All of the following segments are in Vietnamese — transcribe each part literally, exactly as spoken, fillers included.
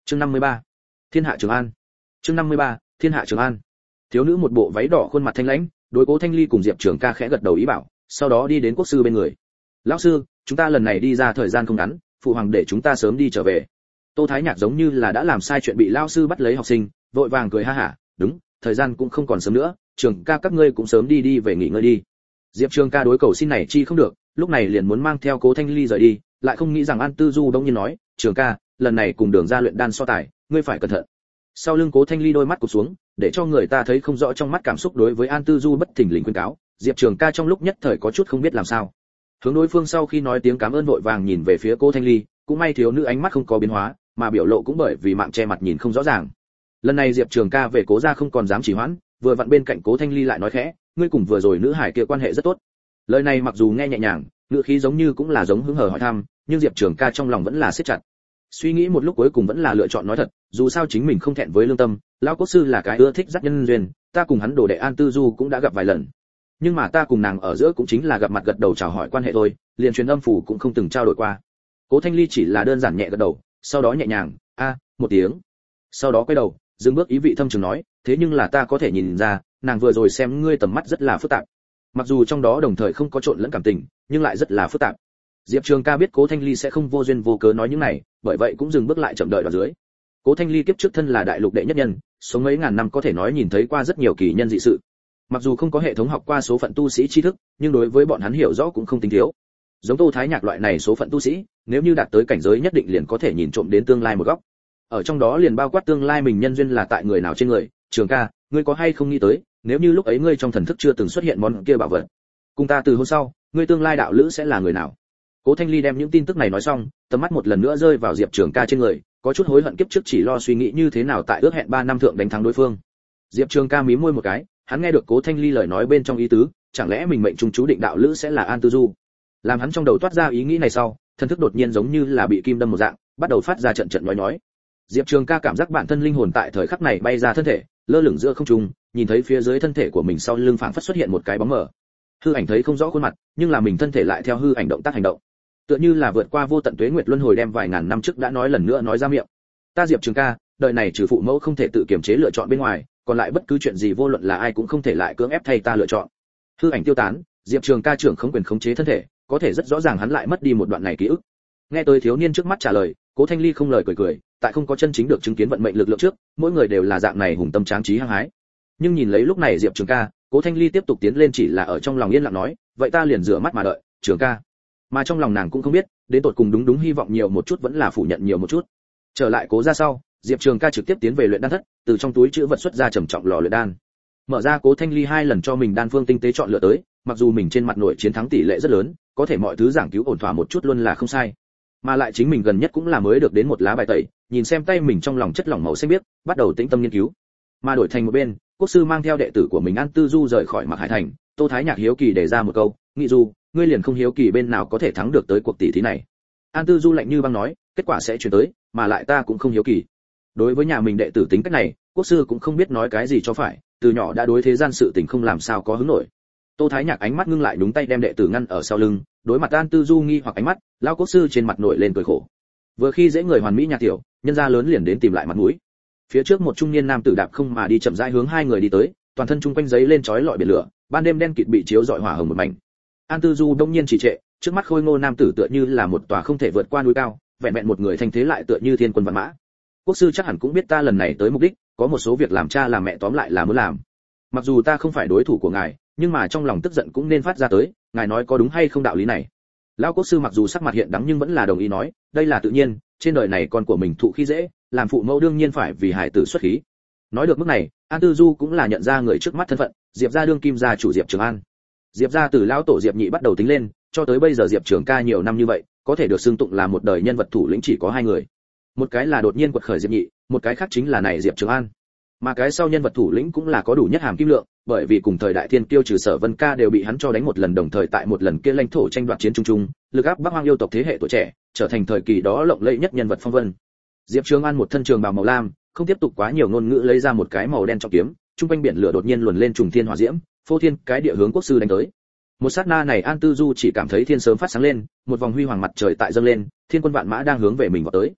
Chương năm mươi ba, Thiên hạ Trường An. Chương năm mươi ba, Thiên hạ Trường An. Thiếu nữ một bộ váy đỏ khuôn mặt thanh lãnh, đối Cố Thanh Ly cùng Diệp Trường Ca khẽ gật đầu ý bảo, sau đó đi đến quốc sư bên người. "Lão sư, chúng ta lần này đi ra thời gian không ngắn, phụ hoàng để chúng ta sớm đi trở về." Tô Thái Nhạc giống như là đã làm sai chuyện bị lão sư bắt lấy học sinh, vội vàng cười ha hả, "Đúng, thời gian cũng không còn sớm nữa, Trường Ca các ngươi cũng sớm đi đi về nghỉ ngơi đi." Diệp Trường Ca đối cầu xin này chi không được, lúc này liền muốn mang theo Cố Thanh Ly rời đi, lại không nghĩ rằng An Tư Du bỗng nhiên nói, "Trường Ca, lần này cùng Đường ra luyện đan so tài, ngươi phải cẩn thận." Sau lưng Cố Thanh Ly đôi mắt cụp xuống, để cho người ta thấy không rõ trong mắt cảm xúc đối với An Tư Du bất thình lình khuyên cáo, Diệp Trường Ca trong lúc nhất thời có chút không biết làm sao. Hướng đối phương sau khi nói tiếng cảm ơn vội vàng nhìn về phía Cố Thanh Ly, cũng may thiếu nữ ánh mắt không có biến hóa, mà biểu lộ cũng bởi vì mạng che mặt nhìn không rõ ràng. Lần này Diệp Trường Ca về Cố gia không còn dám trì hoãn, vừa vặn bên cạnh Cố Thanh Ly lại nói khẽ, "Ngươi cùng vừa rồi nữ hải kia quan hệ rất tốt." Lời này mặc dù nghe nhẹ nhàng, ngữ khí giống như cũng là giống hứng hờ hỏi thăm, nhưng Diệp Trường Ca trong lòng vẫn là siết chặt. Suy nghĩ một lúc cuối cùng vẫn là lựa chọn nói thật, dù sao chính mình không thẹn với lương tâm, lão quốc sư là cái ưa thích dắt nhân duyên, ta cùng hắn đồ đệ An Tư Du cũng đã gặp vài lần. Nhưng mà ta cùng nàng ở giữa cũng chính là gặp mặt gật đầu chào hỏi quan hệ thôi, liền truyền âm phủ cũng không từng trao đổi qua. Cố Thanh Ly chỉ là đơn giản nhẹ gật đầu, sau đó nhẹ nhàng, "A", một tiếng. Sau đó quay đầu, dừng bước ý vị thâm trường nói, "Thế nhưng là ta có thể nhìn ra, nàng vừa rồi xem ngươi tầm mắt rất là phức tạp." Mặc dù trong đó đồng thời không có trộn lẫn cảm tình, nhưng lại rất là phức tạp. Diệp Trường Ca biết Cố Thanh Ly sẽ không vô duyên vô cớ nói những này, bởi vậy cũng dừng bước lại chậm đợi ở dưới. Cố Thanh Ly kiếp trước thân là đại lục đệ nhất nhân, sống mấy ngàn năm có thể nói nhìn thấy qua rất nhiều kỳ nhân dị sự. Mặc dù không có hệ thống học qua số phận tu sĩ tri thức, nhưng đối với bọn hắn hiểu rõ cũng không tính thiếu. Giống Tô Thái Nhạc loại này số phận tu sĩ, nếu như đạt tới cảnh giới nhất định liền có thể nhìn trộm đến tương lai một góc. Ở trong đó liền bao quát tương lai mình nhân duyên là tại người nào trên người. Trường Ca, ngươi có hay không nghĩ tới, nếu như lúc ấy ngươi trong thần thức chưa từng xuất hiện món kia bảo vật, cùng ta từ hôm sau, ngươi tương lai đạo lữ sẽ là người nào? Cố Thanh Ly đem những tin tức này nói xong, tầm mắt một lần nữa rơi vào Diệp Trường Ca trên người, có chút hối hận kiếp trước chỉ lo suy nghĩ như thế nào tại ước hẹn ba năm thượng đánh thắng đối phương. Diệp Trường Ca mím môi một cái, hắn nghe được Cố Thanh Ly lời nói bên trong ý tứ, chẳng lẽ mình mệnh trung chú định đạo lữ sẽ là An Tư Du? Làm hắn trong đầu toát ra ý nghĩ này sau, thần thức đột nhiên giống như là bị kim đâm một dạng, bắt đầu phát ra trận trận nói nói. Diệp Trường Ca cảm giác bản thân linh hồn tại thời khắc này bay ra thân thể, lơ lửng giữa không trung, nhìn thấy phía dưới thân thể của mình sau lưng phảng phất xuất hiện một cái bóng mờ. Hư ảnh thấy không rõ khuôn mặt, nhưng là mình thân thể lại theo hư ảnh động tác hành động. Tựa như là vượt qua vô tận tuế nguyệt luân hồi đem vài ngàn năm trước đã nói lần nữa nói ra miệng. Ta Diệp Trường Ca, đời này trừ phụ mẫu không thể tự kiềm chế lựa chọn bên ngoài, còn lại bất cứ chuyện gì vô luận là ai cũng không thể lại cưỡng ép thay ta lựa chọn. Hư ảnh tiêu tán, Diệp Trường Ca trưởng không quyền khống chế thân thể, có thể rất rõ ràng hắn lại mất đi một đoạn này ký ức. Nghe tới thiếu niên trước mắt trả lời, Cố Thanh Ly không lời cười cười, tại không có chân chính được chứng kiến vận mệnh lực lượng trước, mỗi người đều là dạng này hùng tâm tráng trí hăng hái. Nhưng nhìn lấy lúc này Diệp Trường Ca, Cố Thanh Ly tiếp tục tiến lên chỉ là ở trong lòng yên lặng nói, vậy ta liền rửa mắt mà đợi, Trường Ca. Mà trong lòng nàng cũng không biết, đến tột cùng đúng đúng hy vọng nhiều một chút vẫn là phủ nhận nhiều một chút. Trở lại Cố gia sau, Diệp Trường Ca trực tiếp tiến về luyện đan thất, từ trong túi trữ vật xuất ra trầm trọng lò luyện đan. Mở ra Cố Thanh Ly hai lần cho mình đan phương tinh tế chọn lựa tới, mặc dù mình trên mặt nội chiến thắng tỷ lệ rất lớn, có thể mọi thứ giảng cứu ổn thỏa một chút luôn là không sai. Mà lại chính mình gần nhất cũng là mới được đến một lá bài tẩy, nhìn xem tay mình trong lòng chất lỏng màu xanh biếc, bắt đầu tĩnh tâm nghiên cứu. Mà đổi thành một bên, quốc sư mang theo đệ tử của mình An Tư Du rời khỏi Mạc Hải thành, Tô Thái Nhạc hiếu kỳ đề ra một câu, "Nghị Du, ngươi liền không hiếu kỳ bên nào có thể thắng được tới cuộc tỷ thí này?" An Tư Du lạnh như băng nói, "Kết quả sẽ truyền tới, mà lại ta cũng không hiếu kỳ." Đối với nhà mình đệ tử tính cách này, quốc sư cũng không biết nói cái gì cho phải, từ nhỏ đã đối thế gian sự tình không làm sao có hứng nổi. Tô Thái Nhạc ánh mắt ngưng lại, đúng tay đem đệ tử ngăn ở sau lưng, đối mặt An Tư Du nghi hoặc ánh mắt, lão quốc sư trên mặt nổi lên cười khổ. Vừa khi dễ người hoàn mỹ nhà tiểu, nhân gia lớn liền đến tìm lại mặt mũi. Phía trước một trung niên nam tử đạp không mà đi chậm rãi hướng hai người đi tới, toàn thân trung quanh giấy lên chói lọi biển lửa, ban đêm đen kịt bị chiếu rọi hỏa hồng một mảnh. An Tư Du đông nhiên trì trệ, trước mắt khôi ngô nam tử tựa như là một tòa không thể vượt qua núi cao, vẹn vẹn một người thanh thế lại tựa như thiên quân vạn mã. Quốc sư chắc hẳn cũng biết ta lần này tới mục đích, có một số việc làm cha làm mẹ tóm lại là muốn làm. Mặc dù ta không phải đối thủ của ngài, nhưng mà trong lòng tức giận cũng nên phát ra tới, ngài nói có đúng hay không đạo lý này? Lão quốc sư mặc dù sắc mặt hiện đắng nhưng vẫn là đồng ý nói, đây là tự nhiên, trên đời này con của mình thụ khi dễ, làm phụ mẫu đương nhiên phải vì hải tử xuất khí. Nói được mức này, An Tư Du cũng là nhận ra người trước mắt thân phận, Diệp gia đương kim gia chủ Diệp Trường An. Diệp gia từ lão tổ Diệp Nhị bắt đầu tính lên, cho tới bây giờ Diệp Trường Ca nhiều năm như vậy, có thể được xưng tụng là một đời nhân vật thủ lĩnh chỉ có hai người. Một cái là đột nhiên quật khởi Diệp Nhị, một cái khác chính là này Diệp Trường An. Mà cái sau nhân vật thủ lĩnh cũng là có đủ nhất hàm kim lượng, bởi vì cùng thời đại thiên kiêu trừ Sở Vân Ca đều bị hắn cho đánh một lần, đồng thời tại một lần kia lãnh thổ tranh đoạt chiến trung trung, lực áp Bắc Hoang yêu tộc thế hệ tuổi trẻ, trở thành thời kỳ đó lộng lẫy nhất nhân vật phong vân. Diệp Trường An một thân trường bào màu lam, không tiếp tục quá nhiều ngôn ngữ lấy ra một cái màu đen trọng kiếm, trung quanh biển lửa đột nhiên luồn lên trùng thiên hỏa diễm, phô thiên cái địa hướng quốc sư đánh tới. Một sát na này An Tư Du chỉ cảm thấy thiên sớm phát sáng lên, một vòng huy hoàng mặt trời tại dâng lên, thiên quân vạn mã đang hướng về mình vọt tới.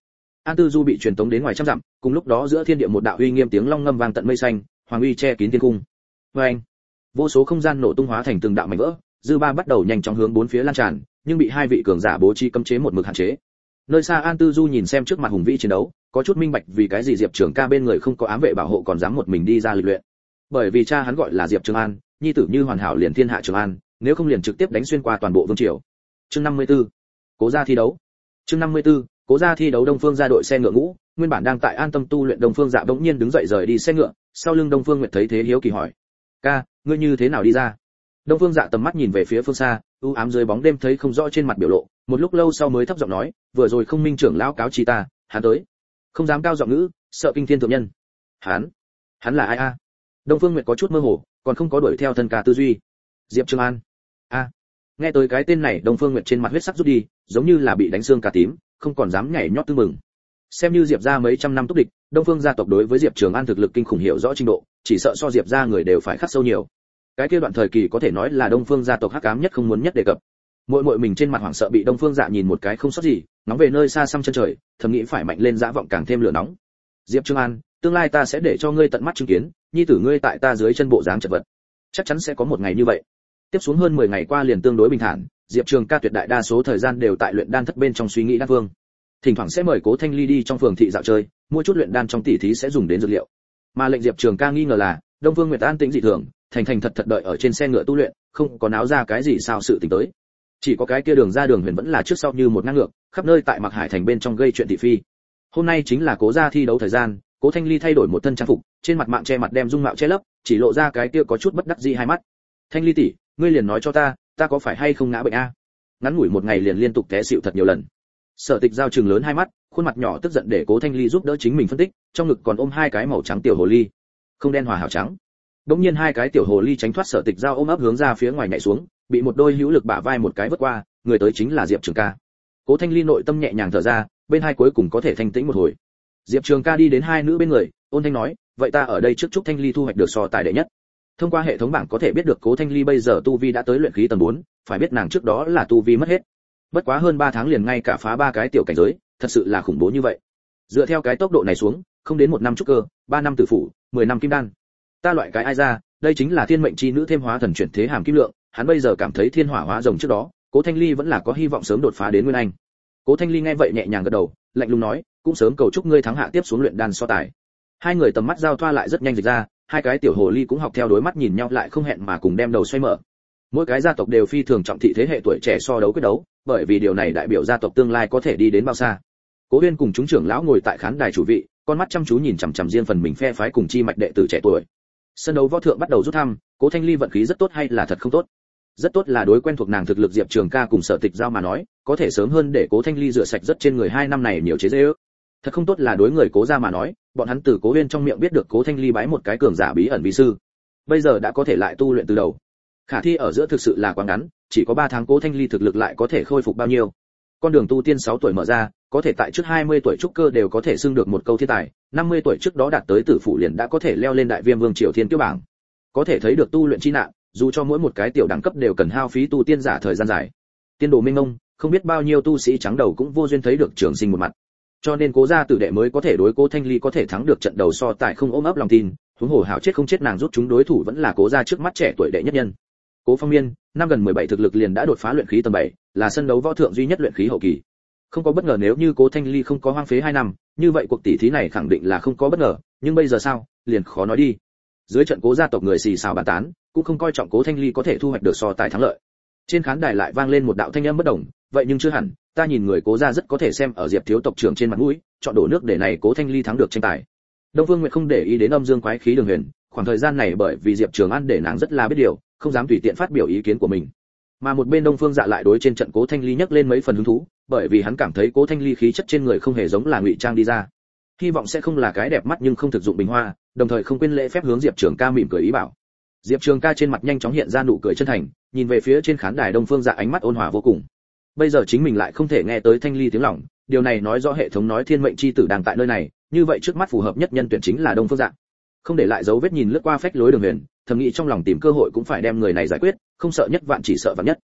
An Tư Du bị truyền tống đến ngoài trăm dặm, cùng lúc đó giữa thiên địa một đạo uy nghiêm tiếng long ngâm vang tận mây xanh, hoàng uy che kín thiên cung. Oeng! Vô số không gian nổ tung hóa thành từng đạo mảnh vỡ, dư ba bắt đầu nhanh chóng hướng bốn phía lan tràn, nhưng bị hai vị cường giả bố trí cấm chế một mực hạn chế. Nơi xa An Tư Du nhìn xem trước mặt hùng vĩ chiến đấu, có chút minh bạch vì cái gì Diệp Trường Ca bên người không có ám vệ bảo hộ còn dám một mình đi ra lịch luyện. Bởi vì cha hắn gọi là Diệp Trường An, nhi tử như hoàn hảo liền thiên hạ Trường An, nếu không liền trực tiếp đánh xuyên qua toàn bộ vương triều. Chương năm mươi tư, Cố gia thi đấu. Chương năm mươi tư, Cố gia thi đấu. Đông Phương gia đội xe ngựa ngũ, nguyên bản đang tại an tâm tu luyện Đông Phương Dạ bỗng nhiên đứng dậy rời đi xe ngựa, sau lưng Đông Phương Nguyệt thấy thế hiếu kỳ hỏi: "Ca, ngươi như thế nào đi ra?" Đông Phương Dạ tầm mắt nhìn về phía phương xa, u ám dưới bóng đêm thấy không rõ trên mặt biểu lộ, một lúc lâu sau mới thấp giọng nói: "Vừa rồi không minh trưởng lão cáo chi ta, hắn tới." Không dám cao giọng ngữ, sợ kinh thiên thượng nhân. "Hắn? Hắn là ai a?" Đông Phương Nguyệt có chút mơ hồ, còn không có đuổi theo thân ca tư duy. "Diệp Trường An." "A." Nghe tới cái tên này, Đông Phương Nguyệt trên mặt huyết sắc rút đi, giống như là bị đánh xương cả tím, không còn dám nhảy nhót tư mừng. Xem như Diệp gia mấy trăm năm túc địch, Đông Phương gia tộc đối với Diệp Trường An thực lực kinh khủng hiểu rõ trình độ, chỉ sợ so Diệp gia người đều phải khắc sâu nhiều. Cái kia đoạn thời kỳ có thể nói là Đông Phương gia tộc hắc ám nhất không muốn nhất đề cập. Muội muội mình trên mặt hoảng sợ bị Đông Phương Dạ nhìn một cái không sót gì, nóng về nơi xa xăm chân trời, thầm nghĩ phải mạnh lên dã vọng càng thêm lửa nóng. Diệp Trường An, tương lai ta sẽ để cho ngươi tận mắt chứng kiến, nhi tử ngươi tại ta dưới chân bộ dáng chật vật. Chắc chắn sẽ có một ngày như vậy. Tiếp xuống hơn mười ngày qua liền tương đối bình thản, Diệp Trường Ca tuyệt đại đa số thời gian đều tại luyện đan thất bên trong suy nghĩ đan phương. Thỉnh thoảng sẽ mời Cố Thanh Ly đi trong phường thị dạo chơi, mua chút luyện đan trong tỉ thí sẽ dùng đến dược liệu. Mà lệnh Diệp Trường Ca nghi ngờ là, Đông Phương Nguyệt an tĩnh dị thường, thành thành thật thật đợi ở trên xe ngựa tu luyện, không có náo ra cái gì sao sự tình tới. Chỉ có cái kia Đường ra Đường Huyền vẫn là trước sau như một ngang ngược, khắp nơi tại Mặc Hải thành bên trong gây chuyện thị phi. Hôm nay chính là Cố gia thi đấu thời gian, Cố Thanh Ly thay đổi một thân trang phục, trên mặt mạng che mặt đem dung mạo che lấp, chỉ lộ ra cái kia có chút bất đắc dĩ hai mắt. "Thanh Ly tỷ, ngươi liền nói cho ta, ta có phải hay không ngã bệnh a?" Ngắn ngủi một ngày liền liên tục té xỉu thật nhiều lần. Sở Tịch giao trừng lớn hai mắt, khuôn mặt nhỏ tức giận để Cố Thanh Ly giúp đỡ chính mình phân tích, trong ngực còn ôm hai cái màu trắng tiểu hồ ly, không đen hòa hảo trắng. Đống nhiên hai cái tiểu hồ ly tránh thoát Sở Tịch giao ôm ấp hướng ra phía ngoài nhảy xuống, bị một đôi hữu lực bả vai một cái vớt qua, người tới chính là Diệp Trường Ca. Cố Thanh Ly nội tâm nhẹ nhàng thở ra, bên hai cuối cùng có thể thanh tĩnh một hồi. Diệp Trường Ca đi đến hai nữ bên người, ôn thanh nói: "Vậy ta ở đây trước chúc Thanh Ly thu hoạch được so tài đệ nhất." Thông qua hệ thống bảng có thể biết được Cố Thanh Ly bây giờ tu vi đã tới luyện khí tầng bốn, phải biết nàng trước đó là tu vi mất hết. Bất quá hơn ba tháng liền ngay cả phá ba cái tiểu cảnh giới, thật sự là khủng bố như vậy. Dựa theo cái tốc độ này xuống, không đến một năm trúc cơ, ba năm tử phủ, mười năm kim đan. Ta loại cái ai ra, đây chính là thiên mệnh chi nữ thêm hóa thần chuyển thế hàm kim lượng, hắn bây giờ cảm thấy thiên hỏa hóa rồng trước đó, Cố Thanh Ly vẫn là có hy vọng sớm đột phá đến nguyên anh. Cố Thanh Ly nghe vậy nhẹ nhàng gật đầu, lạnh lùng nói: "Cũng sớm cầu chúc ngươi thắng hạ tiếp xuống luyện đan so tài." Hai người tầm mắt giao thoa lại rất nhanh dịch ra, hai cái tiểu hồ ly cũng học theo đối mắt nhìn nhau lại không hẹn mà cùng đem đầu xoay mở. Mỗi cái gia tộc đều phi thường trọng thị thế hệ tuổi trẻ so đấu quyết đấu, bởi vì điều này đại biểu gia tộc tương lai có thể đi đến bao xa. Cố Uyên cùng chúng trưởng lão ngồi tại khán đài chủ vị, con mắt chăm chú nhìn chằm chằm riêng phần mình phe phái cùng chi mạch đệ tử trẻ tuổi. Sân đấu võ thượng bắt đầu rút thăm, Cố Thanh Ly vận khí rất tốt hay là thật không tốt? Rất tốt là đối quen thuộc nàng thực lực Diệp Trường Ca cùng Sở Tịch giao mà nói, có thể sớm hơn để Cố Thanh Ly rửa sạch rất trên người hai năm này nhiều chế giễu. Thật không tốt là đối người Cố gia mà nói, bọn hắn từ Cố Uyên trong miệng biết được Cố Thanh Ly bái một cái cường giả bí ẩn vi sư, bây giờ đã có thể lại tu luyện từ đầu. Khả thi ở giữa thực sự là quá ngắn, chỉ có ba tháng Cố Thanh Ly thực lực lại có thể khôi phục bao nhiêu. Con đường tu tiên sáu tuổi mở ra, có thể tại trước hai mươi tuổi trúc cơ đều có thể xưng được một câu thiên tài, năm mươi tuổi trước đó đạt tới tử phụ liền đã có thể leo lên đại viêm vương triều thiên kiêu bảng. Có thể thấy được tu luyện chi nạn, dù cho mỗi một cái tiểu đẳng cấp đều cần hao phí tu tiên giả thời gian dài. Tiên đồ minh mông, không biết bao nhiêu tu sĩ trắng đầu cũng vô duyên thấy được trường sinh một mặt. Cho nên Cố gia tử đệ mới có thể đối Cố Thanh Ly có thể thắng được trận đầu so tài không ôm ấp lòng tin, huống hồ hảo chết không chết nàng rút chúng đối thủ vẫn là Cố gia trước mắt trẻ tuổi đệ nhất nhân. Cố Phong Miên, năm gần mười bảy thực lực liền đã đột phá luyện khí tầng bảy, là sân đấu võ thượng duy nhất luyện khí hậu kỳ. Không có bất ngờ nếu như Cố Thanh Ly không có hoang phế hai năm, như vậy cuộc tỷ thí này khẳng định là không có bất ngờ, nhưng bây giờ sao, liền khó nói đi. Dưới trận Cố gia tộc người xì xào bàn tán, cũng không coi trọng Cố Thanh Ly có thể thu hoạch được so tài thắng lợi. Trên khán đài lại vang lên một đạo thanh âm bất đồng, vậy nhưng chưa hẳn, ta nhìn người Cố gia rất có thể xem ở Diệp thiếu tộc trưởng trên mặt mũi, chọn đổ nước để này Cố Thanh Ly thắng được tranh tài. Đông Phương Nguyệt không để ý đến âm dương quái khí Đường Huyền, khoảng thời gian này bởi vì Diệp Trường An để nàng rất là biết điều, không dám tùy tiện phát biểu ý kiến của mình. Mà một bên Đông Phương Dạ lại đối trên trận Cố Thanh Ly nhắc lên mấy phần hứng thú, bởi vì hắn cảm thấy Cố Thanh Ly khí chất trên người không hề giống là ngụy trang đi ra. Hy vọng sẽ không là cái đẹp mắt nhưng không thực dụng bình hoa, đồng thời không quên lễ phép hướng Diệp Trường Ca mỉm cười ý bảo. Diệp Trường Ca trên mặt nhanh chóng hiện ra nụ cười chân thành, nhìn về phía trên khán đài Đông Phương Dạ ánh mắt ôn hòa vô cùng. Bây giờ chính mình lại không thể nghe tới Thanh Ly tiếng lòng, điều này nói rõ hệ thống nói thiên mệnh chi tử đang tại nơi này, như vậy trước mắt phù hợp nhất nhân tuyển chính là Đông Phương Dạ. Không để lại dấu vết nhìn lướt qua phách lối Đường Huyền, thầm nghĩ trong lòng tìm cơ hội cũng phải đem người này giải quyết, không sợ nhất vạn chỉ sợ vạn nhất.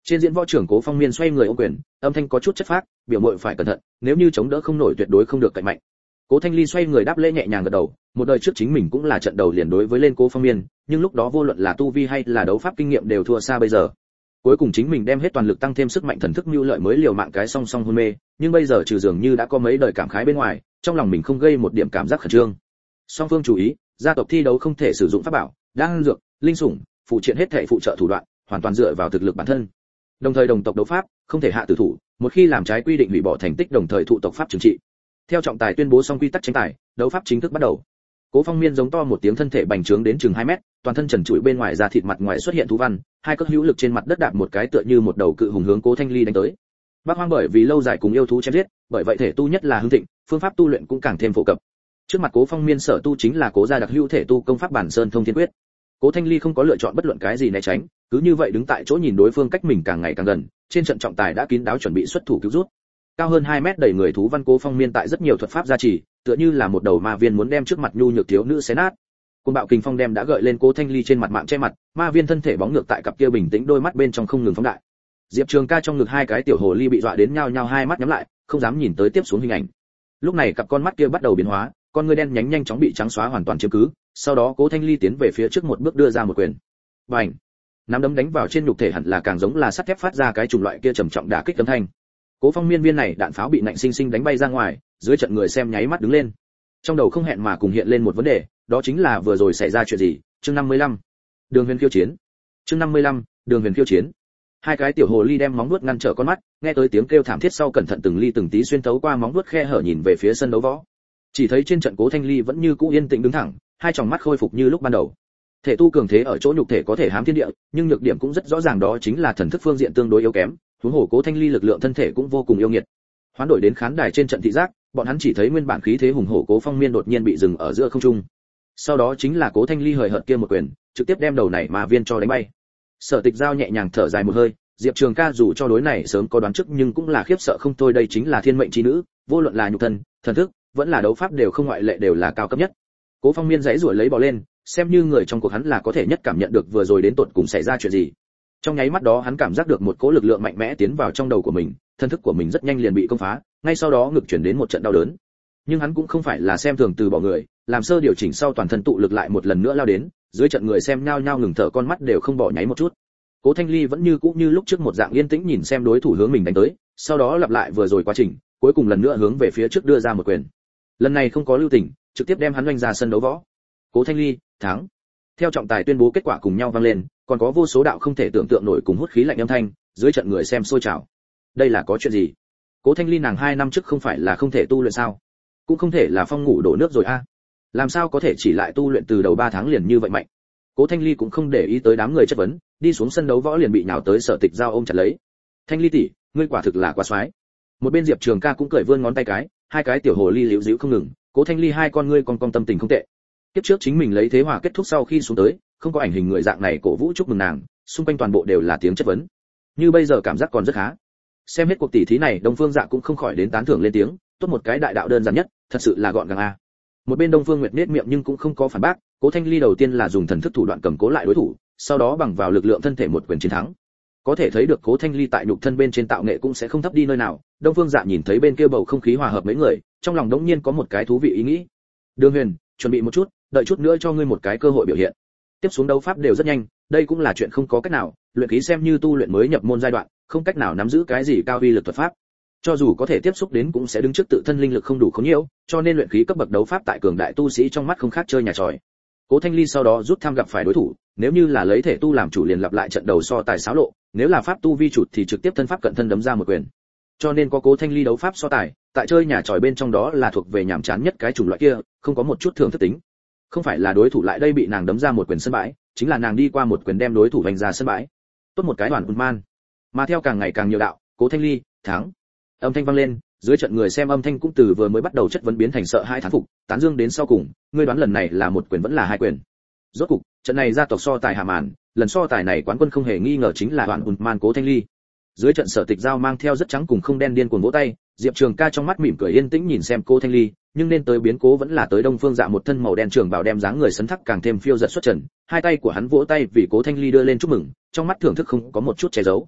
Trên diễn võ trưởng Cố Phong Miên xoay người ôm quyền, âm thanh có chút chất phác, biểu muội phải cẩn thận, nếu như chống đỡ không nổi tuyệt đối không được cạnh mạnh. Cố Thanh Ly xoay người đáp lễ nhẹ nhàng gật đầu, một đời trước chính mình cũng là trận đầu liền đối với lên Cố Phong Miên, nhưng lúc đó vô luận là tu vi hay là đấu pháp kinh nghiệm đều thua xa bây giờ. Cuối cùng chính mình đem hết toàn lực tăng thêm sức mạnh thần thức mưu lợi mới liều mạng cái song song hôn mê, nhưng bây giờ trừ dường như đã có mấy đời cảm khái bên ngoài, trong lòng mình không gây một điểm cảm giác khẩn trương. Song phương chú ý, gia tộc thi đấu không thể sử dụng pháp bảo, đan dược, linh sủng, phụ triện hết thảy phụ trợ thủ đoạn, hoàn toàn dựa vào thực lực bản thân. Đồng thời đồng tộc đấu pháp, không thể hạ tử thủ, một khi làm trái quy định hủy bỏ thành tích đồng thời thụ tộc pháp trừng trị. Theo trọng tài tuyên bố xong quy tắc tranh tài, đấu pháp chính thức bắt đầu. Cố Phong Miên giống to một tiếng, thân thể bành trướng đến chừng hai mét, toàn thân trần trụi, bên ngoài da thịt mặt ngoài xuất hiện thú văn, hai cước hữu lực trên mặt đất đạp một cái tựa như một đầu cự hùng hướng Cố Thanh Ly đánh tới. Bác Hoang bởi vì lâu dài cùng yêu thú chém giết, bởi vậy thể tu nhất là hưng thịnh, phương pháp tu luyện cũng càng thêm phổ cập. Trước mặt Cố Phong Miên sở tu chính là Cố gia đặc hữu thể tu công pháp Bản Sơn Thông Thiên Quyết. Cố Thanh Ly không có lựa chọn bất luận cái gì né tránh, cứ như vậy đứng tại chỗ nhìn đối phương cách mình càng ngày càng gần, trên trận trọng tài đã kín đáo chuẩn bị xuất thủ cứu rút. Cao hơn hai mét đầy người thú văn Cố Phong Miên tại rất nhiều thuật pháp gia trì, tựa như là một đầu ma viên muốn đem trước mặt nhu nhược thiếu nữ xé nát. Cơn bạo kình phong đem đã gợi lên Cố Thanh Ly trên mặt mạng che mặt, ma viên thân thể bóng ngược tại cặp kia bình tĩnh đôi mắt bên trong không ngừng phóng đại. Diệp Trường Ca trong ngực hai cái tiểu hồ ly bị dọa đến nhao nhao hai mắt nhắm lại, không dám nhìn tới tiếp xuống hình ảnh. Lúc này cặp con mắt kia bắt đầu biến hóa, con ngươi đen nhánh nhanh chóng bị trắng xóa hoàn toàn chiếm cứ, sau đó Cố Thanh Ly tiến về phía trước một bước đưa ra một quyền. Bành! Nắm đấm đánh vào trên nhục thể hẳn là càng giống là sắt thép phát ra cái chủng loại kia trầm trọng đả kích âm thanh. Cố Phong Miên viên này đạn pháo bị nạnh sinh sinh đánh bay ra ngoài, dưới trận người xem nháy mắt đứng lên. Trong đầu không hẹn mà cùng hiện lên một vấn đề, đó chính là vừa rồi xảy ra chuyện gì? Chương năm mươi lăm, Đường Huyền khiêu chiến. Chương năm mươi lăm, Đường Huyền khiêu chiến. Hai cái tiểu hồ ly đem móng vuốt ngăn trở con mắt, nghe tới tiếng kêu thảm thiết sau cẩn thận từng ly từng tí xuyên thấu qua móng vuốt khe hở nhìn về phía sân đấu võ. Chỉ thấy trên trận Cố Thanh Ly vẫn như cũ yên tĩnh đứng thẳng, hai tròng mắt khôi phục như lúc ban đầu. Thể tu cường thế ở chỗ nhục thể có thể hám thiên địa, nhưng nhược điểm cũng rất rõ ràng, đó chính là thần thức phương diện tương đối yếu kém, huống hồ Cố Thanh Ly lực lượng thân thể cũng vô cùng yêu nghiệt. Hoán đổi đến khán đài trên trận thị giác, bọn hắn chỉ thấy nguyên bản khí thế hùng hổ Cố Phong Miên đột nhiên bị dừng ở giữa không trung. Sau đó chính là Cố Thanh Ly hời hợt kia một quyền, trực tiếp đem đầu này mà viên cho đánh bay. Sở Tịch Giao nhẹ nhàng thở dài một hơi, Diệp Trường Ca dù cho đối này sớm có đoán trước nhưng cũng là khiếp sợ không thôi, đây chính là thiên mệnh chi nữ, vô luận là nhục thân, thần thức, vẫn là đấu pháp đều không ngoại lệ, đều là cao cấp nhất. Cố Phong Miên giãy giụa lấy bò lên, xem như người trong cuộc hắn là có thể nhất cảm nhận được vừa rồi đến tột cùng xảy ra chuyện gì. Trong nháy mắt đó hắn cảm giác được một cỗ lực lượng mạnh mẽ tiến vào trong đầu của mình, thân thức của mình rất nhanh liền bị công phá, ngay sau đó ngực chuyển đến một trận đau đớn. Nhưng hắn cũng không phải là xem thường từ bỏ người, làm sơ điều chỉnh sau toàn thân tụ lực lại một lần nữa lao đến, dưới trận người xem nhao nhao ngừng thở, con mắt đều không bỏ nháy một chút. Cố Thanh Ly vẫn như cũ như lúc trước một dạng yên tĩnh nhìn xem đối thủ hướng mình đánh tới, sau đó lặp lại vừa rồi quá trình, cuối cùng lần nữa hướng về phía trước đưa ra một quyền. Lần này không có lưu tình, trực tiếp đem hắn oanh ra sân đấu võ. Cố Thanh Ly thắng. Theo trọng tài tuyên bố kết quả cùng nhau vang lên, còn có vô số đạo không thể tưởng tượng nổi cùng hút khí lạnh âm thanh, dưới trận người xem sôi trào. Đây là có chuyện gì? Cố Thanh Ly nàng hai năm trước không phải là không thể tu luyện sao? Cũng không thể là phong ngủ đổ nước rồi a? À? Làm sao có thể chỉ lại tu luyện từ đầu ba tháng liền như vậy mạnh? Cố Thanh Ly cũng không để ý tới đám người chất vấn, đi xuống sân đấu võ liền bị nhào tới Sở Tịch Giao ôm chặt lấy. Thanh Ly tỷ, ngươi quả thực là quá xoái. Một bên Diệp Trường Ca cũng cười vươn ngón tay cái, hai cái tiểu hồ ly liễu díu không ngừng, Cố Thanh Ly hai con ngươi con con tâm tình không tệ. Kiếp trước chính mình lấy thế hòa kết thúc sau khi xuống tới, không có ảnh hình người dạng này cổ vũ chúc mừng nàng, xung quanh toàn bộ đều là tiếng chất vấn. Như bây giờ cảm giác còn rất khá. Xem hết cuộc tỷ thí này, Đông Phương Dạ cũng không khỏi đến tán thưởng lên tiếng, tốt một cái đại đạo đơn giản nhất, thật sự là gọn gàng a. Một bên Đông Phương Nguyệt nhếch miệng nhưng cũng không có phản bác, Cố Thanh Ly đầu tiên là dùng thần thức thủ đoạn cầm cố lại đối thủ, sau đó bằng vào lực lượng thân thể một quyền chiến thắng. Có thể thấy được Cố Thanh Ly tại nhục thân bên trên tạo nghệ cũng sẽ không thấp đi nơi nào. Đông Phương Dạ nhìn thấy bên kia bầu không khí hòa hợp mấy người, trong lòng đống nhiên có một cái thú vị ý nghĩ. Đường Huyền, chuẩn bị một chút, đợi chút nữa cho ngươi một cái cơ hội biểu hiện. Tiếp xuống đấu pháp đều rất nhanh, đây cũng là chuyện không có cách nào, luyện khí xem như tu luyện mới nhập môn giai đoạn, không cách nào nắm giữ cái gì cao uy lực thuật pháp. Cho dù có thể tiếp xúc đến cũng sẽ đứng trước tự thân linh lực không đủ khốn nhiễu, cho nên luyện khí cấp bậc đấu pháp tại cường đại tu sĩ trong mắt không khác chơi nhà tròi. Cố Thanh Ly sau đó rút tham gặp phải đối thủ, nếu như là lấy thể tu làm chủ liền lặp lại trận đầu so tài xáo lộ, nếu là pháp tu vi chủ thì trực tiếp thân pháp cận thân đấm ra một quyền. Cho nên có Cố Thanh Ly đấu pháp so tài, tại chơi nhà tròi bên trong đó là thuộc về nhảm chán nhất cái chủng loại kia, không có một chút thưởng thức tính. Không phải là đối thủ lại đây bị nàng đấm ra một quyền sân bãi, chính là nàng đi qua một quyền đem đối thủ vành ra sân bãi. Tốt một cái đoàn man. Mà theo càng ngày càng nhiều đạo, Cố Thanh Ly thắng. Âm thanh vang lên, dưới trận người xem âm thanh cũng từ vừa mới bắt đầu chất vấn biến thành sợ hai thán phục, tán dương đến sau cùng, ngươi đoán lần này là một quyền vẫn là hai quyền? Rốt cục, trận này gia tộc so tài hạ màn, lần so tài này quán quân không hề nghi ngờ chính là đoàn man Cố Thanh Ly. Dưới trận Sở Tịch Giao mang theo rất trắng cùng không đen điên cuồng vỗ tay, Diệp Trường Ca trong mắt mỉm cười yên tĩnh nhìn xem Cố Thanh Ly, nhưng nên tới biến cố vẫn là tới. Đông Phương Dạ một thân màu đen trường bào đem dáng người sấn thắc càng thêm phiêu dật xuất trần, hai tay của hắn vỗ tay vì Cố Thanh Ly đưa lên chúc mừng, trong mắt thưởng thức không có một chút che giấu.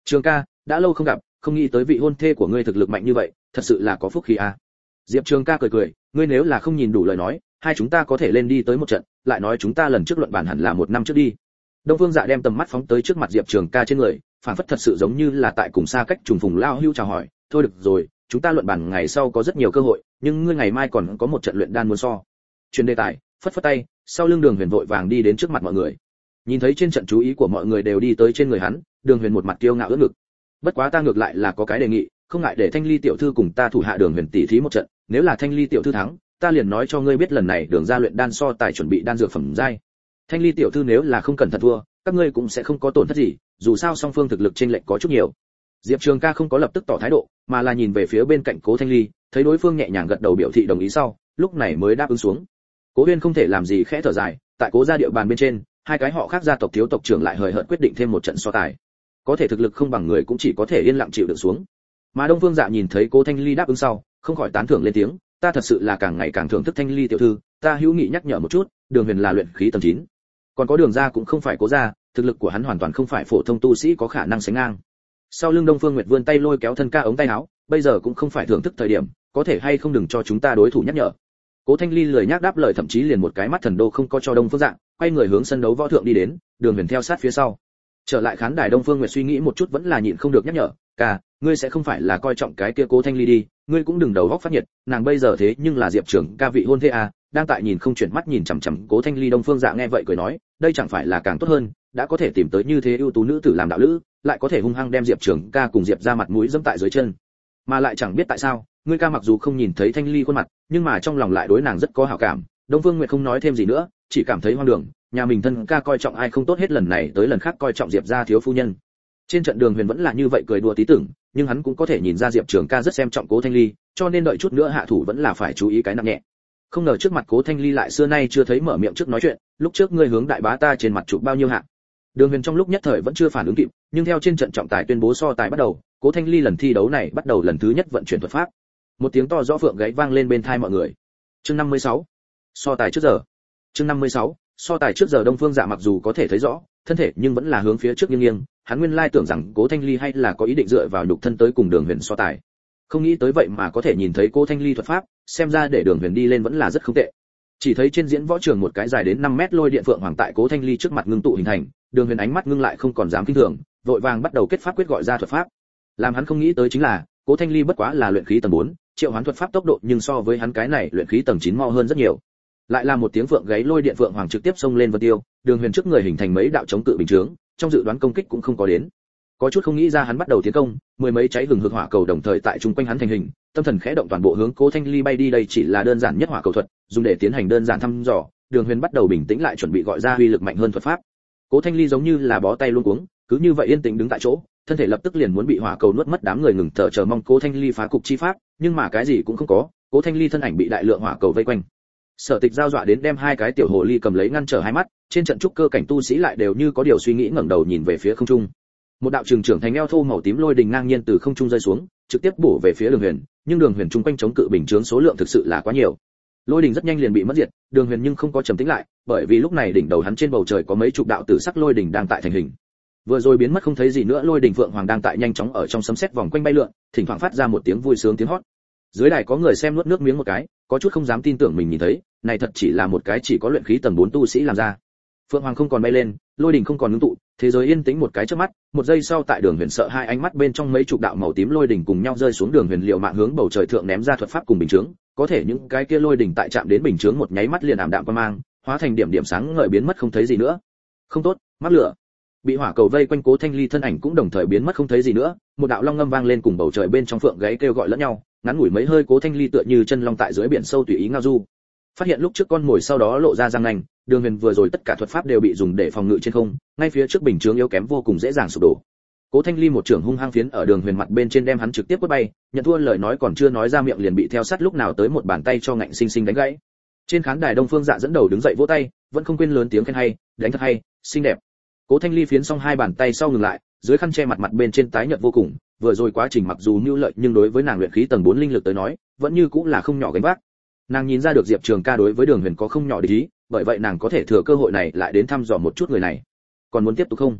Trường ca, đã lâu không gặp, không nghĩ tới vị hôn thê của ngươi thực lực mạnh như vậy, thật sự là có phúc khí à. Diệp Trường ca cười cười, ngươi nếu là không nhìn đủ lời nói, hai chúng ta có thể lên đi tới một trận, lại nói chúng ta lần trước luận bản hẳn là một năm trước đi. Đông Phương Dạ đem tầm mắt phóng tới trước mặt Diệp Trường ca trên người, phản phất thật sự giống như là tại cùng xa cách trùng phùng lao hưu chào hỏi, thôi được rồi, chúng ta luận bản ngày sau có rất nhiều cơ hội, nhưng ngươi ngày mai còn có một trận luyện đan muốn so. Truyền đề tài, phất phất tay, sau lưng Đường Huyền vội vàng đi đến trước mặt mọi người. Nhìn thấy trên trận chú ý của mọi người đều đi tới trên người hắn, Đường Huyền một mặt kiêu ngạo ưỡn ngực. Bất quá ta ngược lại là có cái đề nghị, không ngại để Thanh Ly tiểu thư cùng ta thủ hạ Đường Huyền tỷ thí một trận, nếu là Thanh Ly tiểu thư thắng, ta liền nói cho ngươi biết lần này Đường gia luyện đan so tài chuẩn bị đan dược phẩm giai. Thanh Ly tiểu thư nếu là không cẩn thận thua, các ngươi cũng sẽ không có tổn thất gì, dù sao song phương thực lực chênh lệch có chút nhiều. Diệp Trường ca không có lập tức tỏ thái độ, mà là nhìn về phía bên cạnh Cố Thanh Ly, thấy đối phương nhẹ nhàng gật đầu biểu thị đồng ý sau, lúc này mới đáp ứng xuống. Cố Huyên không thể làm gì khẽ thở dài, tại Cố gia địa bàn bên trên, hai cái họ khác gia tộc thiếu tộc trưởng lại hời hợt quyết định thêm một trận so tài. Có thể thực lực không bằng người cũng chỉ có thể yên lặng chịu đựng xuống. Mà Đông Phương Dạ nhìn thấy Cố Thanh Ly đáp ứng sau, không khỏi tán thưởng lên tiếng, ta thật sự là càng ngày càng thưởng thức Thanh Ly tiểu thư, ta hữu nghị nhắc nhở một chút, Đường Huyền là luyện khí tầng chín, còn có Đường gia cũng không phải Cố gia, thực lực của hắn hoàn toàn không phải phổ thông tu sĩ có khả năng sánh ngang. Sau lưng Đông Phương Nguyệt vươn tay lôi kéo thân ca ống tay áo, bây giờ cũng không phải thưởng thức thời điểm, có thể hay không đừng cho chúng ta đối thủ nhắc nhở. Cố Thanh Ly lười nhác đáp lời, thậm chí liền một cái mắt thần đô không có cho Đông Phương Dạ, quay người hướng sân đấu võ thượng đi đến, Đường Huyền theo sát phía sau. Trở lại khán đài, Đông Phương Nguyệt suy nghĩ một chút vẫn là nhịn không được nhắc nhở, "Ca, ngươi sẽ không phải là coi trọng cái kia Cố Thanh Ly đi, ngươi cũng đừng đầu óc phát nhiệt, nàng bây giờ thế nhưng là Diệp Trường ca vị hôn thê à." Đang tại nhìn không chuyển mắt nhìn chằm chằm Cố Thanh Ly, Đông Phương Dạ nghe vậy cười nói, "Đây chẳng phải là càng tốt hơn, đã có thể tìm tới như thế ưu tú nữ tử làm đạo lữ, lại có thể hung hăng đem Diệp Trường ca cùng Diệp ra mặt mũi dẫm tại dưới chân. Mà lại chẳng biết tại sao, ngươi ca mặc dù không nhìn thấy Thanh Ly khuôn mặt, nhưng mà trong lòng lại đối nàng rất có hảo cảm." Đông Phương Nguyệt không nói thêm gì nữa, chỉ cảm thấy hoang đường, nhà mình thân ca coi trọng ai không tốt hết lần này tới lần khác coi trọng Diệp gia thiếu phu nhân. Trên trận Đường Huyền vẫn là như vậy cười đùa tí tưởng, nhưng hắn cũng có thể nhìn ra Diệp Trường ca rất xem trọng Cố Thanh Ly, cho nên đợi chút nữa hạ thủ vẫn là phải chú ý cái nặng nhẹ. Không ngờ trước mặt Cố Thanh Ly lại xưa nay chưa thấy mở miệng trước nói chuyện, lúc trước ngươi hướng đại bá ta trên mặt chụp bao nhiêu hạ? Đường Huyền trong lúc nhất thời vẫn chưa phản ứng kịp, nhưng theo trên trận trọng tài tuyên bố so tài bắt đầu, Cố Thanh Ly lần thi đấu này bắt đầu lần thứ nhất vận chuyển thuật pháp. Một tiếng to rõ phượng gáy vang lên bên tai mọi người. Chương năm mươi sáu, so tài trước giờ. Chương năm mươi sáu, so tài trước giờ. Đông Phương Dạ mặc dù có thể thấy rõ thân thể, nhưng vẫn là hướng phía trước nghiêng nghiêng, hắn nguyên lai tưởng rằng Cố Thanh Ly hay là có ý định dựa vào nhục thân tới cùng Đường Huyền so tài. Không nghĩ tới vậy mà có thể nhìn thấy Cố Thanh Ly thuật pháp, xem ra để Đường Huyền đi lên vẫn là rất không tệ. Chỉ thấy trên diễn võ trường một cái dài đến năm mét lôi điện phượng hoàng tại Cố Thanh Ly trước mặt ngưng tụ hình thành, Đường Huyền ánh mắt ngưng lại không còn dám kinh thường, vội vàng bắt đầu kết pháp quyết gọi ra thuật pháp. Làm hắn không nghĩ tới chính là, Cố Thanh Ly bất quá là luyện khí tầng bốn, triệu hoán thuật pháp tốc độ nhưng so với hắn cái này luyện khí tầng chín mau hơn rất nhiều. Lại là một tiếng phượng gáy lôi điện phượng hoàng trực tiếp xông lên vân tiêu, Đường Huyền trước người hình thành mấy đạo chống cự bình chướng, trong dự đoán công kích cũng không có đến. Có chút không nghĩ ra hắn bắt đầu tiến công, mười mấy cháy hừng hực hỏa cầu đồng thời tại trung quanh hắn thành hình, tâm thần khẽ động toàn bộ hướng Cố Thanh Ly bay đi. Đây chỉ là đơn giản nhất hỏa cầu thuật, dùng để tiến hành đơn giản thăm dò. Đường Huyền bắt đầu bình tĩnh lại chuẩn bị gọi ra uy lực mạnh hơn thuật pháp. Cố Thanh Ly giống như là bó tay luôn cuống, cứ như vậy yên tĩnh đứng tại chỗ, thân thể lập tức liền muốn bị hỏa cầu nuốt mất. Đám người ngừng thở chờ mong Cố Thanh Ly phá cục chi pháp, nhưng mà cái gì cũng không có, Cố Thanh Ly thân ảnh bị đại lượng hỏa cầu vây quanh. Sở Tịch giao dọa đến đem hai cái tiểu hồ ly cầm lấy ngăn trở hai mắt, trên trận trúc cơ cảnh tu sĩ lại đều như có điều suy nghĩ ngẩng đầu nhìn về phía không trung. Một đạo trường trưởng thành eo thô màu tím lôi đình ngang nhiên từ không trung rơi xuống, trực tiếp bổ về phía Đường Huyền, nhưng Đường Huyền trung quanh chống cự bình chướng số lượng thực sự là quá nhiều. Lôi đình rất nhanh liền bị mất diệt, Đường Huyền nhưng không có trầm tĩnh lại, bởi vì lúc này đỉnh đầu hắn trên bầu trời có mấy chục đạo tử sắc lôi đình đang tại thành hình. Vừa rồi biến mất không thấy gì nữa, lôi đình phượng hoàng đang tại nhanh chóng ở trong sấm sét vòng quanh bay lượn, thỉnh thoảng phát ra một tiếng vui sướng tiếng hót. Dưới đài có người xem nuốt nước miếng một cái, có chút không dám tin tưởng mình nhìn thấy, này thật chỉ là một cái chỉ có luyện khí tầng bốn tu sĩ làm ra. Phượng hoàng không còn bay lên, lôi đình không còn ngưng tụ, thế giới yên tĩnh một cái chớp mắt, một giây sau tại Đường Huyền sợ hai ánh mắt bên trong mấy chục đạo màu tím lôi đình cùng nhau rơi xuống. Đường Huyền liều mạng hướng bầu trời thượng ném ra thuật pháp cùng bình chướng, có thể những cái kia lôi đình tại chạm đến bình chướng một nháy mắt liền ảm đạm qua mang, hóa thành điểm điểm sáng ngời biến mất không thấy gì nữa. Không tốt, mắc lửa. Bị hỏa cầu vây quanh Cố Thanh Ly thân ảnh cũng đồng thời biến mất không thấy gì nữa, một đạo long ngâm vang lên cùng bầu trời bên trong phượng gáy kêu gọi lẫn nhau, ngắn ngủi mấy hơi Cố Thanh Ly tựa như chân long tại dưới biển sâu tùy ý ngao du. Phát hiện lúc trước con mồi sau đó lộ ra răng nanh, Đường Huyền vừa rồi tất cả thuật pháp đều bị dùng để phòng ngự trên không, ngay phía trước bình chướng yếu kém vô cùng dễ dàng sụp đổ. Cố Thanh Ly một trưởng hung hăng phiến ở Đường Huyền mặt bên trên đem hắn trực tiếp quất bay, nhận thua lời nói còn chưa nói ra miệng liền bị theo sát lúc nào tới một bàn tay cho ngạnh sinh sinh đánh gãy. Trên khán đài Đông Phương Dạ dẫn đầu đứng dậy vỗ tay, vẫn không quên lớn tiếng khen hay, đánh thật hay, xinh đẹp. Cố Thanh Ly phiến xong hai bàn tay sau ngừng lại, dưới khăn che mặt mặt bên trên tái nhợt vô cùng, vừa rồi quá trình mặc dù nhu lợi nhưng đối với nàng luyện khí tầng bốn linh lực tới nói, vẫn như cũng là không nhỏ gánh vác. Nàng nhìn ra được Diệp Trường ca đối với Đường Huyền có không nhỏ địch ý, bởi vậy nàng có thể thừa cơ hội này lại đến thăm dò một chút người này. Còn muốn tiếp tục không?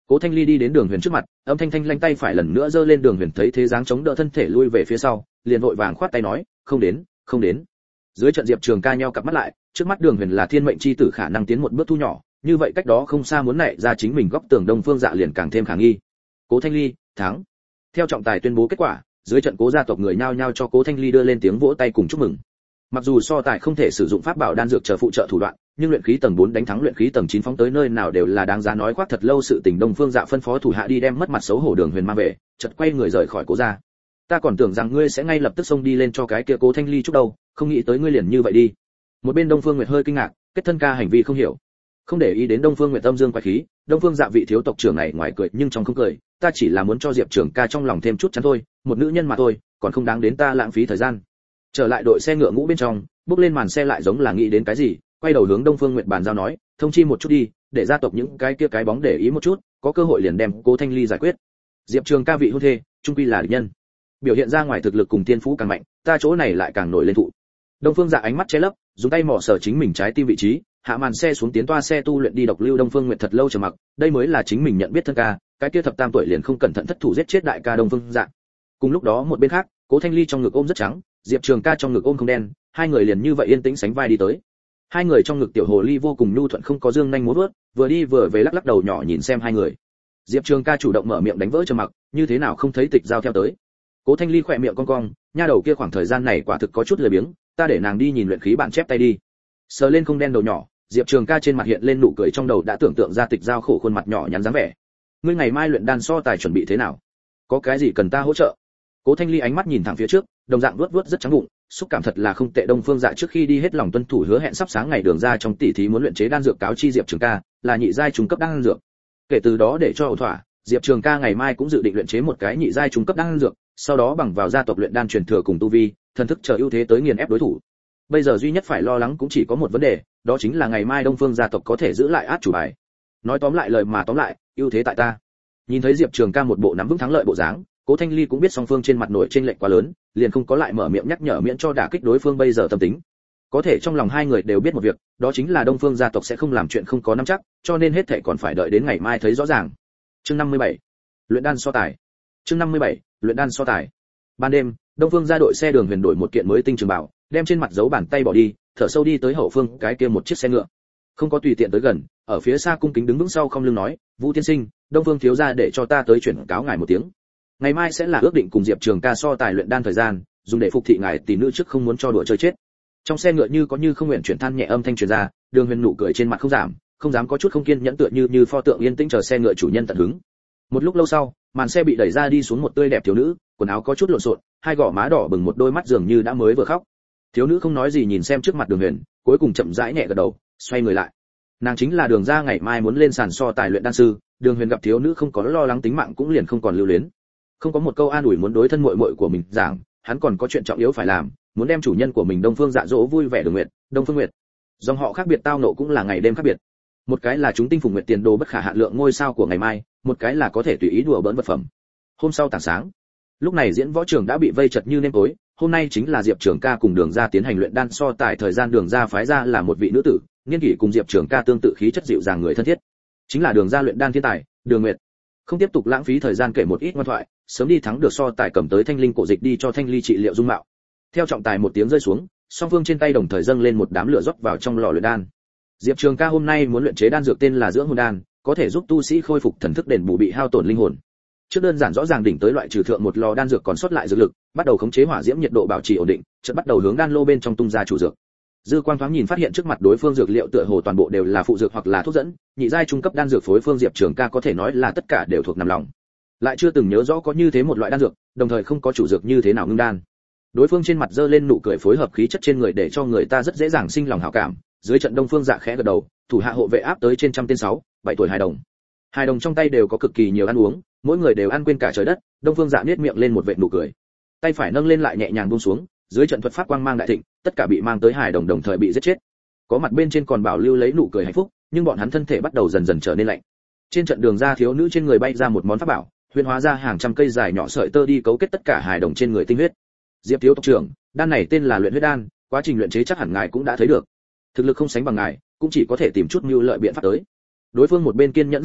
Cố Thanh Ly đi đến Đường Huyền trước mặt, âm thanh thanh lanh tay phải lần nữa giơ lên. Đường Huyền thấy thế dáng chống đỡ thân thể lui về phía sau, liền vội vàng khoát tay nói, không đến, không đến. Dưới trận Diệp Trường Ca nheo cặp mắt lại, trước mắt Đường Huyền là thiên mệnh chi tử, khả năng tiến một bước thu nhỏ, như vậy cách đó không xa muốn nảy ra chính mình góc tường Đông Phương Dạ liền càng thêm khả nghi. Cố Thanh Ly thắng. Theo trọng tài tuyên bố kết quả, dưới trận Cố gia tộc người nhao nhao cho Cố Thanh Ly đưa lên tiếng vỗ tay cùng chúc mừng. Mặc dù so tài không thể sử dụng pháp bảo đan dược chờ phụ trợ thủ đoạn, nhưng luyện khí tầng bốn đánh thắng luyện khí tầng chín phóng tới nơi nào đều là đáng giá nói khoác thật lâu sự tình. Đông Phương Dạ phân phó thủ hạ đi đem mất mặt xấu hổ Đường Huyền mang về, chợt quay người rời khỏi Cố gia. Ta còn tưởng rằng ngươi sẽ ngay lập tức xông đi lên cho cái kia Cố Thanh Ly chúc đâu, không nghĩ tới ngươi liền như vậy đi. Một bên Đông Phương Nguyệt hơi kinh ngạc, kết thân ca hành vi không hiểu. Không để ý đến Đông Phương Nguyệt âm dương quái khí, Đông Phương Dạ vị thiếu tộc trưởng này ngoài cười nhưng trong không cười, ta chỉ là muốn cho Diệp Trường Ca trong lòng thêm chút chắn thôi, một nữ nhân mà thôi, còn không đáng đến ta lãng phí thời gian. Trở lại đội xe ngựa ngũ bên trong, bước lên màn xe lại giống là nghĩ đến cái gì, quay đầu hướng Đông Phương Nguyệt bàn giao nói, thông chi một chút đi, để gia tộc những cái kia cái bóng để ý một chút, có cơ hội liền đem Cố Thanh Ly giải quyết. Diệp Trường Ca vị hôn thê, trung quy là địch nhân. Biểu hiện ra ngoài thực lực cùng tiên phú càng mạnh, ta chỗ này lại càng nổi lên thụ. Đông Phương Dạ ánh mắt che lấp, dùng tay mò sờ chính mình trái tim vị trí, hạ màn xe xuống tiến toa xe tu luyện đi độc lưu. Đông Phương Nguyệt thật lâu trầm mặc, đây mới là chính mình nhận biết thân ca, cái kia thập tam tuổi liền không cẩn thận thất thủ giết chết đại ca Đông Phương Dạ. Cùng lúc đó một bên khác, Cố Thanh Ly trong ngực ôm rất trắng, Diệp Trường Ca trong ngực ôm không đen, hai người liền như vậy yên tĩnh sánh vai đi tới. Hai người trong ngực tiểu hồ ly vô cùng nhu thuận không có dương nhanh múa vuốt, vừa đi vừa về lắc lắc đầu nhỏ nhìn xem hai người. Diệp Trường Ca chủ động mở miệng đánh vỡ trầm mặc, như thế nào không thấy Tịch Giao theo tới. Cố Thanh Ly khỏe miệng cong cong, nha đầu kia khoảng thời gian này quả thực có chút lười biếng, ta để nàng đi nhìn luyện khí bạn chép tay đi. Sờ lên không đen đầu nhỏ, Diệp Trường Ca trên mặt hiện lên nụ cười, trong đầu đã tưởng tượng ra Tịch Giao khổ khuôn mặt nhỏ nhắn dáng vẻ. Ngươi ngày mai luyện đan so tài chuẩn bị thế nào? Có cái gì cần ta hỗ trợ? Cố Thanh Ly ánh mắt nhìn thẳng phía trước, đồng dạng vuốt vuốt rất trắng bụng, xúc cảm thật là không tệ. Đông Phương Dạ trước khi đi hết lòng tuân thủ hứa hẹn, sắp sáng ngày Đường ra trong tỷ thí muốn luyện chế đan dược cáo chi Diệp Trường Ca, là nhị giai trung cấp đan dược. Kể từ đó để cho ổn thỏa, Diệp Trường Ca ngày mai cũng dự định luyện chế một cái nhị giai trung cấp đan dược, sau đó bằng vào gia tộc luyện đan truyền thừa cùng tu vi, thần thức chờ ưu thế tới nghiền ép đối thủ. Bây giờ duy nhất phải lo lắng cũng chỉ có một vấn đề, đó chính là ngày mai Đông Phương gia tộc có thể giữ lại át chủ bài. Nói tóm lại lời mà tóm lại, ưu thế tại ta. Nhìn thấy Diệp Trường Ca một bộ nắm vững thắng lợi bộ dáng, Cố Thanh Ly cũng biết song phương trên mặt nổi chênh lệch quá lớn, liền không có lại mở miệng nhắc nhở miễn cho đả kích đối phương bây giờ tâm tính. Có thể trong lòng hai người đều biết một việc, đó chính là Đông Phương gia tộc sẽ không làm chuyện không có nắm chắc, cho nên hết thảy còn phải đợi đến ngày mai thấy rõ ràng. Chương năm mươi bảy, luyện đan so tài. Chương năm mươi bảy, luyện đan so tài. Ban đêm, Đông Phương gia đội xe Đường Huyền đổi một kiện mới tinh trường bảo, đem trên mặt dấu bàn tay bỏ đi, thở sâu đi tới hậu phương cái kia một chiếc xe ngựa. Không có tùy tiện tới gần, ở phía xa cung kính đứng vững sau không lưng nói, Vũ tiên sinh, Đông Phương thiếu gia để cho ta tới chuyển cáo ngài một tiếng. Ngày mai sẽ là ước định cùng Diệp Trường Ca so tài luyện đan thời gian, dùng để phục thị ngài tỷ nữ trước không muốn cho đùa chơi chết. Trong xe ngựa như có như không nguyện chuyển than nhẹ âm thanh truyền ra, Đường Huyền nụ cười trên mặt không giảm, không dám có chút không kiên nhẫn, tựa như như pho tượng yên tĩnh chờ xe ngựa chủ nhân tận hứng. Một lúc lâu sau, màn xe bị đẩy ra, đi xuống một tươi đẹp thiếu nữ, quần áo có chút lộn xộn, hai gò má đỏ bừng, một đôi mắt dường như đã mới vừa khóc. Thiếu nữ không nói gì nhìn xem trước mặt Đường Huyền, cuối cùng chậm rãi nhẹ gật đầu, xoay người lại. Nàng chính là Đường gia ngày mai muốn lên sàn so tài luyện đan sư. Đường Huyền gặp thiếu nữ không có lo lắng tính mạng cũng liền không còn lưu luyến. Không có một câu an ủi muốn đối thân muội muội của mình giảng, hắn còn có chuyện trọng yếu phải làm, muốn đem chủ nhân của mình Đông Phương Dạ dỗ vui vẻ. Đường Nguyệt, Đông Phương Nguyệt, dòng họ khác biệt tao nộ cũng là ngày đêm khác biệt. Một cái là chúng tinh phùng nguyệt tiền đồ bất khả hạn lượng ngôi sao của ngày mai, một cái là có thể tùy ý đùa bỡn vật phẩm. Hôm sau tảng sáng, lúc này diễn võ trường đã bị vây chật như nêm tối. Hôm nay chính là Diệp Trường Ca cùng Đường gia tiến hành luyện đan so tài thời gian. Đường gia phái ra là một vị nữ tử, niên kỷ cùng Diệp Trường Ca tương tự, khí chất dịu dàng, người thân thiết, chính là Đường gia luyện đan thiên tài Đường Nguyệt. Không tiếp tục lãng phí thời gian kể một ít ngoan thoại, sớm đi thắng được so tài, cầm tới thanh linh cổ dịch đi cho Thanh Ly trị liệu dung mạo. Theo trọng tài một tiếng rơi xuống, song phương trên tay đồng thời dâng lên một đám lửa rót vào trong lò luyện đan. Diệp Trường Ca hôm nay muốn luyện chế đan dược tên là dưỡng hồn đan, có thể giúp tu sĩ khôi phục thần thức, đền bù bị hao tổn linh hồn. Trước đơn giản rõ ràng đỉnh tới loại trừ thượng một lò đan dược còn sót lại dược lực, bắt đầu khống chế hỏa diễm nhiệt độ bảo trì ổn định, chợt bắt đầu hướng đan lô bên trong tung ra chủ dược. Dư Quang thoáng nhìn phát hiện trước mặt đối phương dược liệu tựa hồ toàn bộ đều là phụ dược hoặc là thuốc dẫn, nhị giai trung cấp đan dược phối phương Diệp Trường Ca có thể nói là tất cả đều thuộc nằm lòng. Lại chưa từng nhớ rõ có như thế một loại đan dược, đồng thời không có chủ dược như thế nào ngưng đan. Đối phương trên mặt giơ lên nụ cười, phối hợp khí chất trên người để cho người ta rất dễ dàng sinh lòng hảo cảm. Dưới trận Đông Phương Dạ khẽ gật đầu, thủ hạ hộ vệ áp tới trên trăm tên sáu, bảy tuổi hài đồng. Hài đồng trong tay đều có cực kỳ nhiều ăn uống, mỗi người đều ăn quên cả trời đất. Đông Phương Dạ nhếch miệng lên một vệt nụ cười, tay phải nâng lên lại nhẹ nhàng buông xuống, dưới trận thuật pháp quang mang đại thịnh, tất cả bị mang tới hài đồng đồng thời bị giết chết. Có mặt bên trên còn bảo lưu lấy nụ cười hạnh phúc, nhưng bọn hắn thân thể bắt đầu dần dần trở nên lạnh. Trên trận Đường gia thiếu nữ trên người bay ra một món pháp bảo, huyễn hóa ra hàng trăm cây dài nhỏ sợi tơ đi cấu kết tất cả hài đồng trên người tinh huyết. Diệp thiếu tộc trưởng, đan này tên là luyện huyết đan, quá trình luyện chế chắc hẳn ngài cũng đã thấy được. Thực lực không sánh bằng ngài, cũng chỉ có thể tìm chút mưu lợi biện pháp tới. Đối phương một bên kiên nhẫn giải thích,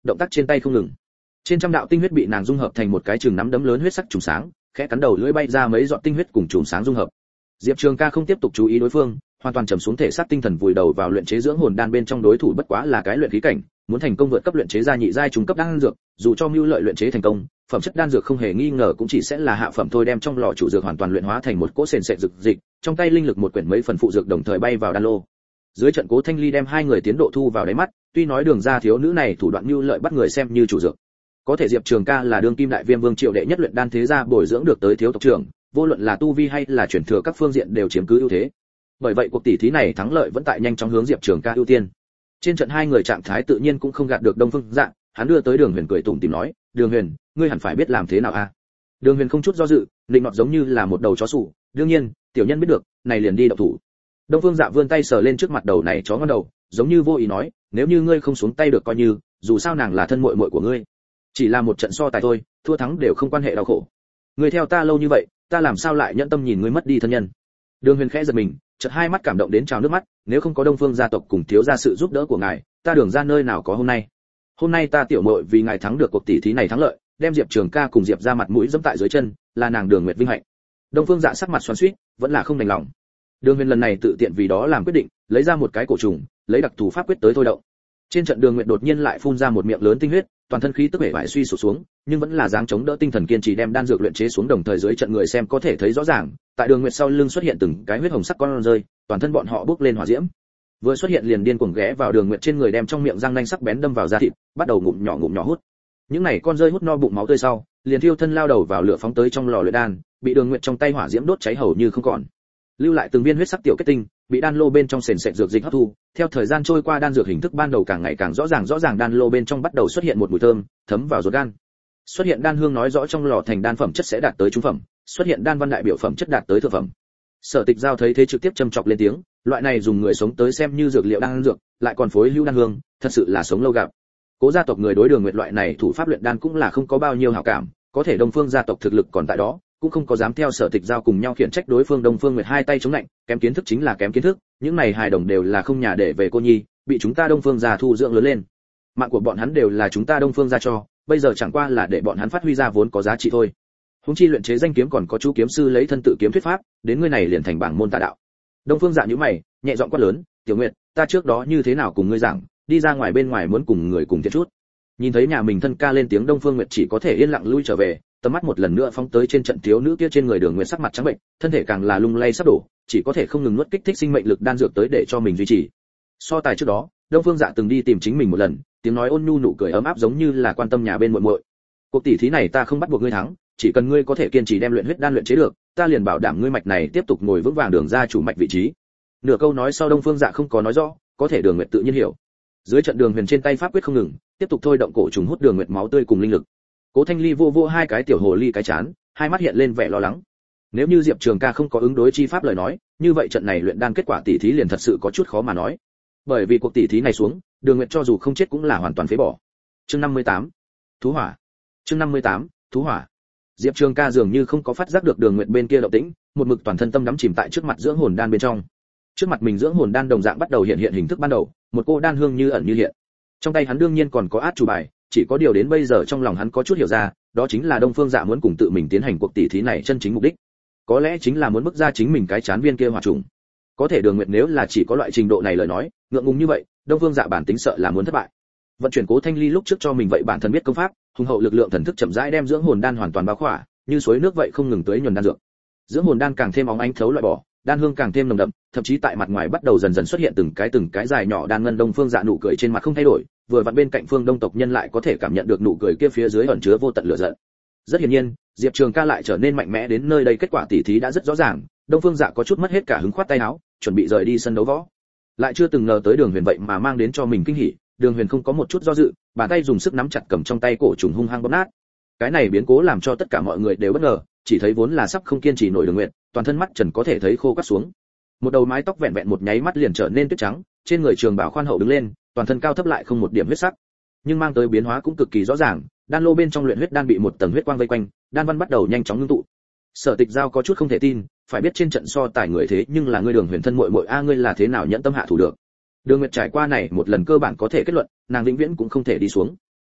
động tác trên tay không ngừng. Trên trăm đạo tinh huyết bị nàng dung hợp thành một cái chừng nắm đấm lớn huyết sắc trùng sáng, khẽ cắn đầu lưỡi bay ra mấy giọt tinh huyết cùng trùng sáng dung hợp. Diệp Trường Ca không tiếp tục chú ý đối phương, hoàn toàn trầm xuống thể xác tinh thần vùi đầu vào luyện chế dưỡng hồn đan bên trong. Đối thủ bất quá là cái luyện khí cảnh, muốn thành công vượt cấp luyện chế ra nhị giai trung cấp đan dược, dù cho mưu lợi luyện chế thành công, phẩm chất đan dược không hề nghi ngờ cũng chỉ sẽ là hạ phẩm thôi. Đem trong lò chủ dược hoàn toàn luyện hóa thành một cỗ sền sệt dược dịch, trong tay linh lực một quyển mấy phần phụ dược đồng thời bay vào đan lô. Dưới trận Cố Thanh Ly đem hai người tiến độ thu vào đáy mắt, tuy nói Đường gia thiếu nữ này thủ đoạn mưu lợi bắt người xem như chủ dược, có thể Diệp Trường Ca là đương kim đại viêm vương triệu đệ nhất luyện đan thế gia bồi dưỡng được tới thiếu tộc trưởng, vô luận là tu vi hay là chuyển thừa các phương diện đều chiếm cứ ưu thế. Bởi vậy cuộc tỷ thí này thắng lợi vẫn tại nhanh chóng hướng Diệp Trường Ca ưu tiên. Trên trận hai người trạng thái tự nhiên cũng không gạt được Đông Phương Dạ, hắn đưa tới Đường Huyền cười tủm tỉm nói, "Đường Huyền, ngươi hẳn phải biết làm thế nào a?" Đường Huyền không chút do dự, định nọt giống như là một đầu chó sủ, "Đương nhiên, tiểu nhân biết được, này liền đi động thủ." Đông Phương Dạ vươn tay sờ lên trước mặt đầu này chó ngon đầu, giống như vô ý nói, "Nếu như ngươi không xuống tay được coi như, dù sao nàng là thân muội muội của ngươi, chỉ là một trận so tài thôi, thua thắng đều không quan hệ đau khổ. Ngươi theo ta lâu như vậy, ta làm sao lại nhẫn tâm nhìn ngươi mất đi thân nhân." Đường Huyền khẽ giật mình, chợt hai mắt cảm động đến trào nước mắt, "Nếu không có Đông Phương gia tộc cùng thiếu gia sự giúp đỡ của ngài, ta Đường gia nơi nào có hôm nay. Hôm nay ta tiểu muội vì ngài thắng được cuộc tỷ thí này thắng lợi, đem Diệp Trường Ca cùng Diệp gia mặt mũi dẫm tại dưới chân, là nàng Đường Nguyệt vinh hạnh." Đông Phương Dạ sắc mặt xoắn xuýt, vẫn là không đành lòng. Đường Huyền lần này tự tiện vì đó làm quyết định, lấy ra một cái cổ trùng, lấy đặc thù pháp quyết tới thôi động. Trên trận Đường Nguyệt đột nhiên lại phun ra một miệng lớn tinh huyết, toàn thân khí tức bể bại suy sụp xuống, nhưng vẫn là dáng chống đỡ tinh thần kiên trì đem đan dược luyện chế xuống. Đồng thời dưới trận người xem có thể thấy rõ ràng, tại Đường Nguyệt sau lưng xuất hiện từng cái huyết hồng sắc con rơi, toàn thân bọn họ bốc lên hỏa diễm. Vừa xuất hiện liền điên cuồng ghé vào Đường Nguyệt trên người, đem trong miệng răng nanh sắc bén đâm vào da thịt, bắt đầu ngụm nhỏ ngụm nhỏ hút. Những này con rơi hút no bụng máu tươi sau, liền thiêu thân lao đầu vào lửa phóng tới trong lò luyện đan, bị Đường Nguyệt trong tay hỏa diễm đốt cháy hầu như không còn. Lưu lại từng viên huyết sắc tiểu kết tinh, bị đan lô bên trong sền sệt dược dịch hấp thu. Theo thời gian trôi qua, đan dược hình thức ban đầu càng ngày càng rõ ràng rõ ràng, đan lô bên trong bắt đầu xuất hiện một mùi thơm, thấm vào ruột gan. Xuất hiện đan hương nói rõ trong lò thành đan phẩm chất sẽ đạt tới trung phẩm, xuất hiện đan văn đại biểu phẩm chất đạt tới thượng phẩm. Sở Tịch Giao thấy thế trực tiếp châm chọc lên tiếng, loại này dùng người sống tới xem như dược liệu đan dược, lại còn phối hữu đan hương, thật sự là sống lâu gặp. Cố gia tộc người đối Đường Nguyệt loại này thủ pháp luyện đan cũng là không có bao nhiêu hảo cảm, có thể Đông Phương gia tộc thực lực còn tại đó, cũng không có dám theo Sở Tịch Giao cùng nhau khiển trách đối phương. Đông Phương Nguyệt hai tay chống lạnh, kém kiến thức chính là kém kiến thức, những này hài đồng đều là không nhà để về cô nhi, bị chúng ta Đông Phương gia thu dưỡng lớn lên. Mạng của bọn hắn đều là chúng ta Đông Phương gia cho, bây giờ chẳng qua là để bọn hắn phát huy ra vốn có giá trị thôi. Huống chi luyện chế danh kiếm còn có chú kiếm sư lấy thân tự kiếm thuyết pháp, đến ngươi này liền thành bảng môn tà đạo. Đông Phương Dạ nhíu mày, nhẹ giọng quát lớn, "Tiểu Nguyệt, ta trước đó như thế nào cùng ngươi giảng, đi ra ngoài bên ngoài muốn cùng người cùng thiệt chút." Nhìn thấy nhà mình thân ca lên tiếng, Đông Phương Nguyệt chỉ có thể yên lặng lui trở về, tầm mắt một lần nữa phóng tới trên trận thiếu nữ kia trên người. Đường Nguyệt sắc mặt trắng bệnh, thân thể càng là lung lay sắp đổ, chỉ có thể không ngừng nuốt kích thích sinh mệnh lực đan dược tới để cho mình duy trì. So tài trước đó, Đông Phương Dạ từng đi tìm chính mình một lần, tiếng nói ôn nhu nụ cười ấm áp giống như là quan tâm nhà bên muội muội. "Cuộc tỷ thí này ta không bắt buộc ngươi thắng, chỉ cần ngươi có thể kiên trì đem luyện huyết đan luyện chế được, ta liền bảo đảm ngươi mạch này tiếp tục ngồi vững vàng Đường gia chủ mạch vị trí." Nửa câu nói sau Đông Phương Dạ không có nói rõ, có thể Đường Nguyệt tự nhiên hiểu. Dưới trận Đường Huyền trên tay pháp quyết không ngừng, tiếp tục thôi động cổ trùng hút Đường Nguyệt máu tươi cùng linh lực. Cố Thanh Ly vô vô hai cái tiểu hồ ly cái chán, hai mắt hiện lên vẻ lo lắng. Nếu như Diệp Trường Ca không có ứng đối chi pháp lời nói, như vậy trận này luyện đan kết quả tỷ thí liền thật sự có chút khó mà nói. Bởi vì cuộc tỷ thí này xuống, Đường Nguyệt cho dù không chết cũng là hoàn toàn phế bỏ. Chương năm mươi tám, Thú hỏa. Chương năm mươi tám, Thú hỏa. Diệp Trường Ca dường như không có phát giác được Đường Nguyệt bên kia động tĩnh, một mực toàn thân tâm đắm chìm tại trước mặt dưỡng hồn đan bên trong. Trước mặt mình dưỡng hồn đan đồng dạng bắt đầu hiện hiện hình thức ban đầu, một cô đan hương như ẩn như hiện. Trong tay hắn đương nhiên còn có át chủ bài, chỉ có điều đến bây giờ trong lòng hắn có chút hiểu ra, đó chính là Đông Phương Dạ muốn cùng tự mình tiến hành cuộc tỷ thí này chân chính mục đích, có lẽ chính là muốn bức ra chính mình cái chán viên kia hỏa trùng. Có thể Đường Nguyệt nếu là chỉ có loại trình độ này lời nói, ngượng ngùng như vậy, Đông Phương Dạ bản tính sợ là muốn thất bại. Vận chuyển Cố Thanh Ly lúc trước cho mình vậy bản thân biết công pháp, hùng hậu lực lượng thần thức chậm rãi đem dưỡng hồn đan hoàn toàn bao khỏa, như suối nước vậy không ngừng tưới nhuần đan dược. Dưỡng hồn đan càng thêm óng ánh thấu loại bỏ, đan hương càng thêm nồng đậm, thậm chí tại mặt ngoài bắt đầu dần dần xuất hiện từng cái từng cái dài nhỏ đan ngân. Đông Phương Dạ nụ cười trên mặt không thay đổi, vừa vặn bên cạnh Phương Đông tộc nhân lại có thể cảm nhận được nụ cười kia phía dưới ẩn chứa vô tận lửa giận. Rất hiển nhiên, Diệp Trường Ca lại trở nên mạnh mẽ đến nơi đây, kết quả tỷ thí đã rất rõ ràng, Đông Phương Dạ có chút mất hết cả hứng, khoát tay áo, chuẩn bị rời đi sân đấu võ. Lại chưa từng ngờ tới Đường Huyền vậy mà mang đến cho mình kinh hỉ, Đường Huyền không có một chút do dự, bàn tay dùng sức nắm chặt cầm trong tay cổ trùng hung hăng bóp nát. Cái này biến cố làm cho tất cả mọi người đều bất ngờ, chỉ thấy vốn là sắp không kiên trì nổi Đường Nguyệt, toàn thân mắt trần có thể thấy khô quắt xuống. Một đầu mái tóc vẹn vẹn một nháy mắt liền trở nên tuyết trắng, trên người trường bào khoan hậu đứng lên, toàn thân cao thấp lại không một điểm huyết sắc. Nhưng mang tới biến hóa cũng cực kỳ rõ ràng, đan lô bên trong luyện huyết đan bị một tầng huyết quang vây quanh, đan văn bắt đầu nhanh chóng ngưng tụ. Sở Tịch Giao có chút không thể tin, phải biết trên trận so tài người thế nhưng là ngươi Đường Huyền thân muội muội a, ngươi là thế nào nhẫn tâm hạ thủ được? Đường Nguyệt trải qua này một lần cơ bản có thể kết luận, nàng vĩnh viễn cũng không thể đi xuống.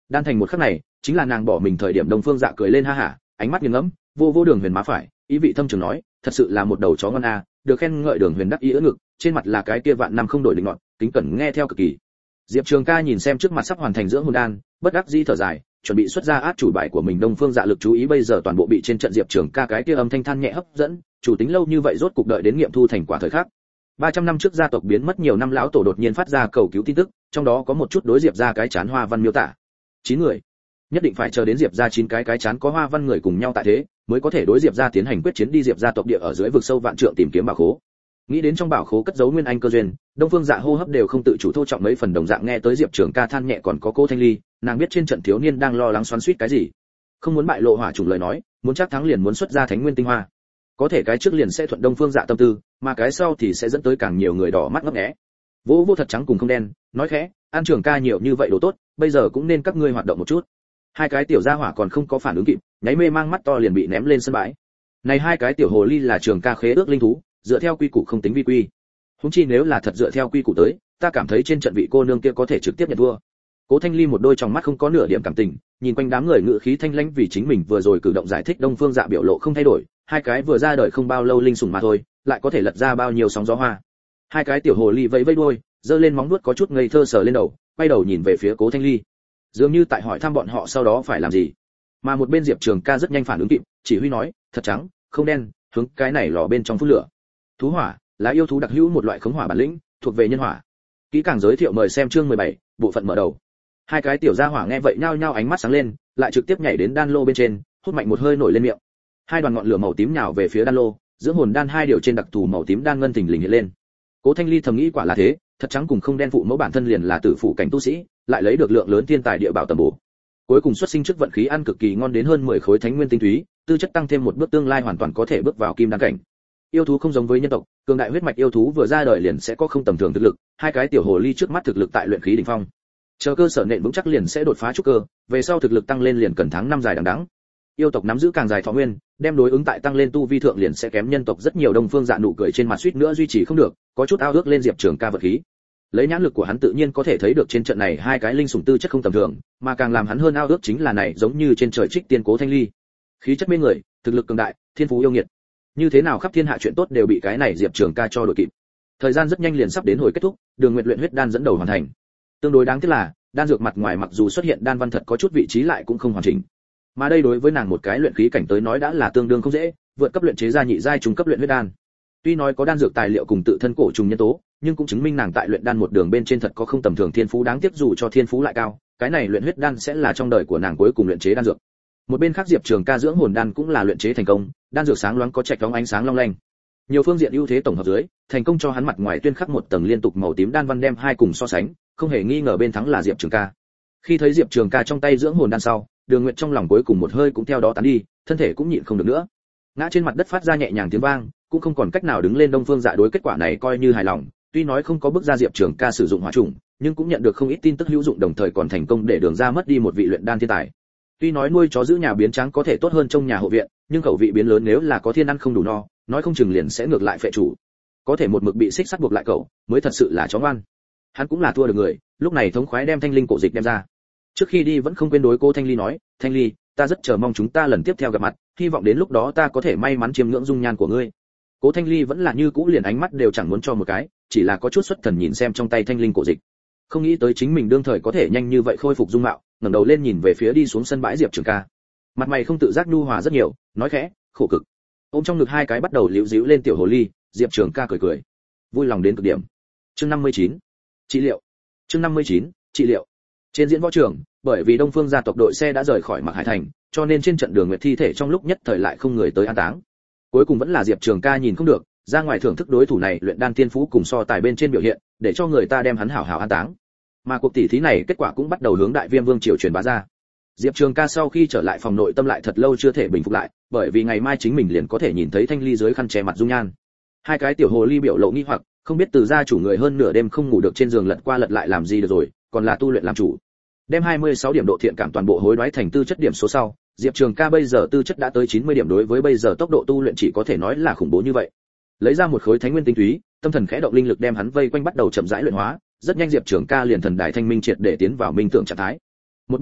Đan thành một khắc này, chính là nàng bỏ mình thời điểm. Đông Phương Dạ cười lên ha hả, ánh mắt nghiêng ngẫm, vô vô Đường Huyền má phải, ý vị thâm trường nói, thật sự là một đầu chó ngon a. Được khen ngợi Đường Huyền đắc ý ưỡn ngực, trên mặt là cái kia vạn năm không đổi định ngọt, kính cẩn nghe theo cực kỳ. Diệp Trường Ca nhìn xem trước mặt sắp hoàn thành dưỡng hồn đan, bất đắc dĩ thở dài, chuẩn bị xuất ra át chủ bài của mình. Đông Phương Dạ lực chú ý bây giờ toàn bộ bị trên trận Diệp Trường Ca cái kia âm thanh than nhẹ hấp dẫn, chủ tính lâu như vậy rốt cục đợi đến nghiệm thu thành quả thời khắc. ba trăm năm trước gia tộc biến mất nhiều năm lão tổ đột nhiên phát ra cầu cứu tin tức, trong đó có một chút đối Diệp gia cái chán hoa văn miêu tả. chín người, nhất định phải chờ đến Diệp gia chín cái cái chán có hoa văn người cùng nhau tại thế, mới có thể đối Diệp gia tiến hành quyết chiến, đi Diệp gia tộc địa ở dưới vực sâu vạn trượng tìm kiếm bảo khố. Nghĩ đến trong bảo khố cất giấu nguyên anh cơ duyên, Đông Phương Dạ hô hấp đều không tự chủ thô trọng mấy phần. Đồng dạng nghe tới Diệp Trường Ca than nhẹ còn có Cố Thanh Ly, nàng biết trên trận thiếu niên đang lo lắng xoắn xuýt cái gì. Không muốn bại lộ hỏa chủng lời nói, muốn chắc thắng liền muốn xuất ra thánh nguyên tinh hoa. Có thể cái trước liền sẽ thuận Đông Phương Dạ tâm tư, mà cái sau thì sẽ dẫn tới càng nhiều người đỏ mắt ngấp nghé. Vô vô thật trắng cùng không đen, nói khẽ, An Trường Ca nhiều như vậy đồ tốt, bây giờ cũng nên các ngươi hoạt động một chút. Hai cái tiểu gia hỏa còn không có phản ứng kịp, nháy mê mang mắt to liền bị ném lên sân bãi. Này hai cái tiểu hồ ly là Trường Ca khế ước linh thú, dựa theo quy củ không tính vi quy. Huống chi nếu là thật dựa theo quy củ tới, ta cảm thấy trên trận vị cô nương kia có thể trực tiếp nhận thua. Cố Thanh Ly một đôi tròng mắt không có nửa điểm cảm tình, nhìn quanh đám người ngự khí thanh lãnh vì chính mình vừa rồi cử động giải thích. Đông Phương Dạ biểu lộ không thay đổi, hai cái vừa ra đời không bao lâu linh sủng mà thôi, lại có thể lật ra bao nhiêu sóng gió hoa. Hai cái tiểu hồ ly vẫy vẫy đuôi, giơ lên móng vuốt có chút ngây thơ sờ lên đầu, quay đầu nhìn về phía Cố Thanh Ly, dường như tại hỏi thăm bọn họ sau đó phải làm gì. Mà một bên Diệp Trường Ca rất nhanh phản ứng kịp, chỉ huy nói, thật trắng, không đen, hướng cái này lò bên trong phun lửa. Thú hỏa là yêu thú đặc hữu một loại khống hỏa bản lĩnh, thuộc về nhân hỏa. Kỹ càng giới thiệu mời xem chương mười bảy, bộ phận mở đầu. Hai cái tiểu gia hỏa nghe vậy nhao nhao ánh mắt sáng lên, lại trực tiếp nhảy đến đan lô bên trên, hút mạnh một hơi nổi lên miệng. Hai đoàn ngọn lửa màu tím nhào về phía đan lô, dưỡng hồn đan hai điều trên đặc thù màu tím đan ngân thình lình hiện lên. Cố Thanh Ly thầm nghĩ quả là thế, thật trắng cùng không đen phụ mẫu bản thân liền là tử phụ cảnh tu sĩ, lại lấy được lượng lớn thiên tài địa bảo tầm bổ. Cuối cùng xuất sinh trước vận khí ăn cực kỳ ngon đến hơn mười khối thánh nguyên tinh túy, tư chất tăng thêm một bước tương lai hoàn toàn có thể bước vào kim đan cảnh. Yêu thú không giống với nhân tộc, cường đại huyết mạch yêu thú vừa ra đời liền sẽ có không tầm thường thực lực, hai cái tiểu hồ ly trước mắt thực lực tại luyện khí đỉnh phong. Chờ cơ sở nền vững chắc liền sẽ đột phá trúc cơ, về sau thực lực tăng lên liền cần tháng năm dài đằng đẵng. Yêu tộc nắm giữ càng dài thọ nguyên, đem đối ứng tại tăng lên tu vi thượng liền sẽ kém nhân tộc rất nhiều. Đông Phương Dạ nụ cười trên mặt suýt nữa duy trì không được, có chút ao ước lên Diệp Trường Ca vật khí. Lấy nhãn lực của hắn tự nhiên có thể thấy được trên trận này hai cái linh sủng tư chất không tầm thường, mà càng làm hắn hơn ao ước chính là này giống như trên trời trích tiên Cố Thanh Ly. Khí chất mê người, thực lực cường đại, thiên phú yêu nghiệt. Như thế nào khắp thiên hạ chuyện tốt đều bị cái này Diệp Trường Ca cho đội kịp. Thời gian rất nhanh liền sắp đến hồi kết thúc, Đường Nguyệt luyện huyết đan dẫn đầu hoàn thành. Tương đối đáng tiếc là, đan dược mặt ngoài mặc dù xuất hiện đan văn thật có chút vị trí lại cũng không hoàn chỉnh. Mà đây đối với nàng một cái luyện khí cảnh tới nói đã là tương đương không dễ, vượt cấp luyện chế ra nhị giai trung cấp luyện huyết đan. Tuy nói có đan dược tài liệu cùng tự thân cổ trùng nhân tố, nhưng cũng chứng minh nàng tại luyện đan một đường bên trên thật có không tầm thường thiên phú. Đáng tiếc dù cho thiên phú lại cao, cái này luyện huyết đan sẽ là trong đời của nàng cuối cùng luyện chế đan dược. Một bên khác Diệp Trường Ca dưỡng hồn đan cũng là luyện chế thành công, đan dược sáng loáng có trạch bóng ánh sáng long lanh. Nhiều phương diện ưu thế tổng hợp dưới, thành công cho hắn mặt ngoài tuyên khắc một tầng liên tục màu tím đan văn, đem hai cùng so sánh, không hề nghi ngờ bên thắng là Diệp Trường Ca. Khi thấy Diệp Trường Ca trong tay dưỡng hồn đan sau, Đường Nguyệt trong lòng cuối cùng một hơi cũng theo đó tán đi, thân thể cũng nhịn không được nữa, ngã trên mặt đất phát ra nhẹ nhàng tiếng vang, cũng không còn cách nào đứng lên. Đông Phương Dạ đối kết quả này coi như hài lòng, tuy nói không có bước ra Diệp Trường Ca sử dụng hỏa trùng, nhưng cũng nhận được không ít tin tức hữu dụng, đồng thời còn thành công để Đường ra mất đi một vị luyện đan thiên tài. Tuy nói nuôi chó giữ nhà biến trắng có thể tốt hơn trong nhà hộ viện, nhưng khẩu vị biến lớn nếu là có thiên ăn không đủ no, nói không chừng liền sẽ ngược lại phệ chủ. Có thể một mực bị xích sắt buộc lại cậu, mới thật sự là chó ngoan. Hắn cũng là thua được người, lúc này thống khoái đem thanh linh cổ dịch đem ra. Trước khi đi vẫn không quên đối cô Thanh Ly nói, Thanh Ly, ta rất chờ mong chúng ta lần tiếp theo gặp mặt, hy vọng đến lúc đó ta có thể may mắn chiêm ngưỡng dung nhan của ngươi. Cố Thanh Ly vẫn là như cũ, liền ánh mắt đều chẳng muốn cho một cái, chỉ là có chút xuất thần nhìn xem trong tay thanh linh cổ dịch. Không nghĩ tới chính mình đương thời có thể nhanh như vậy khôi phục dung mạo, ngẩng đầu lên nhìn về phía đi xuống sân bãi Diệp Trường Ca. Mặt mày không tự giác nhu hòa rất nhiều, nói khẽ, khổ cực. Ôm trong ngực hai cái bắt đầu liễu díu lên tiểu hồ ly, Diệp Trường Ca cười cười, vui lòng đến cực điểm. Chương năm mươi chín, trị liệu. Chương năm mươi chín, trị liệu. Trên diễn võ trường, bởi vì Đông Phương gia tộc đội xe đã rời khỏi Mạc Hải thành, cho nên trên trận Đường Nguyệt thi thể trong lúc nhất thời lại không người tới an táng. Cuối cùng vẫn là Diệp Trường Ca nhìn không được, ra ngoài thưởng thức đối thủ này luyện đan tiên phú cùng so tài bên trên biểu hiện, để cho người ta đem hắn hảo hảo an táng. Mà cuộc tỷ thí này kết quả cũng bắt đầu hướng Đại Viêm Vương triều truyền bá ra. Diệp Trường Ca sau khi trở lại phòng nội tâm lại thật lâu chưa thể bình phục lại, bởi vì ngày mai chính mình liền có thể nhìn thấy Thanh Ly dưới khăn che mặt dung nhan. Hai cái tiểu hồ ly biểu lộ nghi hoặc, không biết từ gia chủ người hơn nửa đêm không ngủ được trên giường lật qua lật lại làm gì được rồi, còn là tu luyện làm chủ. Đem hai mươi sáu điểm độ thiện cảm toàn bộ hối đoái thành tư chất điểm số sau, Diệp Trường Ca bây giờ tư chất đã tới chín mươi điểm, đối với bây giờ tốc độ tu luyện chỉ có thể nói là khủng bố như vậy. Lấy ra một khối thánh nguyên tinh túy, tâm thần khẽ động, linh lực đem hắn vây quanh bắt đầu chậm rãi luyện hóa, rất nhanh Diệp Trường Ca liền thần đại thanh minh triệt để tiến vào minh tưởng trạng thái. Một bên khác,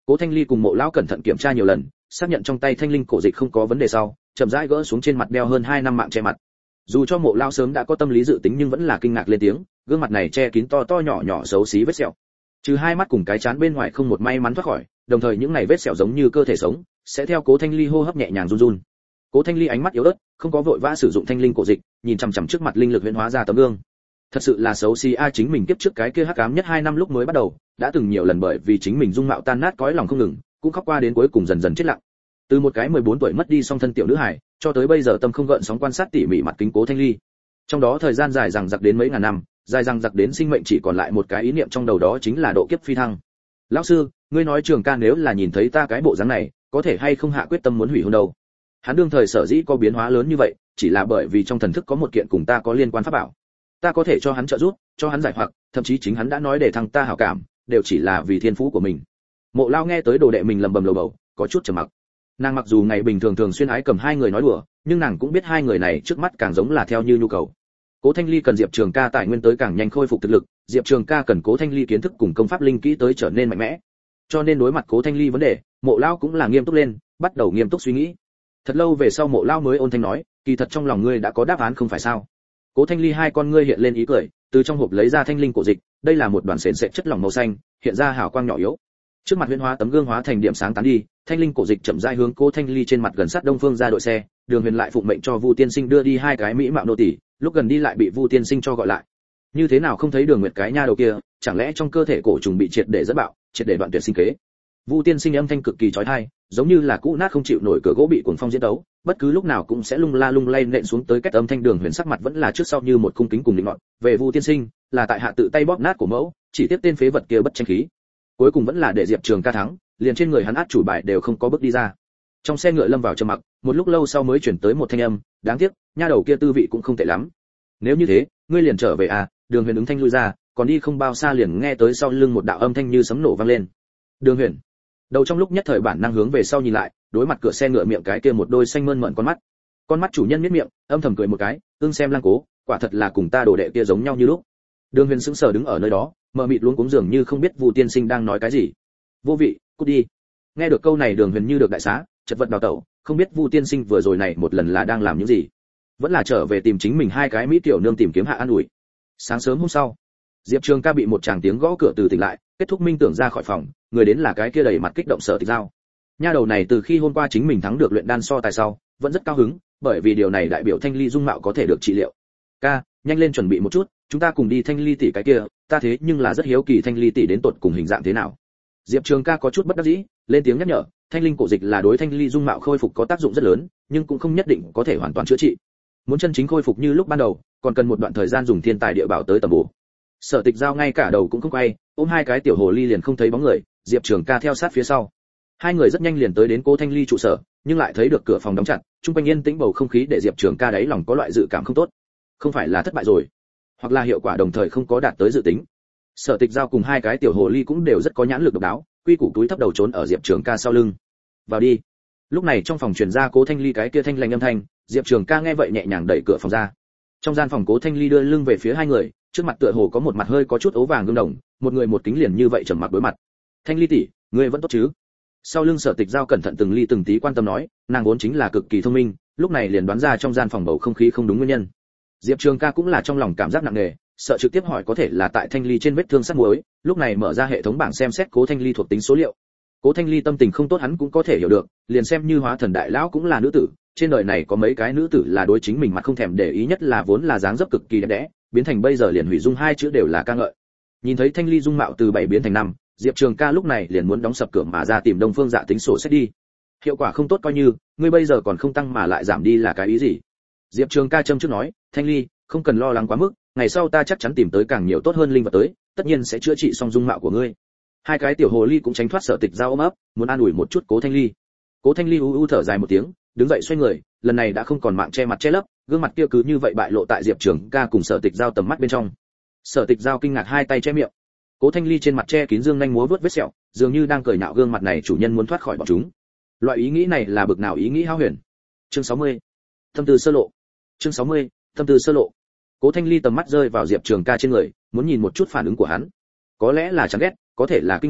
Cố Thanh Ly cùng Mộ lão cẩn thận kiểm tra nhiều lần, xác nhận trong tay thanh linh cổ dịch không có vấn đề sau, chậm rãi gỡ xuống trên mặt đeo hơn hai năm mạng che mặt. Dù cho Mộ lão sớm đã có tâm lý dự tính nhưng vẫn là kinh ngạc lên tiếng, gương mặt này che kín to to nhỏ nhỏ xấu xí vết sẹo. Trừ hai mắt cùng cái trán bên ngoài không một may mắn thoát khỏi, đồng thời những này vết sẹo giống như cơ thể sống, sẽ theo Cố Thanh Ly hô hấp nhẹ nhàng run run. Cố Thanh Ly ánh mắt yếu ớt, không có vội vã sử dụng thanh linh cổ dịch, nhìn chằm chằm trước mặt linh lực huyễn hóa ra tấm gương. Thật sự là xấu xí a, chính mình kiếp trước cái kia hắc ám nhất hai năm lúc mới bắt đầu, đã từng nhiều lần bởi vì chính mình dung mạo tan nát cõi lòng không ngừng, cũng khóc qua đến cuối cùng dần dần chết lặng. Từ một cái mười bốn tuổi mất đi song thân tiểu nữ hài, cho tới bây giờ tâm không gợn sóng quan sát tỉ mỉ mặt kính Cố Thanh Ly. Trong đó thời gian dài dằng dặc đến mấy ngàn năm, dài dằng dặc đến sinh mệnh chỉ còn lại một cái ý niệm trong đầu, đó chính là độ kiếp phi thăng. Lão sư, ngươi nói Trường ca nếu là nhìn thấy ta cái bộ dáng này, có thể hay không hạ quyết tâm muốn hủy hôn đâu? Hắn đương thời sở dĩ có biến hóa lớn như vậy, chỉ là bởi vì trong thần thức có một kiện cùng ta có liên quan pháp bảo. Ta có thể cho hắn trợ giúp, cho hắn giải hoặc, thậm chí chính hắn đã nói để thằng ta hảo cảm, đều chỉ là vì thiên phú của mình. Mộ Lao nghe tới đồ đệ mình lầm bầm lầu bầu, có chút trầm mặc. Nàng mặc dù ngày bình thường thường xuyên ái cầm hai người nói đùa, nhưng nàng cũng biết hai người này trước mắt càng giống là theo như nhu cầu. Cố Thanh Ly cần Diệp Trường ca tài nguyên tới càng nhanh khôi phục thực lực, Diệp Trường ca cần Cố Thanh Ly kiến thức cùng công pháp linh kỹ tới trở nên mạnh mẽ. Cho nên đối mặt Cố Thanh Ly vấn đề, Mộ Lao cũng là nghiêm túc lên, bắt đầu nghiêm túc suy nghĩ. Thật lâu về sau Mộ Lao mới ôn thanh nói, kỳ thật trong lòng ngươi đã có đáp án không phải sao? Cố Thanh Ly hai con ngươi hiện lên ý cười, từ trong hộp lấy ra thanh linh cổ dịch, đây là một đoàn sền sệt chất lỏng màu xanh, hiện ra hào quang nhỏ yếu. Trước mặt huyễn hóa tấm gương hóa thành điểm sáng tán đi, thanh linh cổ dịch chậm rãi hướng Cố Thanh Ly trên mặt gần sát Đông Phương ra đội xe, Đường Huyền lại phụng mệnh cho Vu tiên sinh đưa đi hai cái mỹ mạo nô tỳ, lúc gần đi lại bị Vu tiên sinh cho gọi lại. Như thế nào không thấy Đường Nguyệt cái nha đầu kia, chẳng lẽ trong cơ thể cổ trùng bị triệt để dẫn bạo, triệt để đoạn tuyệt sinh kế? Vu tiên sinh âm thanh cực kỳ chói tai, giống như là cũ nát không chịu nổi cửa gỗ bị cuồng phong diễn tấu, bất cứ lúc nào cũng sẽ lung la lung lay nện xuống tới. Cách âm thanh Đường Huyền sắc mặt vẫn là trước sau như một cung kính cùng định ngọn, về Vu tiên sinh, là tại hạ tự tay bóp nát của mẫu, chỉ tiếp tên phế vật kia bất tranh khí. Cuối cùng vẫn là để Diệp Trường ca thắng, liền trên người hắn át chủ bài đều không có bước đi ra. Trong xe ngựa lâm vào trầm mặc, một lúc lâu sau mới chuyển tới một thanh âm, đáng tiếc, nha đầu kia tư vị cũng không tệ lắm. Nếu như thế, ngươi liền trở về à? Đường Huyền ứng thanh lui ra, còn đi không bao xa liền nghe tới sau lưng một đạo âm thanh như sấm nổ vang lên. Đường Huyền, đầu trong lúc nhất thời bản năng hướng về sau nhìn lại, đối mặt cửa xe ngựa miệng cái kia một đôi xanh mơn mởn con mắt. Con mắt chủ nhân miết miệng, âm thầm cười một cái, ương xem Lang Cố, quả thật là cùng ta đồ đệ kia giống nhau như lúc. Đường Huyền sững sờ đứng ở nơi đó, mờ mịt luống cuống dường như không biết Vu tiên sinh đang nói cái gì. Vô vị, cút đi. Nghe được câu này Đường Huyền như được đại xá, chật vật đào tẩu, không biết Vu tiên sinh vừa rồi này một lần là đang làm những gì, vẫn là trở về tìm chính mình hai cái mỹ tiểu nương tìm kiếm hạ an ủi. Sáng sớm hôm sau, Diệp Trường ca bị một tràng tiếng gõ cửa từ tỉnh lại, kết thúc minh tưởng ra khỏi phòng, người đến là cái kia đầy mặt kích động Sở Tịch Giao. Nha đầu này từ khi hôm qua chính mình thắng được luyện đan so tài sau, vẫn rất cao hứng, bởi vì điều này đại biểu Thanh Ly dung mạo có thể được trị liệu. Ca, nhanh lên chuẩn bị một chút, chúng ta cùng đi Thanh Ly tỷ cái kia, ta thế nhưng là rất hiếu kỳ Thanh Ly tỷ đến tột cùng hình dạng thế nào. Diệp Trường ca có chút bất đắc dĩ, lên tiếng nhắc nhở, thanh linh cổ dịch là đối Thanh Ly dung mạo khôi phục có tác dụng rất lớn, nhưng cũng không nhất định có thể hoàn toàn chữa trị. Muốn chân chính khôi phục như lúc ban đầu, còn cần một đoạn thời gian dùng thiên tài địa bảo tới tầm bổ. Sở Tịch Giao ngay cả đầu cũng không quay, ôm hai cái tiểu hồ ly liền không thấy bóng người, Diệp Trường ca theo sát phía sau. Hai người rất nhanh liền tới đến Cố Thanh Ly trụ sở, nhưng lại thấy được cửa phòng đóng chặt, trung quanh yên tĩnh bầu không khí để Diệp Trường ca đáy lòng có loại dự cảm không tốt. Không phải là thất bại rồi, hoặc là hiệu quả đồng thời không có đạt tới dự tính. Sở Tịch Giao cùng hai cái tiểu hồ ly cũng đều rất có nhãn lực độc đáo, quy củ túi thấp đầu trốn ở Diệp Trường ca sau lưng. Vào đi. Lúc này trong phòng truyền ra Cố Thanh Ly cái kia thanh lành âm thanh, Diệp Trường ca nghe vậy nhẹ nhàng đẩy cửa phòng ra. Trong gian phòng Cố Thanh Ly đưa lưng về phía hai người, trước mặt tựa hồ có một mặt hơi có chút ố vàng gương đồng, một người một kính liền như vậy trầm mặc đối mặt. Thanh Ly tỷ, ngươi vẫn tốt chứ? Sau lưng Sở Tịch Giao cẩn thận từng ly từng tí quan tâm nói, nàng vốn chính là cực kỳ thông minh, lúc này liền đoán ra trong gian phòng bầu không khí không đúng nguyên nhân. Diệp Trường ca cũng là trong lòng cảm giác nặng nề, sợ trực tiếp hỏi có thể là tại Thanh Ly trên vết thương sắt muối, lúc này mở ra hệ thống bảng xem xét Cố Thanh Ly thuộc tính số liệu. Cố Thanh Ly tâm tình không tốt hắn cũng có thể hiểu được, liền xem như Hóa Thần đại lão cũng là nữ tử, trên đời này có mấy cái nữ tử là đối chính mình mặt không thèm để ý, nhất là vốn là dáng dấp cực kỳ đẹp đẽ, biến thành bây giờ liền hủy dung hai chữ đều là ca ngợi. Nhìn thấy Thanh Ly dung mạo từ bảy biến thành năm, Diệp Trường ca lúc này liền muốn đóng sập cửa mà ra tìm Đông Phương Dạ tính sổ sách đi. Hiệu quả không tốt coi như, ngươi bây giờ còn không tăng mà lại giảm đi là cái ý gì? Diệp Trường ca châm trước nói, Thanh Ly, không cần lo lắng quá mức, ngày sau ta chắc chắn tìm tới càng nhiều tốt hơn linh vật tới, tất nhiên sẽ chữa trị xong dung mạo của ngươi. Hai cái tiểu hồ ly cũng tránh thoát Sở Tịch Giao ôm ấp, muốn an ủi một chút Cố Thanh Ly. Cố Thanh Ly u u thở dài một tiếng, đứng dậy xoay người, lần này đã không còn mạng che mặt che lấp, gương mặt kia cứ như vậy bại lộ tại Diệp Trường ca cùng Sở Tịch Giao tầm mắt bên trong. Sở Tịch Giao kinh ngạc hai tay che miệng. Cố Thanh Ly trên mặt che kín dương nhanh múa vớt vết sẹo, dường như đang cười nhạo gương mặt này chủ nhân muốn thoát khỏi bọn chúng. Loại ý nghĩ này là bực nào ý nghĩ hão huyền. Chương sáu mươi. Tâm tư sơ lộ. Chương sáu mươi. Tâm tư sơ lộ. Cố Thanh Ly tầm mắt rơi vào Diệp Trường ca trên người, muốn nhìn một chút phản ứng của hắn. Có lẽ là chán ghét, có thể là kinh ngạc,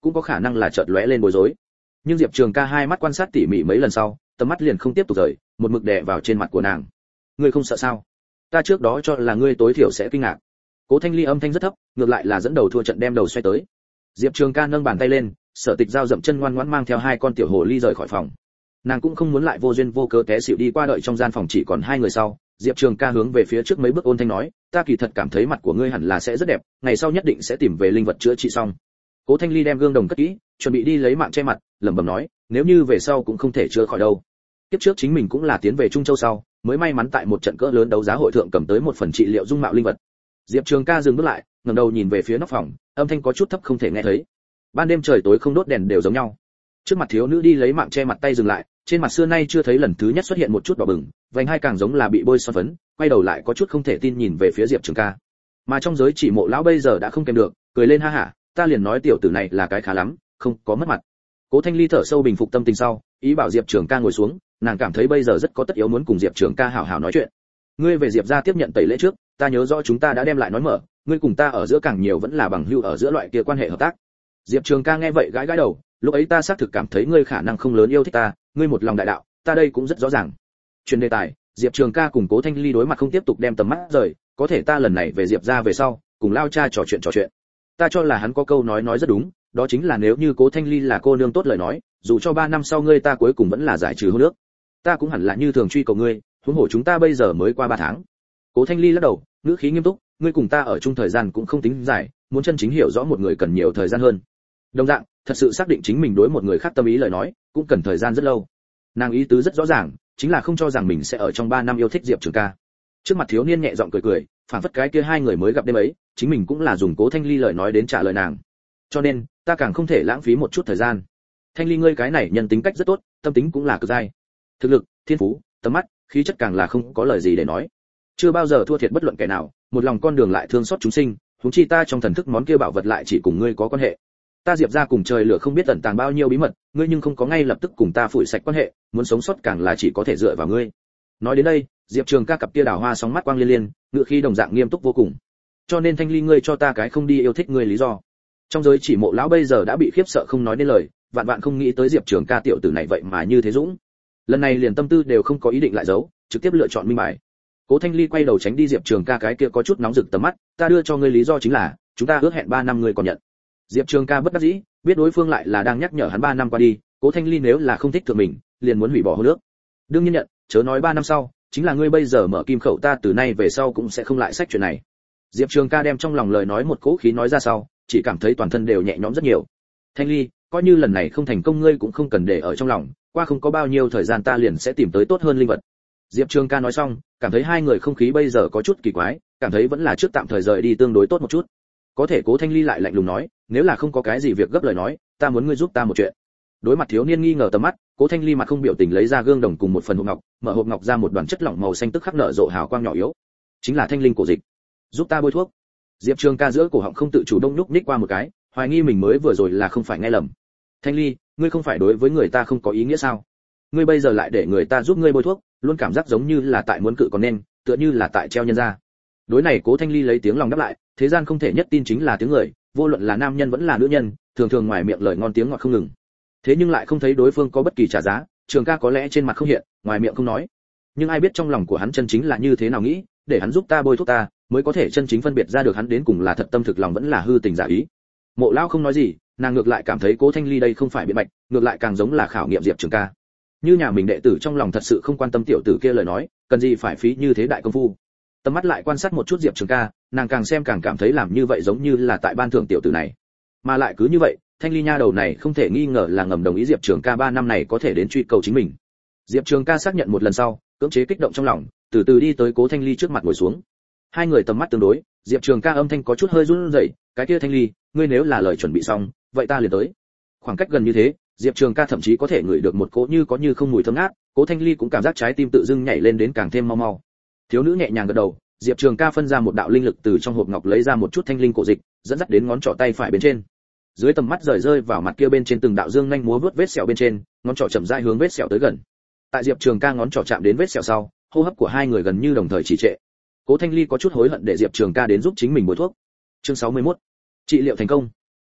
cũng có khả năng là chợt lóe lên bối rối. Nhưng Diệp Trường Ca hai mắt quan sát tỉ mỉ mấy lần sau, tầm mắt liền không tiếp tục rời, một mực đè vào trên mặt của nàng. Ngươi không sợ sao? Ta trước đó cho là ngươi tối thiểu sẽ kinh ngạc. Cố Thanh Ly âm thanh rất thấp, ngược lại là dẫn đầu thua trận đem đầu xoay tới. Diệp Trường Ca nâng bàn tay lên, Sở Tịch Giao dậm chân ngoan ngoãn mang theo hai con tiểu hồ ly rời khỏi phòng. Nàng cũng không muốn lại vô duyên vô cớ té xỉu đi qua, đợi trong gian phòng chỉ còn hai người sau, Diệp Trường Ca hướng về phía trước mấy bước ôn thanh nói, ta kỳ thật cảm thấy mặt của ngươi hẳn là sẽ rất đẹp, ngày sau nhất định sẽ tìm về linh vật chữa trị xong. Cố Thanh Ly đem gương đồng cất kỹ, chuẩn bị đi lấy mạng che mặt, lẩm bẩm nói, nếu như về sau cũng không thể chữa khỏi đâu. Tiếp trước chính mình cũng là tiến về Trung Châu sau, mới may mắn tại một trận cỡ lớn đấu giá hội thượng cầm tới một phần trị liệu dung mạo linh vật. Diệp Trường Ca dừng bước lại, ngẩng đầu nhìn về phía nóc phòng, âm thanh có chút thấp không thể nghe thấy. Ban đêm trời tối không đốt đèn đều giống nhau. Trước mặt thiếu nữ đi lấy mạng che mặt tay dừng lại, trên mặt xưa nay chưa thấy lần thứ nhất xuất hiện một chút đỏ bừng, vành hai càng giống là bị bôi son phấn, quay đầu lại có chút không thể tin nhìn về phía Diệp Trường Ca. Mà trong giới chỉ mộ lão bây giờ đã không kèm được, cười lên ha hả, ta liền nói tiểu tử này là cái khá lắm, không có mất mặt. Cố Thanh Ly thở sâu bình phục tâm tình sau, ý bảo Diệp Trường Ca ngồi xuống, nàng cảm thấy bây giờ rất có tất yếu muốn cùng Diệp Trường Ca hảo hảo nói chuyện. Ngươi về Diệp gia tiếp nhận tẩy lễ trước, ta nhớ rõ chúng ta đã đem lại nói mở, ngươi cùng ta ở giữa càng nhiều vẫn là bằng hữu ở giữa loại kia quan hệ hợp tác. Diệp Trường Ca nghe vậy gãi gãi đầu, lúc ấy ta xác thực cảm thấy ngươi khả năng không lớn yêu thích ta, ngươi một lòng đại đạo, ta đây cũng rất rõ ràng. Chuyển đề tài, Diệp Trường Ca cùng Cố Thanh Ly đối mặt không tiếp tục đem tầm mắt rời, có thể ta lần này về Diệp gia về sau, cùng lao cha trò chuyện trò chuyện. Ta cho là hắn có câu nói nói rất đúng, đó chính là nếu như Cố Thanh Ly là cô nương tốt lời nói, dù cho ba năm sau ngươi ta cuối cùng vẫn là giải trừ hôn ước. Ta cũng hẳn là như thường truy cầu ngươi, huống hồ chúng ta bây giờ mới qua ba tháng. Cố Thanh Ly lắc đầu, ngữ khí nghiêm túc, ngươi cùng ta ở chung thời gian cũng không tính dài, muốn chân chính hiểu rõ một người cần nhiều thời gian hơn. Đồng dạng, thật sự xác định chính mình đối một người khác tâm ý lời nói, cũng cần thời gian rất lâu. Nàng ý tứ rất rõ ràng, chính là không cho rằng mình sẽ ở trong ba năm yêu thích Diệp Trường Ca. Trước mặt thiếu niên nhẹ giọng cười cười, phản phất cái kia hai người mới gặp đêm ấy, chính mình cũng là dùng Cố Thanh Ly lời nói đến trả lời nàng. Cho nên, ta càng không thể lãng phí một chút thời gian. Thanh Ly ngươi cái này nhân tính cách rất tốt, tâm tính cũng là cực dai. Thực lực, thiên phú, tầm mắt, khí chất càng là không có lời gì để nói. Chưa bao giờ thua thiệt bất luận kẻ nào, một lòng con đường lại thương xót chúng sinh, huống chi ta trong thần thức món kia bảo vật lại chỉ cùng ngươi có quan hệ. Ta Diệp gia cùng trời lửa không biết ẩn tàng bao nhiêu bí mật, ngươi nhưng không có ngay lập tức cùng ta phủi sạch quan hệ, muốn sống sót càng là chỉ có thể dựa vào ngươi. Nói đến đây, Diệp Trường Ca cặp kia đào hoa sóng mắt quang liên liên, ngựa khí đồng dạng nghiêm túc vô cùng. Cho nên Thanh Ly ngươi cho ta cái không đi yêu thích ngươi lý do. Trong giới chỉ mộ lão bây giờ đã bị khiếp sợ không nói nên lời, vạn vạn không nghĩ tới Diệp Trường Ca tiểu tử này vậy mà như thế dũng. Lần này liền tâm tư đều không có ý định lại giấu, trực tiếp lựa chọn minh bài. Cố Thanh Ly quay đầu tránh đi Diệp Trường Ca cái kia có chút nóng rực tầm mắt, ta đưa cho ngươi lý do chính là, chúng ta ước hẹn ba năm ngươi còn nhận. Diệp Trường Ca bất đắc dĩ, biết đối phương lại là đang nhắc nhở hắn ba năm qua đi, Cố Thanh Ly nếu là không thích thượng mình, liền muốn hủy bỏ hôn ước. Đương nhiên nhận, chớ nói ba năm sau, chính là ngươi bây giờ mở kim khẩu ta từ nay về sau cũng sẽ không lại sách chuyện này. Diệp Trường Ca đem trong lòng lời nói một cỗ khí nói ra sau, chỉ cảm thấy toàn thân đều nhẹ nhõm rất nhiều. Thanh Ly, coi như lần này không thành công ngươi cũng không cần để ở trong lòng, qua không có bao nhiêu thời gian ta liền sẽ tìm tới tốt hơn linh vật. Diệp Trường Ca nói xong, cảm thấy hai người không khí bây giờ có chút kỳ quái, cảm thấy vẫn là trước tạm thời rời đi tương đối tốt một chút. Có thể Cố Thanh Ly lại lạnh lùng nói, nếu là không có cái gì việc gấp lời nói, ta muốn ngươi giúp ta một chuyện. Đối mặt thiếu niên nghi ngờ tầm mắt, Cố Thanh Ly mặt không biểu tình lấy ra gương đồng cùng một phần hộp ngọc, mở hộp ngọc ra một đoàn chất lỏng màu xanh tức khắc nở rộ hào quang nhỏ yếu. Chính là thanh linh cổ dịch. Giúp ta bôi thuốc. Diệp Trường Ca giữa cổ họng không tự chủ động nhúc nhích qua một cái, hoài nghi mình mới vừa rồi là không phải nghe lầm. Thanh Ly, ngươi không phải đối với người ta không có ý nghĩa sao? Ngươi bây giờ lại để người ta giúp ngươi bôi thuốc, luôn cảm giác giống như là tại muốn cự còn nên, tựa như là tại treo nhân ra. Đối này Cố Thanh Ly lấy tiếng lòng đáp lại, thế gian không thể nhất tin chính là tiếng người, vô luận là nam nhân vẫn là nữ nhân, thường thường ngoài miệng lời ngon tiếng ngọt không ngừng. Thế nhưng lại không thấy đối phương có bất kỳ trả giá, Trường Ca có lẽ trên mặt không hiện, ngoài miệng không nói. Nhưng ai biết trong lòng của hắn chân chính là như thế nào nghĩ, để hắn giúp ta bôi thuốc ta, mới có thể chân chính phân biệt ra được hắn đến cùng là thật tâm thực lòng vẫn là hư tình giả ý. Mộ Lão không nói gì, nàng ngược lại cảm thấy Cố Thanh Ly đây không phải biện bạch, ngược lại càng giống là khảo nghiệm Diệp Trường Ca. Như nhà mình đệ tử trong lòng thật sự không quan tâm tiểu tử kia lời nói, cần gì phải phí như thế đại công phu. Tầm mắt lại quan sát một chút Diệp Trường Ca, nàng càng xem càng cảm thấy làm như vậy giống như là tại ban thưởng tiểu tử này. Mà lại cứ như vậy, Thanh Ly nha đầu này không thể nghi ngờ là ngầm đồng ý Diệp Trường Ca ba năm này có thể đến truy cầu chính mình. Diệp Trường Ca xác nhận một lần sau, cưỡng chế kích động trong lòng, từ từ đi tới Cố Thanh Ly trước mặt ngồi xuống. Hai người tầm mắt tương đối, Diệp Trường Ca âm thanh có chút hơi run rẩy, cái kia Thanh Ly, ngươi nếu là lời chuẩn bị xong, vậy ta liền tới. Khoảng cách gần như thế, Diệp Trường Ca thậm chí có thể ngửi được một cỗ như có như không mùi thơm ngát, Cố Thanh Ly cũng cảm giác trái tim tự dưng nhảy lên đến càng thêm mau mau. Thiếu nữ nhẹ nhàng gật đầu, Diệp Trường Ca phân ra một đạo linh lực từ trong hộp ngọc lấy ra một chút thanh linh cổ dịch, dẫn dắt đến ngón trỏ tay phải bên trên. Dưới tầm mắt rời rơi vào mặt kia bên trên từng đạo dương nhanh múa vút vết sẹo bên trên, ngón trỏ chậm rãi hướng vết sẹo tới gần. Tại Diệp Trường Ca ngón trỏ chạm đến vết sẹo sau, hô hấp của hai người gần như đồng thời trì trệ. Cố Thanh Ly có chút hối hận để Diệp Trường Ca đến giúp chính mình bôi thuốc. Chương sáu mươi mốt. Trị liệu thành công.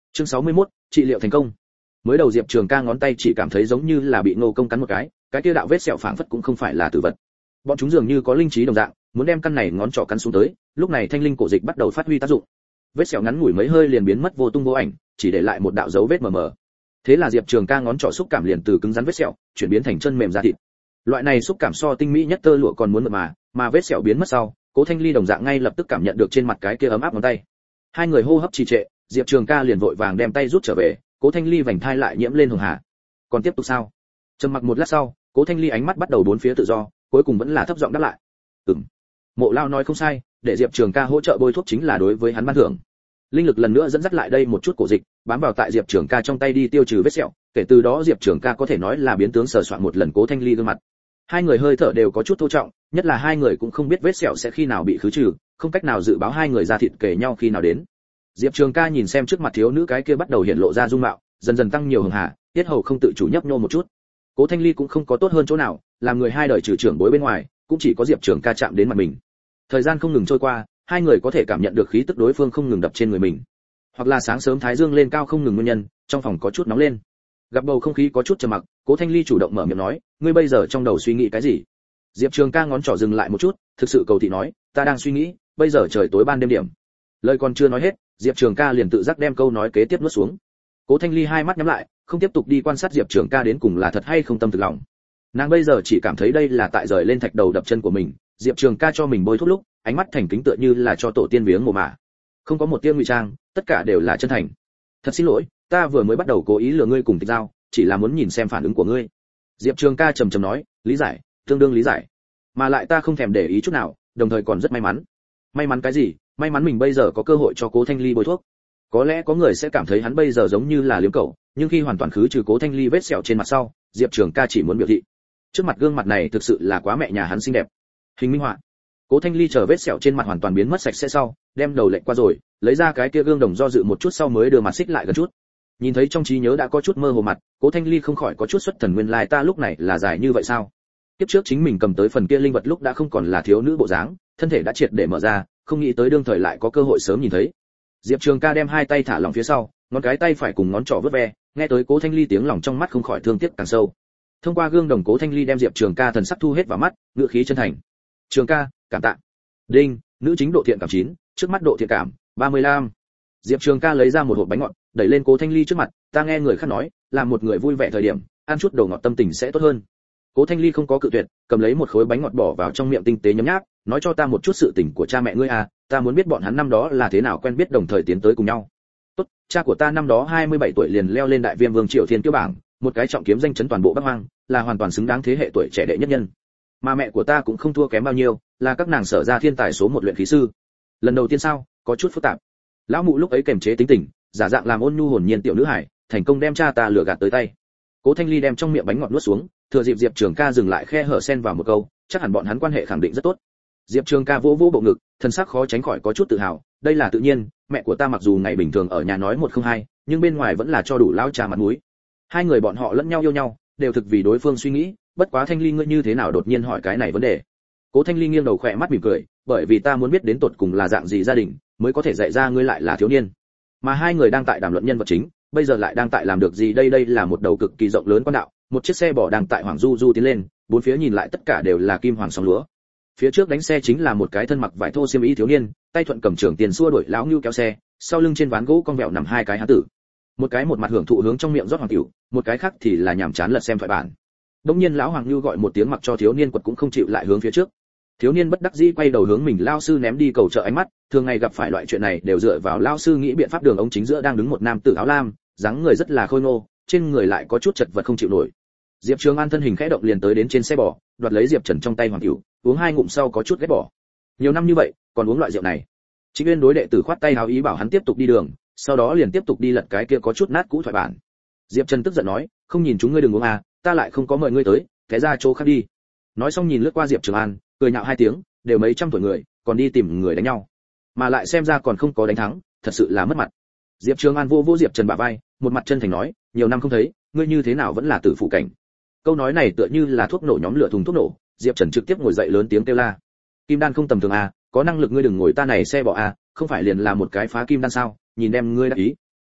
Chương sáu mươi mốt, trị liệu thành công. Mới đầu Diệp Trường Ca ngón tay chỉ cảm thấy giống như là bị Ngô Công cắn một cái, cái kia đạo vết sẹo phảng phất cũng không phải là tử vật. Bọn chúng dường như có linh trí đồng dạng, muốn đem căn này ngón trỏ cắn xuống tới, lúc này thanh linh cổ dịch bắt đầu phát huy tác dụng. Vết sẹo ngắn ngủi mấy hơi liền biến mất vô tung vô ảnh, chỉ để lại một đạo dấu vết mờ mờ. Thế là Diệp Trường Ca ngón trỏ xúc cảm liền từ cứng rắn vết sẹo, chuyển biến thành chân mềm da thịt. Loại này xúc cảm so tinh mỹ nhất tơ lụa còn muốn mượt mà, mà vết sẹo biến mất sau, Cố Thanh Ly đồng dạng ngay lập tức cảm nhận được trên mặt cái kia ấm áp ngón tay. Hai người hô hấp trì trệ, Diệp Trường Ca liền vội vàng đem tay rút trở về, Cố Thanh Ly vành thai lại nhiễm lên hường hà. Còn tiếp tục sao? Trầm mặc một lát sau, Cố Thanh Ly ánh mắt bắt đầu bốn phía tự do, cuối cùng vẫn là thấp giọng đáp lại. Ừm. Mộ Lao nói không sai, để Diệp Trường Ca hỗ trợ bôi thuốc chính là đối với hắn ban thưởng. Linh lực lần nữa dẫn dắt lại đây một chút cổ dịch, bám vào tại Diệp Trường Ca trong tay đi tiêu trừ vết sẹo, kể từ đó Diệp Trường Ca có thể nói là biến tướng sờ soạn một lần Cố Thanh Ly gương mặt. Hai người hơi thở đều có chút thô trọng, nhất là hai người cũng không biết vết sẹo sẽ khi nào bị khứ trừ, không cách nào dự báo hai người ra thịt kể nhau khi nào đến. Diệp Trường Ca nhìn xem trước mặt thiếu nữ cái kia bắt đầu hiện lộ ra dung mạo, dần dần tăng nhiều hường hà, tiết hầu không tự chủ nhấp nhô một chút. Cố Thanh Ly cũng không có tốt hơn chỗ nào, làm người hai đời trừ trưởng bối bên ngoài, cũng chỉ có Diệp Trường Ca chạm đến mặt mình. Thời gian không ngừng trôi qua, hai người có thể cảm nhận được khí tức đối phương không ngừng đập trên người mình, hoặc là sáng sớm thái dương lên cao không ngừng nguyên nhân, trong phòng có chút nóng lên. Gặp bầu không khí có chút trầm mặc, Cố Thanh Ly chủ động mở miệng nói, ngươi bây giờ trong đầu suy nghĩ cái gì? Diệp Trường Ca ngón trỏ dừng lại một chút, thực sự cầu thị nói, ta đang suy nghĩ, bây giờ trời tối ban đêm điểm. Lời còn chưa nói hết, Diệp Trường Ca liền tự giác đem câu nói kế tiếp nuốt xuống. Cố Thanh Ly hai mắt nhắm lại, không tiếp tục đi quan sát Diệp Trường Ca đến cùng là thật hay không tâm thực lòng. Nàng bây giờ chỉ cảm thấy đây là tại rời lên thạch đầu đập chân của mình, Diệp Trường Ca cho mình bôi thuốc lúc, ánh mắt thành kính tựa như là cho tổ tiên viếng mồ mả. Không có một tia ngụy trang, tất cả đều là chân thành. Thật xin lỗi, ta vừa mới bắt đầu cố ý lừa ngươi cùng Tịch Giao, chỉ là muốn nhìn xem phản ứng của ngươi. Diệp Trường Ca trầm trầm nói, lý giải, tương đương lý giải. Mà lại ta không thèm để ý chút nào, đồng thời còn rất may mắn. May mắn cái gì? May mắn mình bây giờ có cơ hội cho Cố Thanh Ly bôi thuốc. Có lẽ có người sẽ cảm thấy hắn bây giờ giống như là liếm cẩu, nhưng khi hoàn toàn khứ trừ Cố Thanh Ly vết sẹo trên mặt sau, Diệp Trường Ca chỉ muốn biểu thị, trước mặt gương mặt này thực sự là quá mẹ nhà hắn xinh đẹp. Hình minh họa. Cố Thanh Ly chờ vết sẹo trên mặt hoàn toàn biến mất sạch sẽ sau, đem đầu lệch qua rồi, lấy ra cái kia gương đồng do dự một chút sau mới đưa mặt xích lại gần chút. Nhìn thấy trong trí nhớ đã có chút mơ hồ mặt, Cố Thanh Ly không khỏi có chút xuất thần, nguyên lai ta lúc này là dài như vậy sao? Kiếp trước chính mình cầm tới phần kia linh vật lúc đã không còn là thiếu nữ bộ dáng, thân thể đã triệt để mở ra, không nghĩ tới đương thời lại có cơ hội sớm nhìn thấy. Diệp Trường Ca đem hai tay thả lỏng phía sau, ngón cái tay phải cùng ngón trỏ vớt ve, nghe tới Cố Thanh Ly tiếng lòng trong mắt không khỏi thương tiếc càng sâu. Thông qua gương đồng, Cố Thanh Ly đem Diệp Trường Ca thần sắc thu hết vào mắt, ngữ khí chân thành. Trường Ca, cảm tạ. Đinh, nữ chính độ thiện cảm chín, trước mắt độ thiện cảm ba mươi lăm. Diệp Trường Ca lấy ra một hộp bánh ngọt, đẩy lên Cố Thanh Ly trước mặt, ta nghe người khác nói, làm một người vui vẻ thời điểm, ăn chút đồ ngọt tâm tình sẽ tốt hơn. Cố Thanh Ly không có cự tuyệt, cầm lấy một khối bánh ngọt bỏ vào trong miệng tinh tế nhấm nháp, nói cho ta một chút sự tình của cha mẹ ngươi à, ta muốn biết bọn hắn năm đó là thế nào quen biết đồng thời tiến tới cùng nhau. Tốt, cha của ta năm đó hai mươi bảy tuổi liền leo lên đại viêm vương triều thiên kiêu bảng, một cái trọng kiếm danh chấn toàn bộ Bắc Hoang, là hoàn toàn xứng đáng thế hệ tuổi trẻ đệ nhất nhân. Mà mẹ của ta cũng không thua kém bao nhiêu, là các nàng sở ra thiên tài số một luyện khí sư. Lần đầu tiên sao, có chút phức tạp. Lão mụ lúc ấy kềm chế tính tình, giả dạng làm ôn nhu hồn nhiên tiểu nữ hải, thành công đem cha ta lừa gạt tới tay. Cố Thanh Ly đem trong miệng bánh ngọt nuốt xuống, thừa dịp Diệp Trường Ca dừng lại khe hở xen vào một câu, chắc hẳn bọn hắn quan hệ khẳng định rất tốt. Diệp Trường Ca vỗ vỗ bộ ngực, thân sắc khó tránh khỏi có chút tự hào, đây là tự nhiên, mẹ của ta mặc dù ngày bình thường ở nhà nói một không hai, nhưng bên ngoài vẫn là cho đủ lão cha mặt mũi. Hai người bọn họ lẫn nhau yêu nhau, đều thực vì đối phương suy nghĩ, bất quá Thanh Ly ngươi như thế nào đột nhiên hỏi cái này vấn đề. Cố Thanh Ly nghiêng đầu khỏe mắt mỉm cười, bởi vì ta muốn biết đến tột cùng là dạng gì gia đình, mới có thể dạy ra ngươi lại là thiếu niên. Mà hai người đang tại đàm luận nhân vật chính, bây giờ lại đang tại làm được gì đây đây là một đầu cực kỳ rộng lớn quan đạo, một chiếc xe bò đang tại Hoàng Du Du tiến lên, bốn phía nhìn lại tất cả đều là kim hoàng sóng lúa. Phía trước đánh xe chính là một cái thân mặc vải thô xiêm y thiếu niên, tay thuận cầm trường tiền xua đuổi lão Nưu kéo xe, sau lưng trên ván gỗ cong vẹo nằm hai cái hán tử. Một cái một mặt hưởng thụ hướng trong miệng rót hoàng tiểu, một cái khác thì là nhàm chán lật xem thoại bản. Đống nhiên lão Hoàng Nưu gọi một tiếng mặc cho thiếu niên quật cũng không chịu lại hướng phía trước. Thiếu niên bất đắc dĩ quay đầu hướng mình lao sư ném đi cầu trợ ánh mắt, thường ngày gặp phải loại chuyện này đều dựa vào lao sư nghĩ biện pháp. Đường ống chính giữa đang đứng một nam tử áo lam, dáng người rất là khôi ngô, trên người lại có chút chật vật không chịu nổi. Diệp Trường An thân hình khẽ động liền tới đến trên xe bò, đoạt lấy Diệp Trần trong tay hoàng tiểu, uống hai ngụm sau có chút ghét bỏ. Nhiều năm như vậy, còn uống loại rượu này. Trịnh Uyên đối đệ tử khoát tay háo ý bảo hắn tiếp tục đi đường, sau đó liền tiếp tục đi lật cái kia có chút nát cũ thoại bản. Diệp Trần tức giận nói, không nhìn chúng ngươi đừng uống à, ta lại không có mời ngươi tới, thế ra chỗ khác đi. Nói xong nhìn lướt qua Diệp Trường An, cười nhạo hai tiếng, đều mấy trăm tuổi người, còn đi tìm người đánh nhau, mà lại xem ra còn không có đánh thắng, thật sự là mất mặt. Diệp Trường An vô vô Diệp Trần bả vai, một mặt chân thành nói, nhiều năm không thấy, ngươi như thế nào vẫn là tử phụ cảnh. Câu nói này tựa như là thuốc nổ nhóm lửa thùng thuốc nổ, Diệp Trần trực tiếp ngồi dậy lớn tiếng kêu la. Kim đan không tầm thường à, có năng lực ngươi đừng ngồi ta này xe bò à, không phải liền là một cái phá kim đan sao, nhìn đem ngươi đã ý.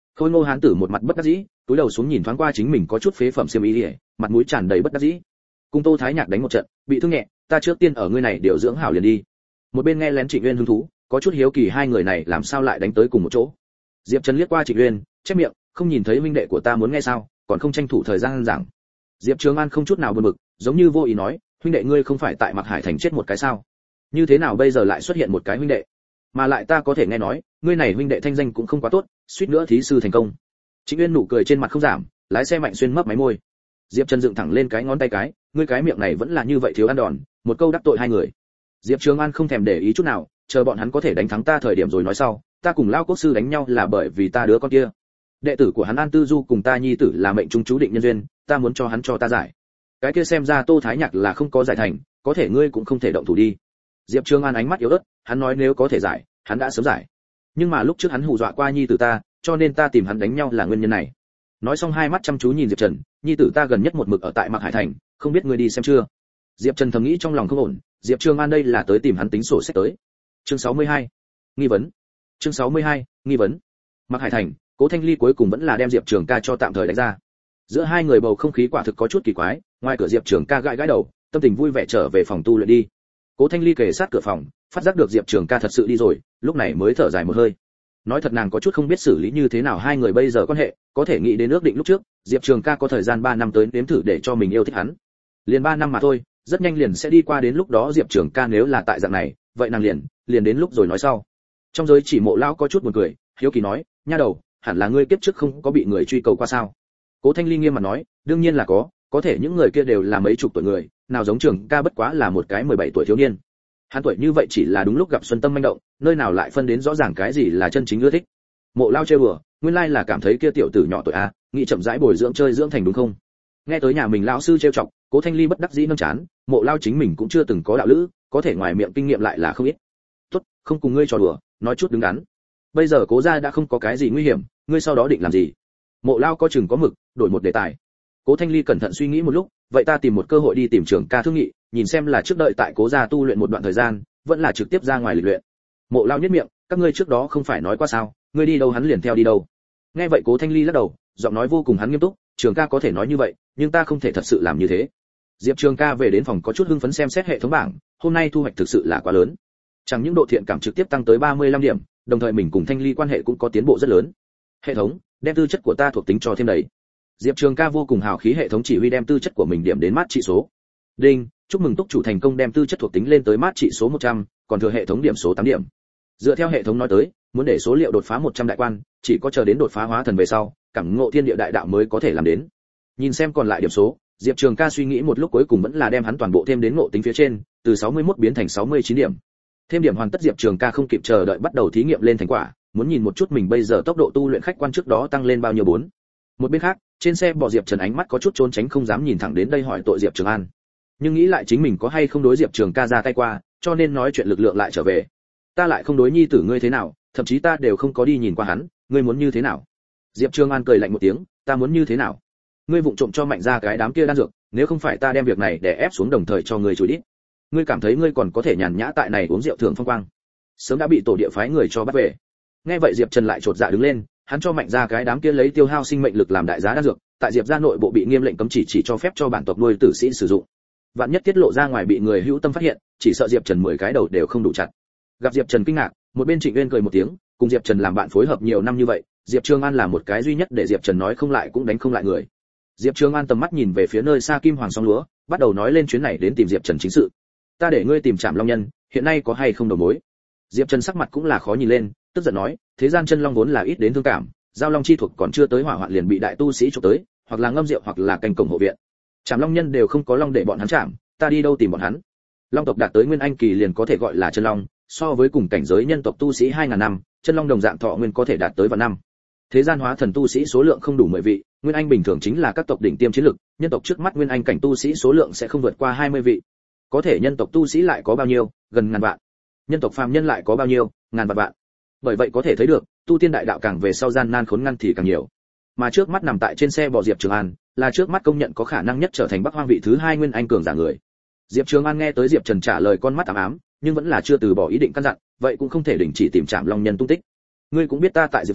Khôi Ngô hán tử một mặt bất đắc dĩ, túi đầu xuống nhìn thoáng qua chính mình có chút phế phẩm xiêm y, mặt mũi tràn đầy bất đắc dĩ. Cùng Tô Thái Nhạc đánh một trận, bị thương nhẹ, ta trước tiên ở ngươi này điều dưỡng hảo liền đi. Một bên nghe lén Trịnh Uyên hứng thú, có chút hiếu kỳ hai người này làm sao lại đánh tới cùng một chỗ. Diệp Trần liếc qua Trịnh Uyên, chép miệng, không nhìn thấy huynh đệ của ta muốn nghe sao, còn không tranh thủ thời gian giảng. Diệp Trường An không chút nào buồn bực, giống như vô ý nói, huynh đệ ngươi không phải tại Mạc Hải thành chết một cái sao? Như thế nào bây giờ lại xuất hiện một cái huynh đệ? Mà lại ta có thể nghe nói, ngươi này huynh đệ thanh danh cũng không quá tốt, suýt nữa thí sư thành công. Trịnh Uyên nụ cười trên mặt không giảm, lái xe mạnh xuyên mấp máy môi. Diệp Trần dựng thẳng lên cái ngón tay cái, ngươi cái miệng này vẫn là như vậy thiếu ăn đòn, một câu đắc tội hai người. Diệp Trường An không thèm để ý chút nào, chờ bọn hắn có thể đánh thắng ta thời điểm rồi nói sau, ta cùng Lao quốc sư đánh nhau là bởi vì ta đứa con kia. Đệ tử của hắn An Tư Du cùng ta nhi tử là mệnh trung chú định nhân duyên, ta muốn cho hắn cho ta giải. Cái kia xem ra Tô Thái Nhạc là không có giải thành, có thể ngươi cũng không thể động thủ đi. Diệp Trường An ánh mắt yếu ớt, hắn nói nếu có thể giải, hắn đã sớm giải. Nhưng mà lúc trước hắn hù dọa qua nhi tử ta, cho nên ta tìm hắn đánh nhau là nguyên nhân này. Nói xong hai mắt chăm chú nhìn Diệp Trần, nhi tử ta gần nhất một mực ở tại Mạc Hải thành, không biết ngươi đi xem chưa? Diệp Trần thầm nghĩ trong lòng không ổn, Diệp Trường An đây là tới tìm hắn tính sổ sách tới. Chương sáu mươi hai, nghi vấn. Chương sáu mươi hai, nghi vấn. Mạc Hải thành, Cố Thanh Ly cuối cùng vẫn là đem Diệp Trường Ca cho tạm thời đánh ra. Giữa hai người bầu không khí quả thực có chút kỳ quái, ngoài cửa Diệp Trường Ca gãi gãi đầu, tâm tình vui vẻ trở về phòng tu luyện đi. Cố Thanh Ly kề sát cửa phòng, phát giác được Diệp Trường Ca thật sự đi rồi, lúc này mới thở dài một hơi. Nói thật nàng có chút không biết xử lý như thế nào hai người bây giờ quan hệ, có thể nghĩ đến ước định lúc trước, Diệp Trường Ca có thời gian ba năm tới nếm thử để cho mình yêu thích hắn. Liền ba năm mà thôi, rất nhanh liền sẽ đi qua, đến lúc đó Diệp Trường Ca nếu là tại dạng này, vậy nàng liền, liền đến lúc rồi nói sau. Trong giới chỉ Mộ lão có chút buồn cười, hiếu kỳ nói, nha đầu, hẳn là ngươi kiếp trước không có bị người truy cầu qua sao? Cố Thanh Ly nghiêm mặt nói, đương nhiên là có, có thể những người kia đều là mấy chục tuổi người, nào giống Trường Ca bất quá là một cái mười bảy tuổi thiếu niên. Hắn tuổi như vậy chỉ là đúng lúc gặp xuân tâm manh động, nơi nào lại phân đến rõ ràng cái gì là chân chính ưa thích. Mộ Lao trêu đùa, nguyên lai là cảm thấy kia tiểu tử nhỏ tuổi a, nghĩ chậm rãi bồi dưỡng chơi dưỡng thành đúng không? Nghe tới nhà mình lão sư trêu chọc, Cố Thanh Ly bất đắc dĩ nâng chán, Mộ Lao chính mình cũng chưa từng có đạo lữ, có thể ngoài miệng kinh nghiệm lại là không ít. Tốt, không cùng ngươi trò đùa, nói chút đứng đắn. Bây giờ Cố gia đã không có cái gì nguy hiểm, ngươi sau đó định làm gì? Mộ Lao có chừng có mực, đổi một đề tài. Cố Thanh Ly cẩn thận suy nghĩ một lúc, vậy ta tìm một cơ hội đi tìm Trường Ca thương nghị, nhìn xem là trước đợi tại Cố gia tu luyện một đoạn thời gian, vẫn là trực tiếp ra ngoài lịch luyện. Mộ Lao nhếch miệng, các ngươi trước đó không phải nói qua sao, ngươi đi đâu hắn liền theo đi đâu. Nghe vậy Cố Thanh Ly lắc đầu, giọng nói vô cùng hắn nghiêm túc, Trường Ca có thể nói như vậy, nhưng ta không thể thật sự làm như thế. Diệp Trường Ca về đến phòng có chút hưng phấn xem xét hệ thống bảng, hôm nay thu hoạch thực sự là quá lớn. Chẳng những độ thiện cảm trực tiếp tăng tới ba mươi lăm điểm, đồng thời mình cùng Thanh Ly quan hệ cũng có tiến bộ rất lớn. Hệ thống, đem tư chất của ta thuộc tính cho thêm đầy. Diệp Trường Ca vô cùng hào khí, hệ thống chỉ huy đem tư chất của mình điểm đến mát trị số. Đinh, chúc mừng túc chủ thành công đem tư chất thuộc tính lên tới mát trị số một trăm, còn thừa hệ thống điểm số tám điểm. Dựa theo hệ thống nói tới, muốn để số liệu đột phá một trăm đại quan, chỉ có chờ đến đột phá hóa thần về sau, cảm ngộ thiên địa đại đạo mới có thể làm đến. Nhìn xem còn lại điểm số, Diệp Trường Ca suy nghĩ một lúc cuối cùng vẫn là đem hắn toàn bộ thêm đến ngộ tính phía trên, từ sáu mươi mốt biến thành sáu mươi chín điểm. Thêm điểm hoàn tất, Diệp Trường Ca không kịp chờ đợi bắt đầu thí nghiệm lên thành quả, muốn nhìn một chút mình bây giờ tốc độ tu luyện khách quan trước đó tăng lên bao nhiêu bốn. Một bên khác, trên xe bỏ Diệp Trần ánh mắt có chút trốn tránh không dám nhìn thẳng đến đây hỏi tội Diệp Trường An. Nhưng nghĩ lại chính mình có hay không đối Diệp Trường Ca ra tay qua, cho nên nói chuyện lực lượng lại trở về. Ta lại không đối nhi tử ngươi thế nào, thậm chí ta đều không có đi nhìn qua hắn, ngươi muốn như thế nào? Diệp Trường An cười lạnh một tiếng, ta muốn như thế nào? Ngươi vụng trộm cho Mạnh ra cái đám kia đan dược, nếu không phải ta đem việc này để ép xuống đồng thời cho ngươi chối đi. Ngươi cảm thấy ngươi còn có thể nhàn nhã tại này uống rượu thường phong quang? Sớm đã bị tổ địa phái người cho bắt về. Nghe vậy Diệp Trần lại chột dạ đứng lên, hắn cho Mạnh ra cái đám kia lấy tiêu hao sinh mệnh lực làm đại giá đan dược, tại Diệp gia nội bộ bị nghiêm lệnh cấm chỉ chỉ cho phép cho bản tộc nuôi tử sĩ sử dụng. Vạn nhất tiết lộ ra ngoài bị người hữu tâm phát hiện, chỉ sợ Diệp Trần mười cái đầu đều không đủ chặt. Gặp Diệp Trần kinh ngạc, một bên Trịnh Uyên cười một tiếng, cùng Diệp Trần làm bạn phối hợp nhiều năm như vậy, Diệp Trường An là một cái duy nhất để Diệp Trần nói không lại cũng đánh không lại người. Diệp Trường An tầm mắt nhìn về phía nơi xa Kim Hoàng song lúa, bắt đầu nói lên chuyến này đến tìm Diệp Trần chính sự. Ta để ngươi tìm Trảm Long Nhân, hiện nay có hay không đầu mối? Diệp Trần sắc mặt cũng là khó nhìn lên, tức giận nói, thế gian chân long vốn là ít đến thương cảm, giao long chi thuộc còn chưa tới hỏa hoạn liền bị đại tu sĩ chụp tới, hoặc là ngâm rượu hoặc là canh cổng hộ viện. Trảm Long Nhân đều không có long để bọn hắn chạm, ta đi đâu tìm bọn hắn? Long tộc đạt tới nguyên anh kỳ liền có thể gọi là chân long, so với cùng cảnh giới nhân tộc tu sĩ hai ngàn năm, chân long đồng dạng thọ nguyên có thể đạt tới vạn năm. Thế gian hóa thần tu sĩ số lượng không đủ mười vị, nguyên anh bình thường chính là các tộc đỉnh tiêm chiến lực, nhân tộc trước mắt nguyên anh cảnh tu sĩ số lượng sẽ không vượt qua hai mươi vị. Có thể nhân tộc tu sĩ lại có bao nhiêu? Gần ngàn vạn. Nhân tộc phàm nhân lại có bao nhiêu? Ngàn vạn vạn. Bởi vậy có thể thấy được, tu tiên đại đạo càng về sau gian nan khốn ngăn thì càng nhiều. Mà trước mắt nằm tại trên xe bò Diệp Trường An, là trước mắt công nhận có khả năng nhất trở thành Bắc Hoang vị thứ hai nguyên anh cường giả người. Diệp Trường An nghe tới Diệp Trần trả lời con mắt ám ám, nhưng vẫn là chưa từ bỏ ý định căn dặn, vậy cũng không thể đình chỉ tìm Trảm Long Nhân tung tích. Ngươi cũng biết ta tại Diệp gia,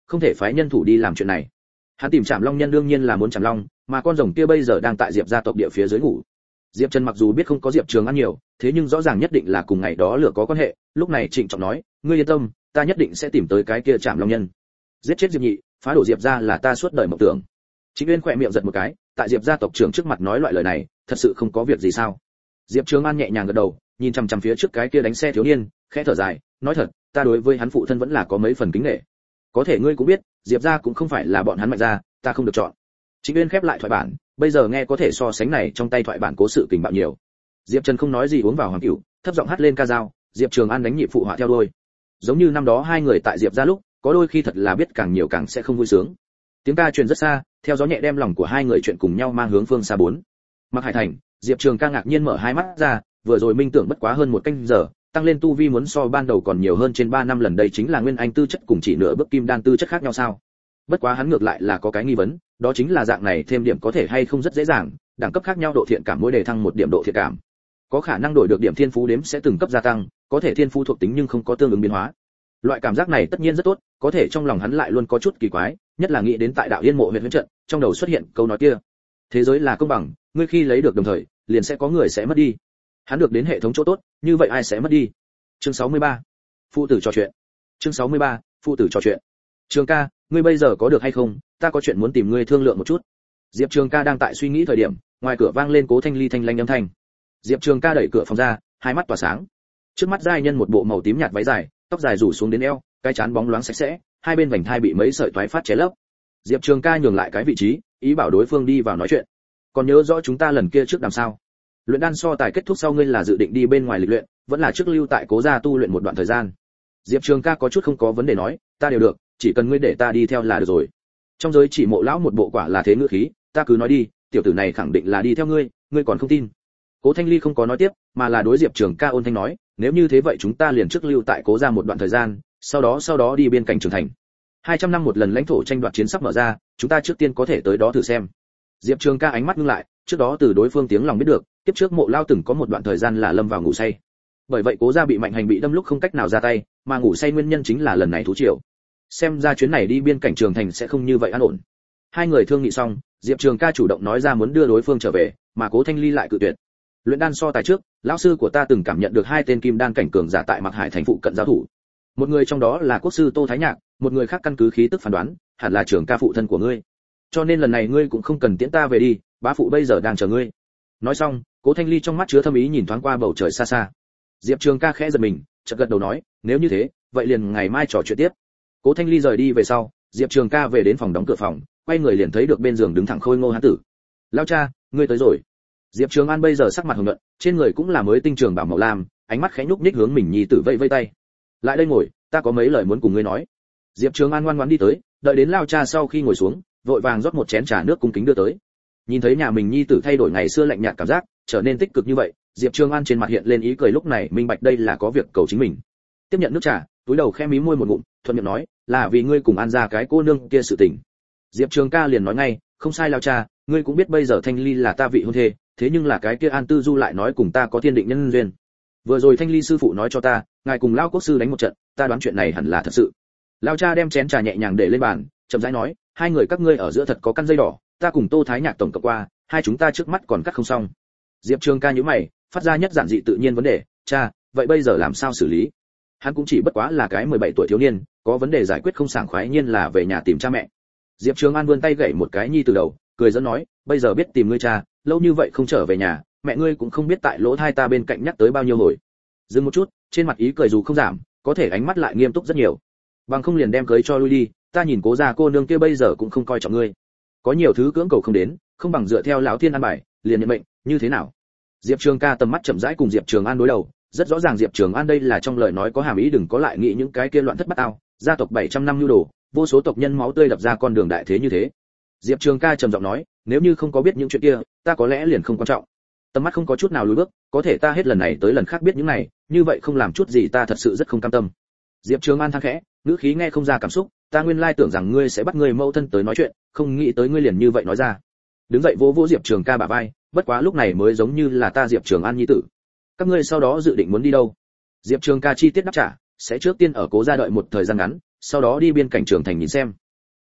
không thể phái nhân thủ đi làm chuyện này. Hắn tìm Trảm Long Nhân đương nhiên là muốn Trảm Long, mà con rồng kia bây giờ đang tại Diệp gia tộc địa phía dưới ngủ. Diệp Trần mặc dù biết không có Diệp Trường An nhiều, thế nhưng rõ ràng nhất định là cùng ngày đó lửa có quan hệ, lúc này trịnh trọng nói, ngươi yên tâm, ta nhất định sẽ tìm tới cái kia Trảm Long Nhân. Giết chết Diệp Nhị, phá đổ Diệp gia là ta suốt đời mộng tưởng. Chính Uyên khỏe miệng giật một cái, tại Diệp gia tộc trưởng trước mặt nói loại lời này, thật sự không có việc gì sao? Diệp Trường An nhẹ nhàng gật đầu, nhìn chằm chằm phía trước cái kia đánh xe thiếu niên, khẽ thở dài, nói thật, ta đối với hắn phụ thân vẫn là có mấy phần kính nể. Có thể ngươi cũng biết, Diệp gia cũng không phải là bọn hắn Mạnh gia, ta không được chọn. Chính Uyên khép lại thoại bản, bây giờ nghe có thể so sánh này trong tay thoại bản cố sự kình bạo nhiều. Diệp Trần không nói gì uống vào hoàng cửu, thấp giọng hát lên ca dao, Diệp Trường An đánh nhịp phụ họa theo đuôi. Giống như năm đó hai người tại Diệp gia lúc, có đôi khi thật là biết càng nhiều càng sẽ không vui sướng. Tiếng ca truyền rất xa, theo gió nhẹ đem lòng của hai người chuyện cùng nhau mang hướng phương xa bốn. Mặc Hải Thành, Diệp Trường Ca ngạc nhiên mở hai mắt ra, vừa rồi minh tưởng bất quá hơn một canh giờ, tăng lên tu vi muốn so ban đầu còn nhiều hơn trên ba năm lần, đây chính là nguyên anh tư chất cùng chỉ nửa bước kim đan tư chất khác nhau sao? Bất quá hắn ngược lại là có cái nghi vấn, đó chính là dạng này thêm điểm có thể hay không rất dễ dàng, đẳng cấp khác nhau độ thiện cảm mỗi đề thăng một điểm độ thiện cảm. Có khả năng đổi được điểm thiên phú đếm sẽ từng cấp gia tăng, có thể thiên phú thuộc tính nhưng không có tương ứng biến hóa. Loại cảm giác này tất nhiên rất tốt, có thể trong lòng hắn lại luôn có chút kỳ quái, nhất là nghĩ đến tại đạo Yên Mộ huyện huyễn trận, trong đầu xuất hiện câu nói kia: thế giới là công bằng, ngươi khi lấy được đồng thời, liền sẽ có người sẽ mất đi. Hắn được đến hệ thống chỗ tốt, như vậy ai sẽ mất đi? Chương sáu mươi ba, phụ tử trò chuyện. Chương sáu mươi ba, phụ tử trò chuyện. Trường Ca, ngươi bây giờ có được hay không? Ta có chuyện muốn tìm ngươi thương lượng một chút. Diệp Trường Ca đang tại suy nghĩ thời điểm, ngoài cửa vang lên Cố Thanh Ly thanh lanh âm thanh. Diệp Trường Ca đẩy cửa phòng ra, hai mắt tỏa sáng. Trước mắt giai nhân một bộ màu tím nhạt váy dài, tóc dài rủ xuống đến eo, cái trán bóng loáng sạch sẽ, hai bên vành thai bị mấy sợi toái phát ché lấp. Diệp Trường Ca nhường lại cái vị trí, ý bảo đối phương đi vào nói chuyện. Còn nhớ rõ chúng ta lần kia trước làm sao? Luyện đan so tài kết thúc sau ngươi là dự định đi bên ngoài lịch luyện, vẫn là trước lưu tại Cố gia tu luyện một đoạn thời gian? Diệp Trường Ca có chút không có vấn đề nói, ta đều được, chỉ cần ngươi để ta đi theo là được rồi. Trong giới chỉ Mộ lão một bộ quả là thế ngữ khí, ta cứ nói đi, tiểu tử này khẳng định là đi theo ngươi, ngươi còn không tin? Cố Thanh Ly không có nói tiếp, mà là đối Diệp Trường Ca ôn thanh nói, nếu như thế vậy chúng ta liền trước lưu tại Cố gia một đoạn thời gian, sau đó sau đó đi biên cảnh trưởng thành. hai trăm năm một lần lãnh thổ tranh đoạt chiến sắp mở ra, chúng ta trước tiên có thể tới đó thử xem. Diệp Trường Ca ánh mắt ngưng lại, trước đó từ đối phương tiếng lòng biết được, tiếp trước Mộ lao từng có một đoạn thời gian là lâm vào ngủ say. Bởi vậy Cố gia bị Mạnh Hành bị đâm lúc không cách nào ra tay, mà ngủ say nguyên nhân chính là lần này thú triều. Xem ra chuyến này đi biên cảnh trưởng thành sẽ không như vậy an ổn. Hai người thương nghị xong, Diệp Trường Ca chủ động nói ra muốn đưa đối phương trở về, mà Cố Thanh Ly lại cự tuyệt. Luyện đan so tài trước, lão sư của ta từng cảm nhận được hai tên kim đan cảnh cường giả tại Mặc Hải thành phụ cận giao thủ. Một người trong đó là quốc sư Tô Thái Nhạc, một người khác căn cứ khí tức phán đoán, hẳn là Trường Ca phụ thân của ngươi. Cho nên lần này ngươi cũng không cần tiễn ta về đi, bá phụ bây giờ đang chờ ngươi. Nói xong, Cố Thanh Ly trong mắt chứa thâm ý nhìn thoáng qua bầu trời xa xa. Diệp Trường Ca khẽ giật mình, chợt gật đầu nói, nếu như thế, vậy liền ngày mai trò chuyện tiếp. Cố Thanh Ly rời đi về sau, Diệp Trường Ca về đến phòng đóng cửa phòng, quay người liền thấy được bên giường đứng thẳng khôi ngô hán tử. Lão cha, ngươi tới rồi. Diệp Trường An bây giờ sắc mặt hồng nhuận, trên người cũng là mới tinh trường bảo màu lam, ánh mắt khẽ nhúc nhích hướng mình nhi tử vẫy vẫy tay. Lại đây ngồi, ta có mấy lời muốn cùng ngươi nói. Diệp Trường An ngoan ngoãn đi tới, đợi đến lão cha sau khi ngồi xuống, vội vàng rót một chén trà nước cung kính đưa tới. Nhìn thấy nhà mình nhi tử thay đổi ngày xưa lạnh nhạt cảm giác, trở nên tích cực như vậy, Diệp Trường An trên mặt hiện lên ý cười, lúc này minh bạch đây là có việc cầu chính mình. Tiếp nhận nước trà, túi đầu khẽ mí môi một ngụm, thuận miệng nói, là vì ngươi cùng An gia cái cô nương kia sự tình. Diệp Trường Ca liền nói ngay, không sai lão cha, ngươi cũng biết bây giờ Thanh Ly là ta vị hôn thê, thế nhưng là cái kia An Tư Du lại nói cùng ta có thiên định nhân duyên. Vừa rồi Thanh Ly sư phụ nói cho ta, ngài cùng lão quốc sư đánh một trận, ta đoán chuyện này hẳn là thật sự. Lão cha đem chén trà nhẹ nhàng để lên bàn, chậm rãi nói, hai người các ngươi ở giữa thật có căn dây đỏ, ta cùng Tô Thái Nhạc tổng cộng qua, hai chúng ta trước mắt còn cắt không xong. Diệp Trường Ca nhíu mày, phát ra nhất giản dị tự nhiên vấn đề, cha, vậy bây giờ làm sao xử lý? Hắn cũng chỉ bất quá là cái mười bảy tuổi thiếu niên, có vấn đề giải quyết không sảng khoái nhiên là về nhà tìm cha mẹ. Diệp Trường An vươn tay gảy một cái nhi từ đầu, cười dẫn nói, bây giờ biết tìm ngươi cha, lâu như vậy không trở về nhà, mẹ ngươi cũng không biết tại lỗ thai ta bên cạnh nhắc tới bao nhiêu hồi. Dừng một chút, trên mặt ý cười dù không giảm, có thể ánh mắt lại nghiêm túc rất nhiều. Bằng không liền đem cưới cho lui đi, ta nhìn Cố gia cô nương kia bây giờ cũng không coi trọng ngươi. Có nhiều thứ cưỡng cầu không đến, không bằng dựa theo lão thiên an bài, liền nhận mệnh, như thế nào? Diệp Trường Ca tầm mắt chậm rãi cùng Diệp Trường An đối đầu, rất rõ ràng Diệp Trường An đây là trong lời nói có hàm ý, đừng có lại nghĩ những cái kia loạn thất bát ao, gia tộc bảy trăm năm nhu đồ, vô số tộc nhân máu tươi đập ra con đường đại thế như thế. Diệp Trường Ca trầm giọng nói, nếu như không có biết những chuyện kia, ta có lẽ liền không quan trọng. Tầm mắt không có chút nào lùi bước, có thể ta hết lần này tới lần khác biết những này, như vậy không làm chút gì ta thật sự rất không cam tâm. Diệp Trường An than khẽ, ngữ khí nghe không ra cảm xúc, ta nguyên lai tưởng rằng ngươi sẽ bắt ngươi mẫu thân tới nói chuyện, không nghĩ tới ngươi liền như vậy nói ra. Đứng dậy vỗ vỗ Diệp Trường Ca bả vai, bất quá lúc này mới giống như là ta Diệp Trường An nhi tử. Các ngươi sau đó dự định muốn đi đâu? Diệp Trường Ca chi tiết đáp trả, sẽ trước tiên ở Cố gia đợi một thời gian ngắn, sau đó đi biên cảnh trưởng thành nhìn xem.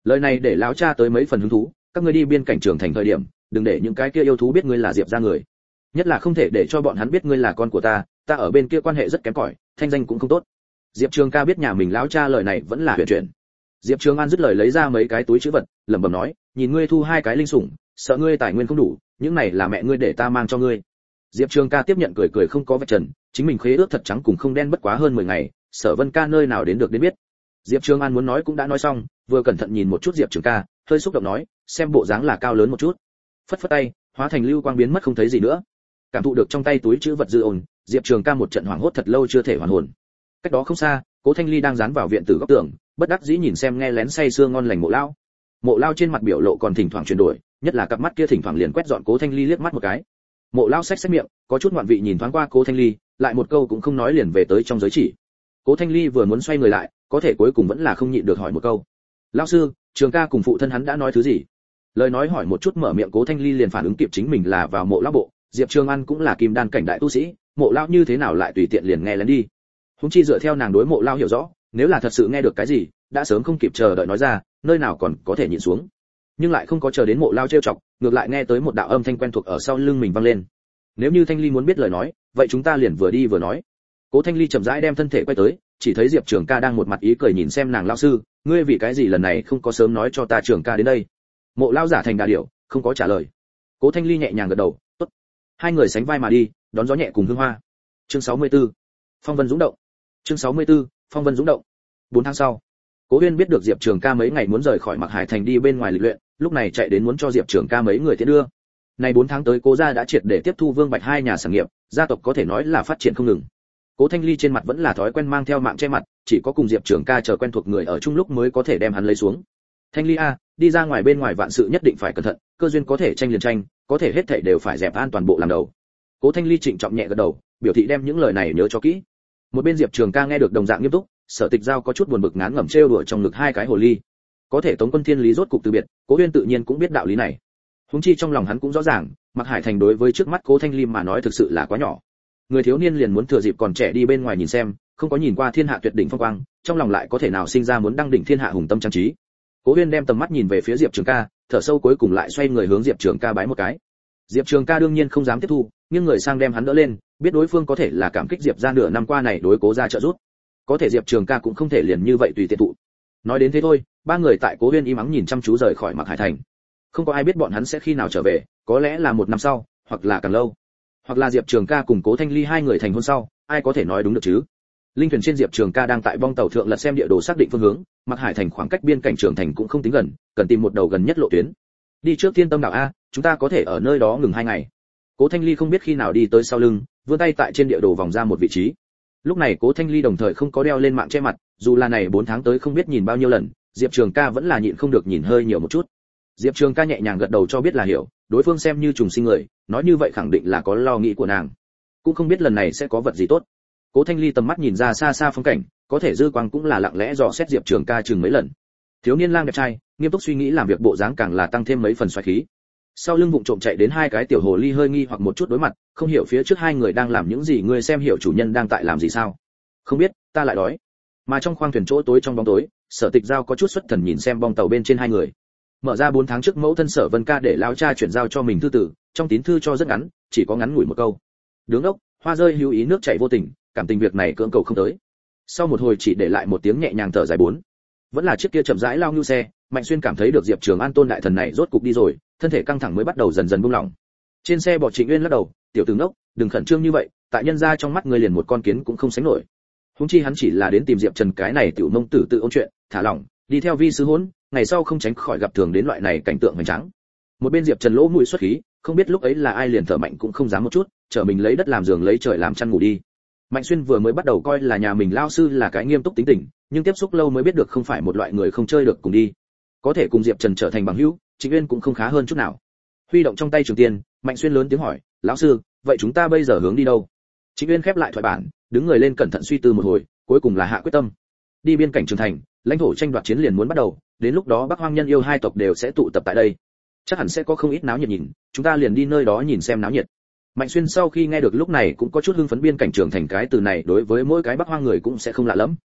Lời này để lão cha tới mấy phần hứng thú, các ngươi đi biên cảnh trưởng thành thời điểm, đừng để những cái kia yêu thú biết ngươi là Diệp gia người. Nhất là không thể để cho bọn hắn biết ngươi là con của ta, ta ở bên kia quan hệ rất kém cỏi, thanh danh cũng không tốt. Diệp Trường Ca biết nhà mình lão cha lời này vẫn là huyền chuyển. Diệp Trường An dứt lời lấy ra mấy cái túi trữ vật, lẩm bẩm nói, nhìn ngươi thu hai cái linh sủng, sợ ngươi tài nguyên không đủ, những này là mẹ ngươi để ta mang cho ngươi. Diệp Trường Ca tiếp nhận cười cười không có vạch trần, chính mình khế ước thật trắng cùng không đen bất quá hơn mười ngày, Sở Vân Ca nơi nào đến được đến biết. Diệp Trường An muốn nói cũng đã nói xong, vừa cẩn thận nhìn một chút Diệp Trường Ca, hơi xúc động nói, xem bộ dáng là cao lớn một chút. Phất phất tay, hóa thành lưu quang biến mất không thấy gì nữa. Cảm thụ được trong tay túi trữ vật dư ổn, Diệp Trường Ca một trận hoảng hốt thật lâu chưa thể hoàn hồn. Cách đó không xa, Cố Thanh Ly đang dán vào viện tử góc tường, bất đắc dĩ nhìn xem nghe lén say sưa ngon lành Mộ Lao. Mộ Lao trên mặt biểu lộ còn thỉnh thoảng chuyển đổi, nhất là cặp mắt kia thỉnh thoảng liền quét dọn Cố Thanh Ly liếc mắt một cái. Mộ Lao xách xách miệng, có chút ngoạn vị nhìn thoáng qua Cố Thanh Ly, lại một câu cũng không nói liền về tới trong giới chỉ. Cố Thanh Ly vừa muốn xoay người lại, có thể cuối cùng vẫn là không nhịn được hỏi một câu. Lão sư, Trường Ca cùng phụ thân hắn đã nói thứ gì? Lời nói hỏi một chút mở miệng Cố Thanh Ly liền phản ứng kịp chính mình là vào Mộ Lão bộ, Diệp Trường An cũng là kim đan cảnh đại tu sĩ, Mộ Lão như thế nào lại tùy tiện liền nghe lén đi. Huống chi dựa theo nàng đối Mộ Lão hiểu rõ, nếu là thật sự nghe được cái gì, đã sớm không kịp chờ đợi nói ra, nơi nào còn có thể nhịn xuống. Nhưng lại không có chờ đến Mộ Lão trêu chọc, ngược lại nghe tới một đạo âm thanh quen thuộc ở sau lưng mình vang lên. Nếu như Thanh Ly muốn biết lời nói, vậy chúng ta liền vừa đi vừa nói. Cố Thanh Ly chậm rãi đem thân thể quay tới, chỉ thấy Diệp Trường Ca đang một mặt ý cười nhìn xem nàng. Lão sư, ngươi vì cái gì lần này không có sớm nói cho ta Trường Ca đến đây? Mộ Lão giả thành đà điểu, không có trả lời. Cố Thanh Ly nhẹ nhàng gật đầu, tốt. Hai người sánh vai mà đi, đón gió nhẹ cùng hương hoa. Chương sáu mươi tư, Phong vân dũng động. Chương sáu mươi tư, Phong vân dũng động. Bốn tháng sau, Cố Uyên biết được Diệp Trường Ca mấy ngày muốn rời khỏi Mặc Hải thành đi bên ngoài lịch luyện, lúc này chạy đến muốn cho Diệp Trường Ca mấy người tiễn đưa. Này bốn tháng tới Cố gia đã triệt để tiếp thu Vương Bạch hai nhà sản nghiệp, gia tộc có thể nói là phát triển không ngừng. Cố Thanh Ly trên mặt vẫn là thói quen mang theo mạng che mặt, chỉ có cùng Diệp Trường Ca chờ quen thuộc người ở chung lúc mới có thể đem hắn lấy xuống. Thanh Ly a, đi ra ngoài bên ngoài vạn sự nhất định phải cẩn thận, cơ duyên có thể tranh liền tranh, có thể hết thảy đều phải dẹp an toàn bộ làm đầu. Cố Thanh Ly trịnh trọng nhẹ gật đầu, biểu thị đem những lời này nhớ cho kỹ. Một bên Diệp Trường Ca nghe được đồng dạng nghiêm túc, Sở Tịch Giao có chút buồn bực ngán ngẩm trêu đùa trong ngực hai cái hồ ly. Có thể Tống Quân Thiên Lý rốt cục từ biệt, Cố Uyên tự nhiên cũng biết đạo lý này. Huống chi trong lòng hắn cũng rõ ràng, Mặc Hải thành đối với trước mắt Cố Thanh Ly mà nói thực sự là quá nhỏ. Người thiếu niên liền muốn thừa dịp còn trẻ đi bên ngoài nhìn xem, không có nhìn qua thiên hạ tuyệt đỉnh phong quang, trong lòng lại có thể nào sinh ra muốn đăng đỉnh thiên hạ hùng tâm trang trí. Cố Uyên đem tầm mắt nhìn về phía Diệp Trường Ca, thở sâu cuối cùng lại xoay người hướng Diệp Trường Ca bái một cái. Diệp Trường Ca đương nhiên không dám tiếp thu, nhưng người sang đem hắn đỡ lên, biết đối phương có thể là cảm kích Diệp gia nửa năm qua này đối Cố gia trợ giúp. Có thể Diệp Trường Ca cũng không thể liền như vậy tùy tiện thụ. Nói đến thế thôi, ba người tại Cố Uyên im ắng nhìn chăm chú rời khỏi Mặc Hải thành. Không có ai biết bọn hắn sẽ khi nào trở về, có lẽ là một năm sau, hoặc là càng lâu. Hoặc là Diệp Trường Ca cùng Cố Thanh Ly hai người thành hôn sau, ai có thể nói đúng được chứ? Linh thuyền trên Diệp Trường Ca đang tại bong tàu thượng lật xem địa đồ xác định phương hướng, Mặc Hải thành khoảng cách biên cảnh Trường thành cũng không tính gần, cần tìm một đầu gần nhất lộ tuyến. Đi trước Thiên Tâm đảo a, chúng ta có thể ở nơi đó ngừng hai ngày. Cố Thanh Ly không biết khi nào đi tới sau lưng, vươn tay tại trên địa đồ vòng ra một vị trí. Lúc này Cố Thanh Ly đồng thời không có đeo lên mạng che mặt, dù là này bốn tháng tới không biết nhìn bao nhiêu lần, Diệp Trường Ca vẫn là nhịn không được nhìn hơi nhiều một chút. Diệp Trường Ca nhẹ nhàng gật đầu cho biết là hiểu, đối phương xem như trùng sinh người, nói như vậy khẳng định là có lo nghĩ của nàng. Cũng không biết lần này sẽ có vật gì tốt. Cố Thanh Ly tầm mắt nhìn ra xa xa phong cảnh, có thể dư quang cũng là lặng lẽ dò xét Diệp Trường Ca chừng mấy lần. Thiếu niên lang đẹp trai, nghiêm túc suy nghĩ làm việc bộ dáng càng là tăng thêm mấy phần xoáy khí. Sau lưng vụng trộm chạy đến hai cái tiểu hồ ly hơi nghi hoặc một chút đối mặt, không hiểu phía trước hai người đang làm những gì, người xem hiểu chủ nhân đang tại làm gì sao? Không biết, ta lại đói. Mà trong khoang thuyền chỗ tối trong bóng tối, Sở Tịch Giao có chút xuất thần nhìn xem bong tàu bên trên hai người. Mở ra bốn tháng trước mẫu thân Sở Vân Ca để lão cha chuyển giao cho mình thư tử, trong tín thư cho rất ngắn, chỉ có ngắn ngủi một câu. Đứng ốc, hoa rơi hữu ý nước chảy vô tình, cảm tình việc này cưỡng cầu không tới. Sau một hồi chỉ để lại một tiếng nhẹ nhàng thở dài bốn. Vẫn là chiếc kia chậm rãi lao nhu xe, Mạnh Xuyên cảm thấy được Diệp Trường An tôn đại thần này rốt cục đi rồi, thân thể căng thẳng mới bắt đầu dần dần buông lỏng. Trên xe Bọ Trịnh Uyên lắc đầu, tiểu tử ngốc, đừng khẩn trương như vậy, tại nhân gia trong mắt người liền một con kiến cũng không sánh nổi. Huống chi hắn chỉ là đến tìm Diệp Trần cái này tiểu nông tử tự ôn chuyện, thả lỏng, đi theo vi sư hỗn, ngày sau không tránh khỏi gặp thường đến loại này cảnh tượng hoành tráng. Một bên Diệp Trần lỗ mũi xuất khí, không biết lúc ấy là ai liền thở mạnh cũng không dám một chút, trở mình lấy đất làm giường lấy trời làm chăn ngủ đi. Mạnh Xuyên vừa mới bắt đầu coi là nhà mình lao sư là cái nghiêm túc tính tình, nhưng tiếp xúc lâu mới biết được không phải một loại người không chơi được cùng đi. Có thể cùng Diệp Trần trở thành bằng hữu, Trịnh Uyên cũng không khá hơn chút nào. Huy động trong tay trường tiên, Mạnh Xuyên lớn tiếng hỏi, lão sư, vậy chúng ta bây giờ hướng đi đâu? Trịnh Uyên khép lại thoại bản, đứng người lên cẩn thận suy tư một hồi, cuối cùng là hạ quyết tâm. Đi biên cảnh Trường Thành, lãnh thổ tranh đoạt chiến liền muốn bắt đầu, đến lúc đó Bắc Hoang Nhân yêu hai tộc đều sẽ tụ tập tại đây. Chắc hẳn sẽ có không ít náo nhiệt nhìn, chúng ta liền đi nơi đó nhìn xem náo nhiệt. Mạnh Xuyên sau khi nghe được lúc này cũng có chút hưng phấn, biên cảnh Trường Thành cái từ này đối với mỗi cái Bắc Hoang người cũng sẽ không lạ lắm.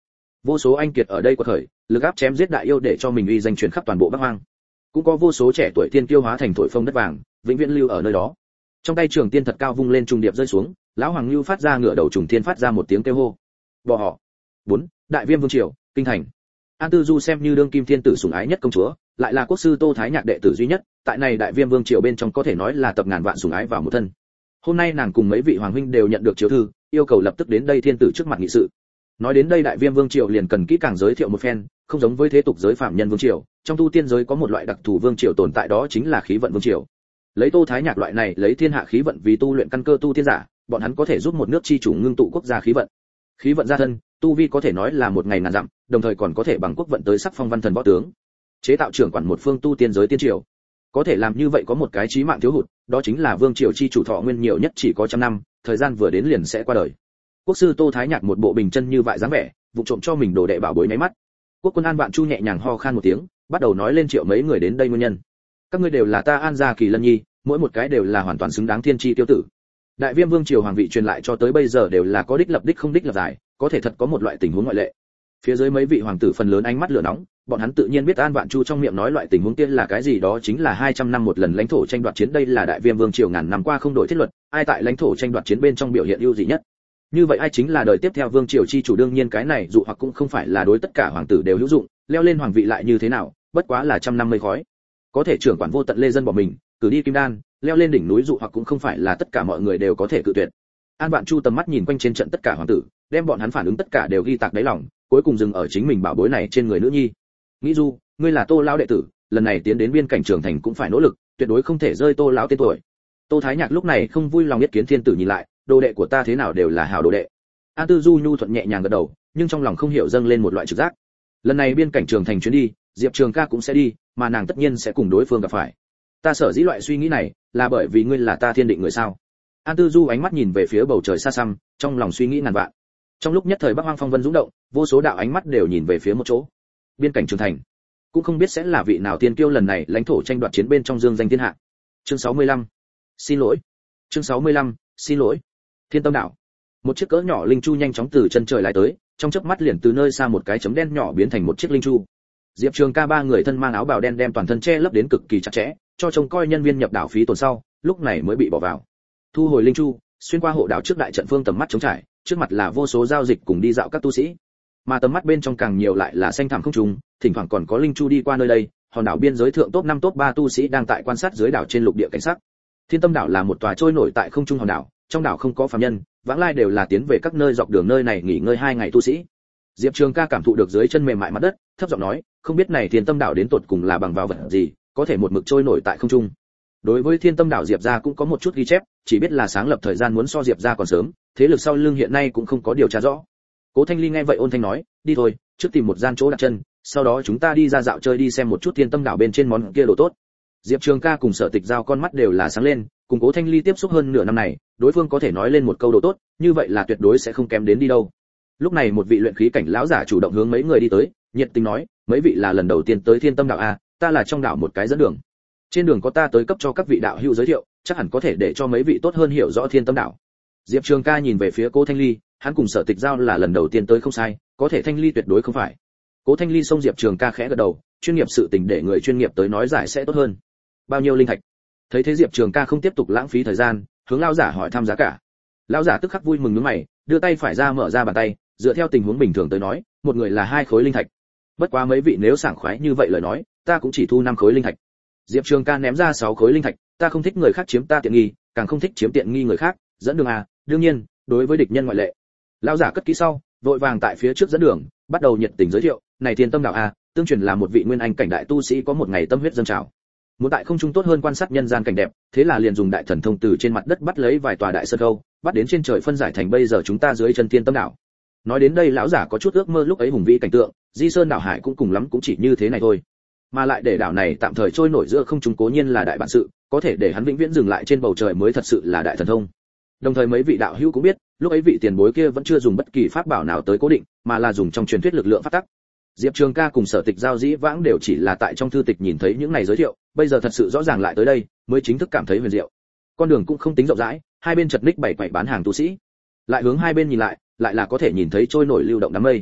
Vô số anh kiệt ở đây quật khởi, lực áp chém giết đại yêu để cho mình uy danh truyền khắp toàn bộ Bắc Hoang. Cũng có vô số trẻ tuổi tiên kiêu hóa thành thổi phồng đất vàng, vĩnh viễn lưu ở nơi đó. Trong tay trường tiên thật cao vung lên, trùng điệp rơi xuống, lão hoàng lưu phát ra ngửa đầu trùng thiên phát ra một tiếng kêu hô. Bỏ họ. bốn. Đại Viêm Vương triều, kinh thành. An Tư Du xem như đương kim thiên tử sủng ái nhất công chúa, lại là quốc sư Tô Thái Nhạc đệ tử duy nhất, tại này Đại Viêm Vương triều bên trong có thể nói là tập ngàn vạn sủng ái vào một thân. Hôm nay nàng cùng mấy vị hoàng huynh đều nhận được chiếu thư, yêu cầu lập tức đến đây thiên tử trước mặt nghị sự. Nói đến đây Đại Viêm Vương triều liền cần kỹ càng giới thiệu một phen, không giống với thế tục giới phạm nhân vương triều, trong tu tiên giới có một loại đặc thù vương triều tồn tại, đó chính là khí vận vương triều. Lấy Tô Thái Nhạc loại này lấy thiên hạ khí vận vì tu luyện căn cơ tu tiên giả, bọn hắn có thể giúp một nước chi chủ ngưng tụ quốc gia khí vận. Khí vận gia thân, tu vi có thể nói là một ngày ngàn dặm, đồng thời còn có thể bằng quốc vận tới sắc phong văn thần võ tướng, chế tạo trưởng quản một phương tu tiên giới tiên triều. Có thể làm như vậy có một cái chí mạng thiếu hụt, đó chính là vương triều chi chủ thọ nguyên nhiều nhất chỉ có trăm năm, thời gian vừa đến liền sẽ qua đời. Quốc sư Tô Thái Nhạc một bộ bình chân như vậy dáng vẻ, vụ trộm cho mình đồ đệ bảo bối nháy mắt. Quốc quân An Vạn Chu nhẹ nhàng ho khan một tiếng, bắt đầu nói lên triệu mấy người đến đây nguyên nhân. Các ngươi đều là ta An gia kỳ lân nhi, mỗi một cái đều là hoàn toàn xứng đáng thiên chi tiêu tử. Đại Viêm Vương triều hoàng vị truyền lại cho tới bây giờ đều là có đích lập đích không đích lập giải, có thể thật có một loại tình huống ngoại lệ. Phía dưới mấy vị hoàng tử phần lớn ánh mắt lửa nóng, bọn hắn tự nhiên biết An Vạn Chu trong miệng nói loại tình huống kia là cái gì, đó chính là hai trăm năm một lần lãnh thổ tranh đoạt chiến, đây là Đại Viêm Vương triều ngàn năm qua không đổi thiết luật, ai tại lãnh thổ tranh đoạt chiến bên trong biểu hiện ưu dị nhất, như vậy ai chính là đời tiếp theo vương triều chi chủ. Đương nhiên cái này dụ hoặc cũng không phải là đối tất cả hoàng tử đều hữu dụng, leo lên hoàng vị lại như thế nào, bất quá là trăm năm mây khói. Có thể trưởng quản vô tận lê dân bỏ mình, cử đi kim đan, leo lên đỉnh núi dụ hoặc cũng không phải là tất cả mọi người đều có thể cự tuyệt. An Vạn Chu tầm mắt nhìn quanh trên trận tất cả hoàng tử, đem bọn hắn phản ứng tất cả đều ghi tạc đáy lòng, cuối cùng dừng ở chính mình bảo bối này trên người nữ nhi. Nghĩ Du, ngươi là Tô lão đệ tử, lần này tiến đến biên cảnh trưởng thành cũng phải nỗ lực, tuyệt đối không thể rơi Tô lão tên tuổi. Tô Thái Nhạc lúc này không vui lòng biết kiến thiên tử nhìn lại, đồ đệ của ta thế nào đều là hảo đồ đệ. An Tư Du nhu thuận nhẹ nhàng gật đầu, nhưng trong lòng không hiểu dâng lên một loại trực giác. Lần này biên cảnh trường thành chuyến đi, Diệp Trường Ca cũng sẽ đi, mà nàng tất nhiên sẽ cùng đối phương gặp phải. Ta sở dĩ loại suy nghĩ này, là bởi vì ngươi là ta thiên định người sao? An Tư Du ánh mắt nhìn về phía bầu trời xa xăm, trong lòng suy nghĩ ngàn vạn. Trong lúc nhất thời Bắc Hoang phong vân dũng động, vô số đạo ánh mắt đều nhìn về phía một chỗ. Biên cảnh trường thành, cũng không biết sẽ là vị nào tiên kiêu lần này lãnh thổ tranh đoạt chiến bên trong dương danh thiên hạ. Chương sáu mươi lăm. Xin lỗi. Chương sáu mươi lăm. Xin lỗi. Thiên Tâm đảo. Một chiếc cỡ nhỏ linh chu nhanh chóng từ chân trời lái tới, trong chớp mắt liền từ nơi xa một cái chấm đen nhỏ biến thành một chiếc linh chu. Diệp Trường Ca ba người thân mang áo bào đen đem toàn thân che lấp đến cực kỳ chặt chẽ, cho trông coi nhân viên nhập đảo phí tổn sau, lúc này mới bị bỏ vào. Thu hồi linh chu, xuyên qua hộ đảo trước đại trận phương tầm mắt trống trải, trước mặt là vô số giao dịch cùng đi dạo các tu sĩ. Mà tầm mắt bên trong càng nhiều lại là xanh thẳm không trùng, thỉnh thoảng còn có linh chu đi qua nơi đây, hòn đảo biên giới thượng top năm top ba tu sĩ đang tại quan sát dưới đảo trên lục địa cảnh sắc. Thiên Tâm đảo là một tòa trôi nổi tại không trung hòn đảo, trong đảo không có phàm nhân, vãng lai đều là tiến về các nơi dọc đường nơi này nghỉ ngơi hai ngày tu sĩ. Diệp Trường Ca cảm thụ được dưới chân mềm mại mặt đất, thấp giọng nói, không biết này Thiên Tâm đảo đến tột cùng là bằng vào vật gì, có thể một mực trôi nổi tại không trung. Đối với Thiên Tâm đảo Diệp gia cũng có một chút ghi chép, chỉ biết là sáng lập thời gian muốn so Diệp gia còn sớm, thế lực sau lưng hiện nay cũng không có điều tra rõ. Cố Thanh Ly nghe vậy ôn thanh nói, đi thôi, trước tìm một gian chỗ đặt chân, sau đó chúng ta đi ra dạo chơi đi xem một chút Thiên Tâm đảo bên trên món kia đồ tốt. Diệp Trường Ca cùng Sở Tịch Giao con mắt đều là sáng lên, cùng Cố Thanh Ly tiếp xúc hơn nửa năm này, đối phương có thể nói lên một câu đồ tốt, như vậy là tuyệt đối sẽ không kém đến đi đâu. Lúc này một vị luyện khí cảnh lão giả chủ động hướng mấy người đi tới, nhiệt tình nói, mấy vị là lần đầu tiên tới Thiên Tâm đảo a, ta là trong đảo một cái dẫn đường. Trên đường có ta tới cấp cho các vị đạo hữu giới thiệu, chắc hẳn có thể để cho mấy vị tốt hơn hiểu rõ Thiên Tâm đảo. Diệp Trường Ca nhìn về phía Cố Thanh Ly, hắn cùng Sở Tịch Giao là lần đầu tiên tới không sai, có thể Thanh Ly tuyệt đối không phải. Cố Thanh Ly xông Diệp Trường Ca khẽ gật đầu, chuyên nghiệp sự tình để người chuyên nghiệp tới nói giải sẽ tốt hơn. Bao nhiêu linh thạch? Thấy thế Diệp Trường Ca không tiếp tục lãng phí thời gian, hướng lão giả hỏi thăm giá cả. Lão giả tức khắc vui mừng nhướng mày, đưa tay phải ra mở ra bàn tay, dựa theo tình huống bình thường tới nói, một người là hai khối linh thạch. Bất quá mấy vị nếu sảng khoái như vậy lời nói, ta cũng chỉ thu năm khối linh thạch. Diệp Trường Ca ném ra sáu khối linh thạch, ta không thích người khác chiếm ta tiện nghi, càng không thích chiếm tiện nghi người khác, dẫn đường à, đương nhiên, đối với địch nhân ngoại lệ. Lão giả cất kỹ sau, vội vàng tại phía trước dẫn đường, bắt đầu nhiệt tình giới thiệu, này Thiên Tâm đảo à, tương truyền là một vị nguyên anh cảnh đại tu sĩ có một ngày tâm huyết dâng trào. Muốn tại không trung tốt hơn quan sát nhân gian cảnh đẹp, thế là liền dùng đại thần thông từ trên mặt đất bắt lấy vài tòa đại sơn câu, bắt đến trên trời phân giải thành bây giờ chúng ta dưới chân Thiên Tâm đảo. Nói đến đây lão giả có chút ước mơ lúc ấy hùng vĩ cảnh tượng, Di Sơn đảo hải cũng cùng lắm cũng chỉ như thế này thôi. Mà lại để đảo này tạm thời trôi nổi giữa không trung cố nhiên là đại bản sự, có thể để hắn vĩnh viễn dừng lại trên bầu trời mới thật sự là đại thần thông. Đồng thời mấy vị đạo hữu cũng biết, lúc ấy vị tiền bối kia vẫn chưa dùng bất kỳ pháp bảo nào tới cố định, mà là dùng trong truyền thuyết lực lượng phát tắc. Diệp Trường Ca cùng Sở Tịch Giao dĩ vãng đều chỉ là tại trong thư tịch nhìn thấy những này giới thiệu, bây giờ thật sự rõ ràng lại tới đây, mới chính thức cảm thấy huyền diệu. Con đường cũng không tính rộng rãi, hai bên chật ních bảy quầy bán hàng tu sĩ. Lại hướng hai bên nhìn lại, lại là có thể nhìn thấy trôi nổi lưu động đám mây.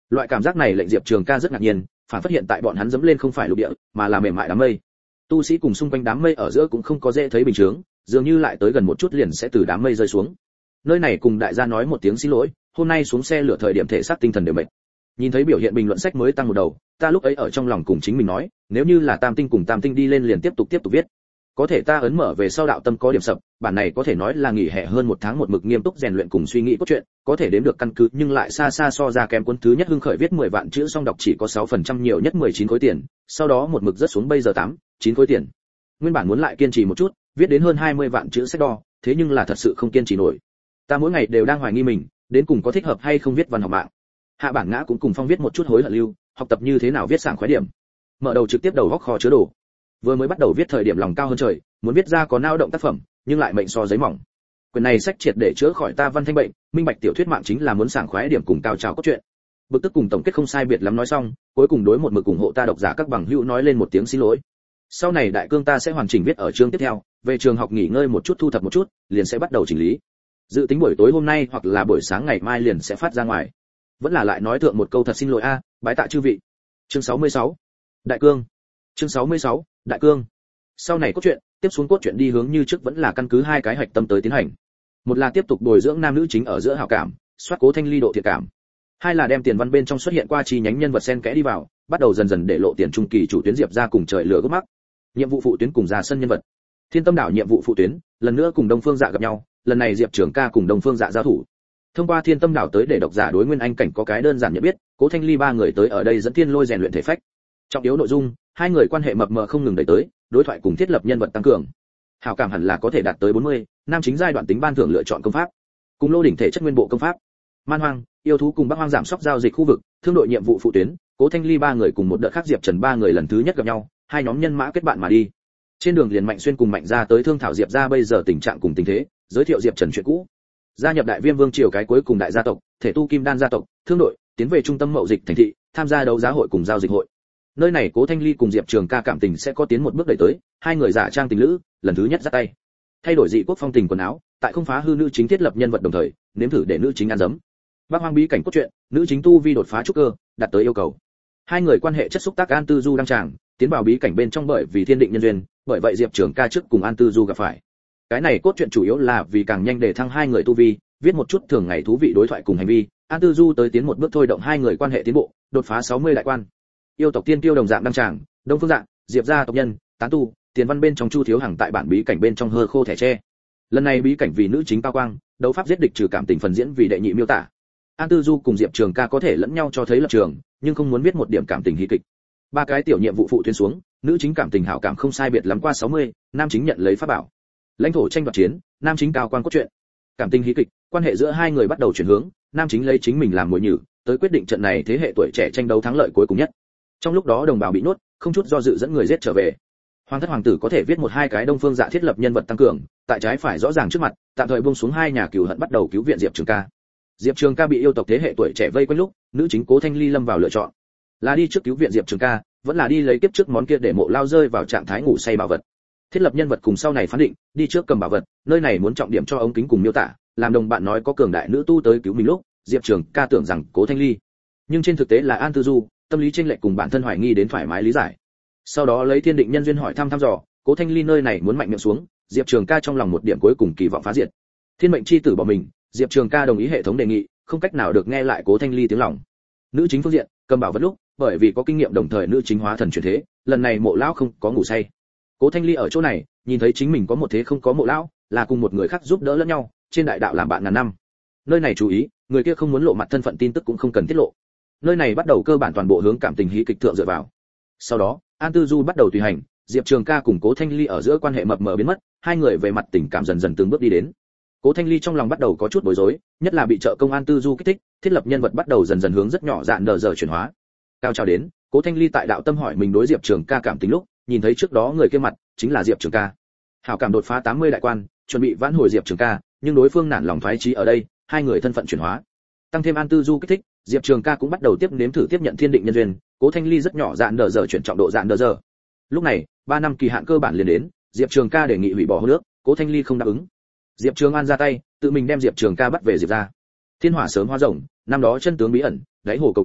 Loại cảm giác này lệnh Diệp Trường Ca rất ngạc nhiên, phản phát hiện tại bọn hắn dẫm lên không phải lục địa, mà là mềm mại đám mây. Tu sĩ cùng xung quanh đám mây ở giữa cũng không có dễ thấy bình thường, dường như lại tới gần một chút liền sẽ từ đám mây rơi xuống. Nơi này cùng đại gia nói một tiếng xin lỗi, hôm nay xuống xe lửa thời điểm thể xác tinh thần đều mệt. Nhìn thấy biểu hiện bình luận sách mới tăng một đầu, ta lúc ấy ở trong lòng cùng chính mình nói, nếu như là tam tinh cùng tam tinh đi lên liền tiếp tục tiếp tục viết. Có thể ta ấn mở về sau đạo tâm có điểm sập, bản này có thể nói là nghỉ hè hơn một tháng một mực nghiêm túc rèn luyện cùng suy nghĩ cốt truyện, có thể đếm được căn cứ nhưng lại xa xa so ra kém cuốn thứ nhất hưng khởi viết mười vạn chữ xong đọc chỉ có sáu phần trăm nhiều nhất mười chín khối tiền, sau đó một mực rất xuống bây giờ tám, chín khối tiền. Nguyên bản muốn lại kiên trì một chút, viết đến hơn hai mươi vạn chữ sách đo, thế nhưng là thật sự không kiên trì nổi. Ta mỗi ngày đều đang hoài nghi mình, đến cùng có thích hợp hay không viết văn học mạng. Hạ bản ngã cũng cùng Phong viết một chút hối hận lưu, học tập như thế nào viết sảng khoái điểm. Mở đầu trực tiếp đầu góc kho chứa đồ. Vừa mới bắt đầu viết thời điểm lòng cao hơn trời, muốn viết ra có nao động tác phẩm, nhưng lại mệnh so giấy mỏng. Quyển này sách triệt để chữa khỏi ta văn thanh bệnh, minh bạch tiểu thuyết mạng chính là muốn sảng khoái điểm cùng cao trào cốt truyện. Bực tức cùng tổng kết không sai biệt lắm nói xong, cuối cùng đối một mực ủng hộ ta độc giả các bằng hữu nói lên một tiếng xin lỗi. Sau này đại cương ta sẽ hoàn chỉnh viết ở chương tiếp theo, về trường học nghỉ ngơi một chút thu thập một chút, liền sẽ bắt đầu chỉnh lý. Dự tính buổi tối hôm nay hoặc là buổi sáng ngày mai liền sẽ phát ra ngoài. Vẫn là lại nói thượng một câu thật xin lỗi a, bái tạ chư vị. Chương sáu mươi sáu. Đại cương. Chương sáu mươi sáu. Đại cương. Sau này cốt truyện, tiếp xuống cốt truyện đi hướng như trước vẫn là căn cứ hai cái hạch tâm tới tiến hành. Một là tiếp tục bồi dưỡng nam nữ chính ở giữa hảo cảm, soát Cố Thanh Ly độ thiện cảm. Hai là đem tiền văn bên trong xuất hiện qua chi nhánh nhân vật xen kẽ đi vào, bắt đầu dần dần để lộ tiền trung kỳ chủ tuyến Diệp ra cùng trời lửa gấp mắc. Nhiệm vụ phụ tuyến cùng ra sân nhân vật. Thiên Tâm đảo nhiệm vụ phụ tuyến, lần nữa cùng Đông Phương Dạ gặp nhau, lần này Diệp Trường Ca cùng Đông Phương Dạ giao thủ. Thông qua Thiên Tâm đảo tới để độc giả đối Nguyên Anh cảnh có cái đơn giản nhận biết, Cố Thanh Ly ba người tới ở đây dẫn Thiên Lôi rèn luyện thể phách. Trọng yếu nội dung, hai người quan hệ mập mờ không ngừng đẩy tới, đối thoại cùng thiết lập nhân vật tăng cường. Hảo cảm hẳn là có thể đạt tới bốn mươi, nam chính giai đoạn tính ban thưởng lựa chọn công pháp. Cùng lô đỉnh thể chất nguyên bộ công pháp. Man hoang, yêu thú cùng Bắc Hoang giảm sóc giao dịch khu vực, thương đội nhiệm vụ phụ tuyến, Cố Thanh Ly ba người cùng một đợt khác Diệp Trần ba người lần thứ nhất gặp nhau, hai nhóm nhân mã kết bạn mà đi. Trên đường liền Mạnh Xuyên cùng Mạnh Gia tới thương thảo Diệp gia bây giờ tình trạng cùng tình thế, giới thiệu Diệp Trần chuyện cũ. Gia nhập Đại Viêm Vương triều cái cuối cùng đại gia tộc, Thể tu Kim Đan gia tộc, thương đội, tiến về trung tâm mậu dịch thành thị, tham gia đấu giá hội cùng giao dịch hội. Nơi này Cố Thanh Ly cùng Diệp Trường Ca cảm tình sẽ có tiến một bước đẩy tới, hai người giả trang tình lữ, lần thứ nhất dắt tay. Thay đổi dị quốc phong tình quần áo, tại không phá hư nữ chính thiết lập nhân vật đồng thời, nếm thử để nữ chính ăn dấm. Bắc Hoang bí cảnh cốt truyện, nữ chính tu vi đột phá trúc cơ, đạt tới yêu cầu. Hai người quan hệ chất xúc tác An Tư Du đăng tràng, tiến vào bí cảnh bên trong bởi vì thiên định nhân duyên, bởi vậy Diệp Trường Ca trước cùng An Tư Du gặp phải. Cái này cốt truyện chủ yếu là vì càng nhanh để thăng hai người tu vi, viết một chút thường ngày thú vị đối thoại cùng hành vi, An Tư Du tới tiến một bước thôi động hai người quan hệ tiến bộ, đột phá sáu mươi đại quan. Yêu tộc tiên tiêu đồng dạng đăng tràng, Đông Phương Dạng, Diệp gia tộc nhân, tán tu, tiền văn bên trong Chu Thiếu Hằng tại bản bí cảnh bên trong hơ khô thẻ tre. Lần này bí cảnh vì nữ chính cao quang, đấu pháp giết địch trừ cảm tình phần diễn vì đệ nhị miêu tả. An Tư Du cùng Diệp Trường Ca có thể lẫn nhau cho thấy lập trường, nhưng không muốn viết một điểm cảm tình hí kịch. Ba cái tiểu nhiệm vụ phụ tuyến xuống, nữ chính cảm tình hảo cảm không sai biệt lắm qua sáu mươi, nam chính nhận lấy pháp bảo. Lãnh thổ tranh đoạt chiến, nam chính cao quang cốt truyện. Cảm tình hí kịch, quan hệ giữa hai người bắt đầu chuyển hướng, nam chính lấy chính mình làm mồi nhử, tới quyết định trận này thế hệ tuổi trẻ tranh đấu thắng lợi cuối cùng nhất. Trong lúc đó đồng bào bị nuốt, không chút do dự dẫn người giết trở về. Hoàng thất hoàng tử có thể viết một hai cái Đông Phương Dạ thiết lập nhân vật tăng cường, tại trái phải rõ ràng trước mặt, tạm thời buông xuống hai nhà cừu hận bắt đầu cứu viện Diệp Trường Ca. Diệp Trường Ca bị yêu tộc thế hệ tuổi trẻ vây quanh lúc, nữ chính Cố Thanh Ly lâm vào lựa chọn, là đi trước cứu viện Diệp Trường Ca, vẫn là đi lấy kiếp trước món kia để mộ lao rơi vào trạng thái ngủ say bảo vật. Thiết lập nhân vật cùng sau này phán định, đi trước cầm bảo vật, nơi này muốn trọng điểm cho ống kính cùng miêu tả, làm đồng bạn nói có cường đại nữ tu tới cứu mình lúc, Diệp Trường Ca tưởng rằng Cố Thanh Ly, nhưng trên thực tế là An Tư Du, tâm lý chênh lệch cùng bản thân hoài nghi đến thoải mái lý giải. Sau đó lấy thiên định nhân duyên hỏi thăm thăm dò, Cố Thanh Ly nơi này muốn mạnh miệng xuống, Diệp Trường Ca trong lòng một điểm cuối cùng kỳ vọng phá diệt. Thiên mệnh chi tử bỏ mình, Diệp Trường Ca đồng ý hệ thống đề nghị, không cách nào được nghe lại Cố Thanh Ly tiếng lòng. Nữ chính phương diện, cầm bảo vật lúc, bởi vì có kinh nghiệm đồng thời nữ chính hóa thần chuyển thế, lần này mộ lão không có ngủ say. Cố Thanh Ly ở chỗ này, nhìn thấy chính mình có một thế không có mộ lão, là cùng một người khác giúp đỡ lẫn nhau, trên đại đạo làm bạn ngàn năm. Nơi này chú ý, người kia không muốn lộ mặt thân phận tin tức cũng không cần tiết lộ. Nơi này bắt đầu cơ bản toàn bộ hướng cảm tình hí kịch thượng dựa vào. Sau đó, An Tư Du bắt đầu tùy hành, Diệp Trường Ca cùng Cố Thanh Ly ở giữa quan hệ mập mờ biến mất, hai người về mặt tình cảm dần dần từng bước đi đến. Cố Thanh Ly trong lòng bắt đầu có chút bối rối, nhất là bị trợ công An Tư Du kích thích, thiết lập nhân vật bắt đầu dần dần hướng rất nhỏ dạn nở giờ chuyển hóa. Cao trào đến, Cố Thanh Ly tại đạo tâm hỏi mình đối Diệp Trường Ca cảm tình lúc, nhìn thấy trước đó người kia mặt, chính là Diệp Trường Ca. Hảo cảm đột phá tám mươi đại quan, chuẩn bị vãn hồi Diệp Trường Ca, nhưng đối phương nản lòng thoái chí ở đây, hai người thân phận chuyển hóa. Tăng thêm An Tư Du kích thích, Diệp Trường Ca cũng bắt đầu tiếp nếm thử tiếp nhận thiên định nhân duyên, Cố Thanh Ly rất nhỏ dạn nở giờ chuyển trọng độ dạn nở giờ. Lúc này, ba năm kỳ hạn cơ bản liền đến, Diệp Trường Ca đề nghị hủy bỏ hôn ước, Cố Thanh Ly không đáp ứng. Diệp Trường An ra tay, tự mình đem Diệp Trường Ca bắt về Diệp gia. Thiên hỏa sớm hóa rồng, năm đó chân tướng bí ẩn, đáy hồ cầu cứu,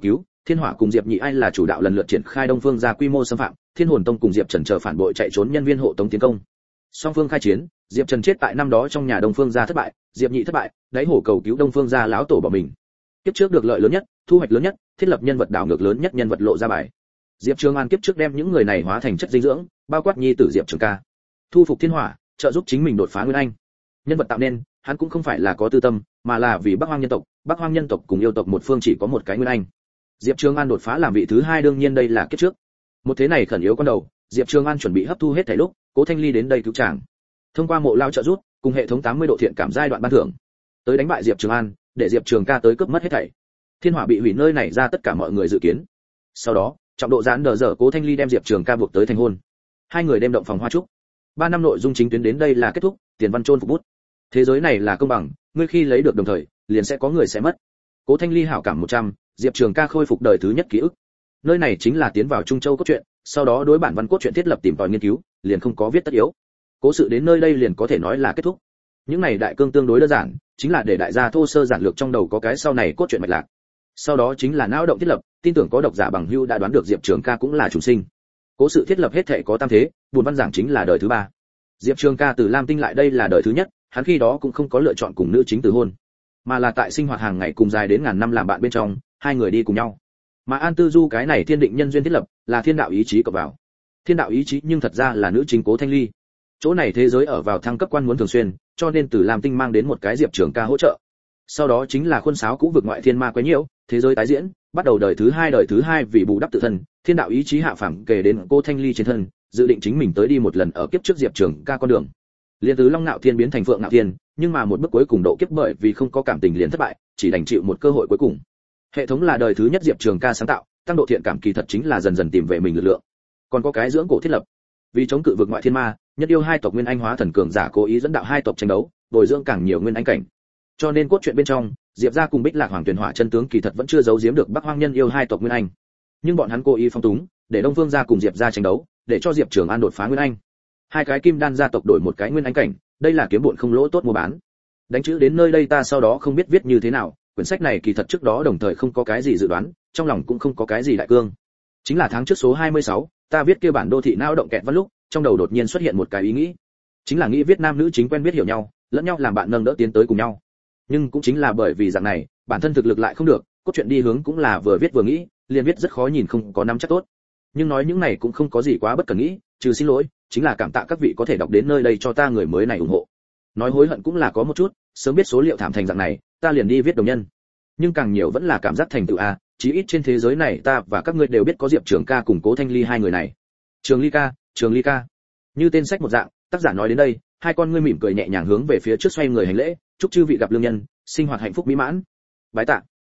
Thiên Hỏa cùng Diệp Nhị Ai là chủ đạo lần lượt triển khai Đông Phương gia quy mô xâm phạm, Thiên Hồn Tông cùng Diệp Trần chờ phản bội chạy trốn nhân viên hộ tống tiến công. Song phương khai chiến, Diệp Trần chết tại năm đó trong nhà Đông Phương gia thất bại, Diệp Nhị thất bại, đáy hổ cầu cứu Đông Phương gia lão tổ bỏ mình. Kiếp trước được lợi lớn nhất, thu hoạch lớn nhất, thiết lập nhân vật đảo ngược lớn nhất nhân vật lộ ra bài. Diệp Trường An kiếp trước đem những người này hóa thành chất dinh dưỡng, bao quát nhi tử Diệp Trường Ca, thu phục Thiên Hỏa, trợ giúp chính mình đột phá Nguyên Anh. Nhân vật tạo nên, hắn cũng không phải là có tư tâm, mà là vì Bắc Hoang nhân tộc, Bắc Hoang nhân tộc cùng yêu tộc một phương chỉ có một cái Nguyên Anh. Diệp Trường An đột phá làm vị thứ hai đương nhiên đây là kiếp trước. Một thế này khẩn yếu con đầu, Diệp Trường An chuẩn bị hấp thu hết thảy lúc, Cố Thanh Ly đến đây cứu chàng. Thông qua mộ lao trợ giúp, cùng hệ thống tám mươi độ thiện cảm giai đoạn ban thưởng, tới đánh bại Diệp Trường An, để Diệp Trường Ca tới cướp mất hết thảy. Thiên Hỏa bị hủy nơi này ra tất cả mọi người dự kiến. Sau đó, trọng độ giãn đờ dở Cố Thanh Ly đem Diệp Trường Ca buộc tới thành hôn. Hai người đem động phòng hoa trúc. Ba năm nội dung chính tuyến đến đây là kết thúc, tiền văn chôn phục bút. Thế giới này là công bằng, ngươi khi lấy được đồng thời, liền sẽ có người sẽ mất. Cố Thanh Ly hảo cảm một trăm, Diệp Trường Ca khôi phục đời thứ nhất ký ức. Nơi này chính là tiến vào Trung Châu cốt truyện, sau đó đối bản văn cốt truyện thiết lập tìm tòi nghiên cứu, liền không có viết tất yếu. Cố sự đến nơi đây liền có thể nói là kết thúc. Những này đại cương tương đối đơn giản, chính là để đại gia thô sơ giản lược trong đầu có cái sau này cốt truyện mạch lạc. Sau đó chính là não động thiết lập, tin tưởng có độc giả bằng hữu đã đoán được Diệp Trường Ca cũng là chủ sinh. Cố sự thiết lập hết thảy có tam thế, buồn văn giảng chính là đời thứ ba. Diệp Trường Ca từ Lam Tinh lại đây là đời thứ nhất, hắn khi đó cũng không có lựa chọn cùng nữ chính từ hôn, mà là tại sinh hoạt hàng ngày cùng dài đến ngàn năm làm bạn bên trong, hai người đi cùng nhau. Mà An Tư Du cái này thiên định nhân duyên thiết lập, là thiên đạo ý chí cộng vào. Thiên đạo ý chí nhưng thật ra là nữ chính Cố Thanh Ly. Chỗ này thế giới ở vào thăng cấp quan muốn thường xuyên, cho nên từ Lam Tinh mang đến một cái Diệp Trường Ca hỗ trợ. Sau đó chính là khuôn sáo cũ vực ngoại thiên ma quấy nhiễu, thế giới tái diễn, bắt đầu đời thứ hai đời thứ hai vì bù đắp tự thân, thiên đạo ý chí hạ phàm kể đến Cố Thanh Ly trên thân, dự định chính mình tới đi một lần ở kiếp trước Diệp Trường Ca con đường. Liên từ Long Nạo Thiên biến thành Phượng Nạo Thiên, nhưng mà một bước cuối cùng độ kiếp bởi vì không có cảm tình liền thất bại, chỉ đành chịu một cơ hội cuối cùng. Hệ thống là đời thứ nhất Diệp Trường Ca sáng tạo, tăng độ thiện cảm kỳ thật chính là dần dần tìm về mình lực lượng. Còn có cái dưỡng cổ thiết lập, vì chống cự vực ngoại thiên ma, nhất yêu hai tộc nguyên anh hóa thần cường giả cố ý dẫn đạo hai tộc tranh đấu, bồi dưỡng càng nhiều nguyên anh cảnh. Cho nên cốt truyện bên trong, Diệp gia cùng Bích Lạc Hoàng Tuyền Hỏa chân tướng kỳ thật vẫn chưa giấu giếm được Bắc Hoang nhân yêu hai tộc nguyên anh. Nhưng bọn hắn cố ý phong túng, để Đông Phương gia cùng Diệp gia tranh đấu, để cho Diệp Trường An đột phá nguyên anh. Hai cái kim đan gia tộc đổi một cái nguyên anh cảnh, đây là kiếm bộn không lỗ tốt mua bán. Đánh chữ đến nơi đây ta sau đó không biết viết như thế nào, quyển sách này kỳ thật trước đó đồng thời không có cái gì dự đoán, trong lòng cũng không có cái gì đại cương. Chính là tháng trước số hai mươi sáu, ta viết kia bản đô thị não động kẹt văn lúc, trong đầu đột nhiên xuất hiện một cái ý nghĩ. Chính là nghĩ viết nam nữ chính quen biết hiểu nhau, lẫn nhau làm bạn nâng đỡ tiến tới cùng nhau. Nhưng cũng chính là bởi vì dạng này, bản thân thực lực lại không được, cốt truyện đi hướng cũng là vừa viết vừa nghĩ, liền viết rất khó nhìn không có nắm chắc tốt. Nhưng nói những này cũng không có gì quá bất cần nghĩ, trừ xin lỗi, chính là cảm tạ các vị có thể đọc đến nơi đây cho ta người mới này ủng hộ. Nói hối hận cũng là có một chút, sớm biết số liệu thảm thành dạng này, ta liền đi viết đồng nhân. Nhưng càng nhiều vẫn là cảm giác thành tựu a, chí ít trên thế giới này ta và các ngươi đều biết có Diệp Trường Ca cùng Cố Thanh Ly hai người này. Trường Ly ca, Trường Ly ca. Như tên sách một dạng, tác giả nói đến đây, hai con ngươi mỉm cười nhẹ nhàng hướng về phía trước xoay người hành lễ, chúc chư vị gặp lương nhân, sinh hoạt hạnh phúc mỹ mãn. Bái tạ.